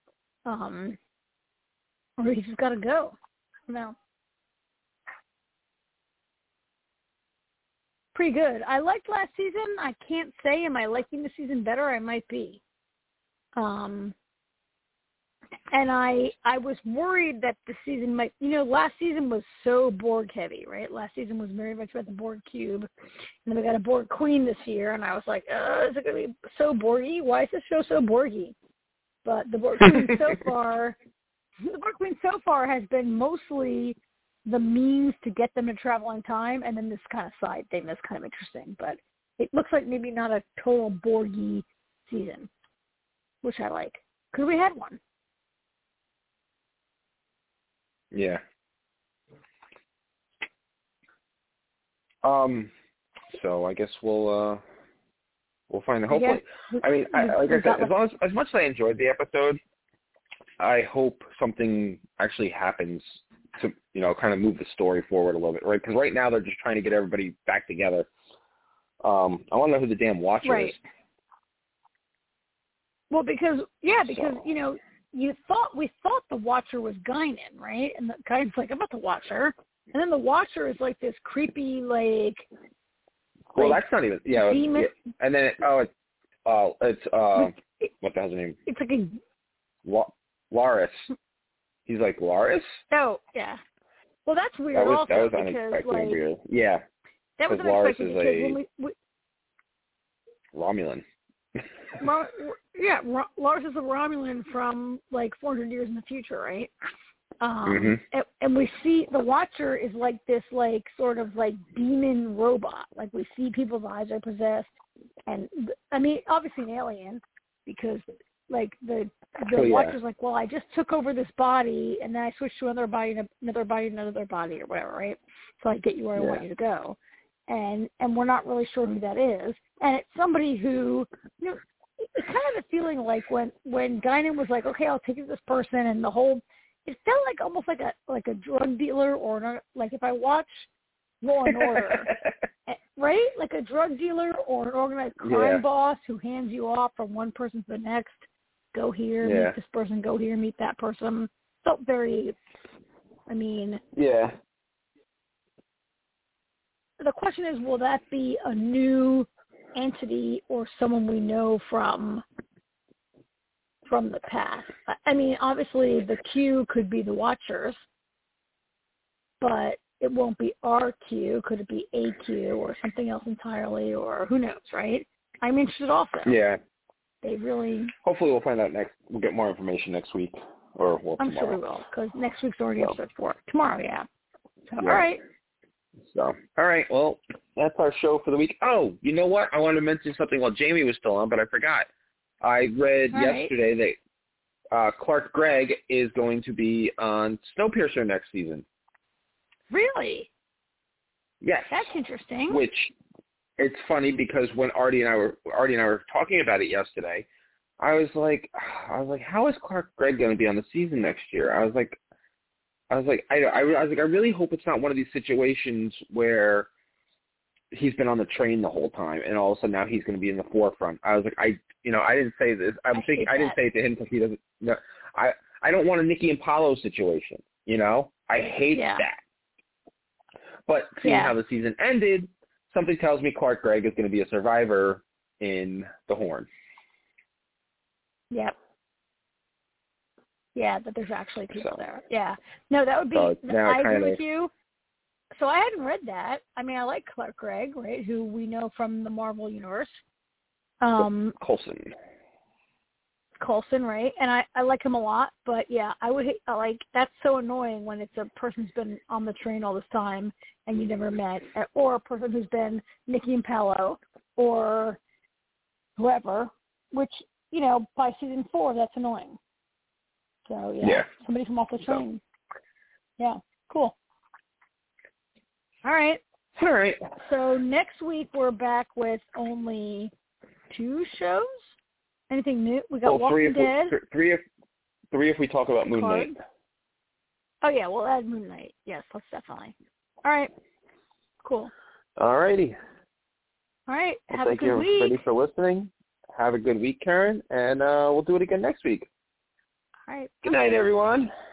Speaker 2: Or he's just got to go. No. Pretty good. I liked last season. I can't say, am I liking the season better? I might be. And I was worried that the season might, last season was so Borg heavy, right? Last season was very much about the Borg cube. And then we got a Borg queen this year, and I was like, is it going to be so Borgy? Why is this show so Borgy? But the Borg queen so far has been mostly the means to get them to travel in time, and then this kind of side thing that's kind of interesting. But it looks like maybe not a total Borgy season, which I like, because we had one.
Speaker 1: Yeah. So I guess we'll find. Hopefully, like I said, as much as I enjoyed the episode, I hope something actually happens to kind of move the story forward a little bit, right? Because right now they're just trying to get everybody back together. I want to know who the damn Watcher is.
Speaker 2: Well, because we thought the Watcher was Guinan, right? And the Guinan's like, I'm not the Watcher. And then the Watcher is like this creepy, like.
Speaker 1: Well, that's not even. Yeah. And then it's what the hell's her name?
Speaker 2: It's like a.
Speaker 1: Laris. He's like, Laris?
Speaker 2: Oh, yeah. Well, that's weird
Speaker 1: that was
Speaker 2: because,
Speaker 1: unexpectedly weird. Yeah.
Speaker 2: That was
Speaker 1: unexpected
Speaker 2: because when we
Speaker 1: Romulan.
Speaker 2: Laris is a Romulan from, 400 years in the future, right? And we see the Watcher is like this, like, sort of like demon robot. Like, we see people's eyes are possessed. And, I mean, obviously an alien, because, like, the Watcher's like, well, I just took over this body, and then I switched to another body, or whatever, right? So I get you where I want you to go. And we're not really sure who that is. And it's somebody who, you know, it's kind of a feeling like when Guinan was like, okay, I'll take you to this person, and the whole, it felt like almost like a drug dealer, or like if I watch Law and Order, right? Like a drug dealer or an organized crime boss who hands you off from one person to the next. Go here, meet this person. Go here, meet that person. Felt very, I mean. Yeah. The question is, will that be a new entity or someone we know from the past? I mean, obviously the Q could be the Watchers, but it won't be our Q. Could it be a Q or something else entirely, or who knows, right? I'm interested also. Yeah. They really. Hopefully we'll find out we'll get more information next week, or I'm tomorrow. Sure we will, because next week's already episode 4. Tomorrow, yeah. So, all right. So, all right, well, that's our show for the week. Oh, you know what? I wanted to mention something while Jamie was still on, but I forgot. I read yesterday that Clark Gregg is going to be on Snowpiercer next season. Really? Yes. That's interesting. Which, it's funny because when Artie and I were talking about it yesterday, I was like, how is Clark Gregg going to be on the season next year? I was like, I really hope it's not one of these situations where he's been on the train the whole time and all of a sudden now he's going to be in the forefront. I was like, I didn't say this. I didn't say it to him because he doesn't. No, I don't want a Nikki and Paulo situation. You know, I hate that. But seeing how the season ended, something tells me Clark Gregg is going to be a survivor in the Horn. Yep. Yeah, that there's actually people there. Yeah. No, that would be, I agree with you. So I hadn't read that. I mean, I like Clark Gregg, right, who we know from the Marvel Universe. Coulson, right? And I like him a lot, but yeah, I would that's so annoying when it's a person who's been on the train all this time and you never met, or a person who's been Nikki and Paolo or whoever, which, you know, by season 4, that's annoying. So, somebody from off the train. So. Yeah, cool. All right. So next week we're back with only 2 shows. Anything new? We got Walking Dead. 3 if we talk about Moon Knight. Oh, yeah, we'll add Moon Knight. Yes, let's definitely. All right. Cool. All righty. All right. Have a good week. Thank you, everybody, for listening. Have a good week, Karen, and we'll do it again next week. All right. Good night, everyone.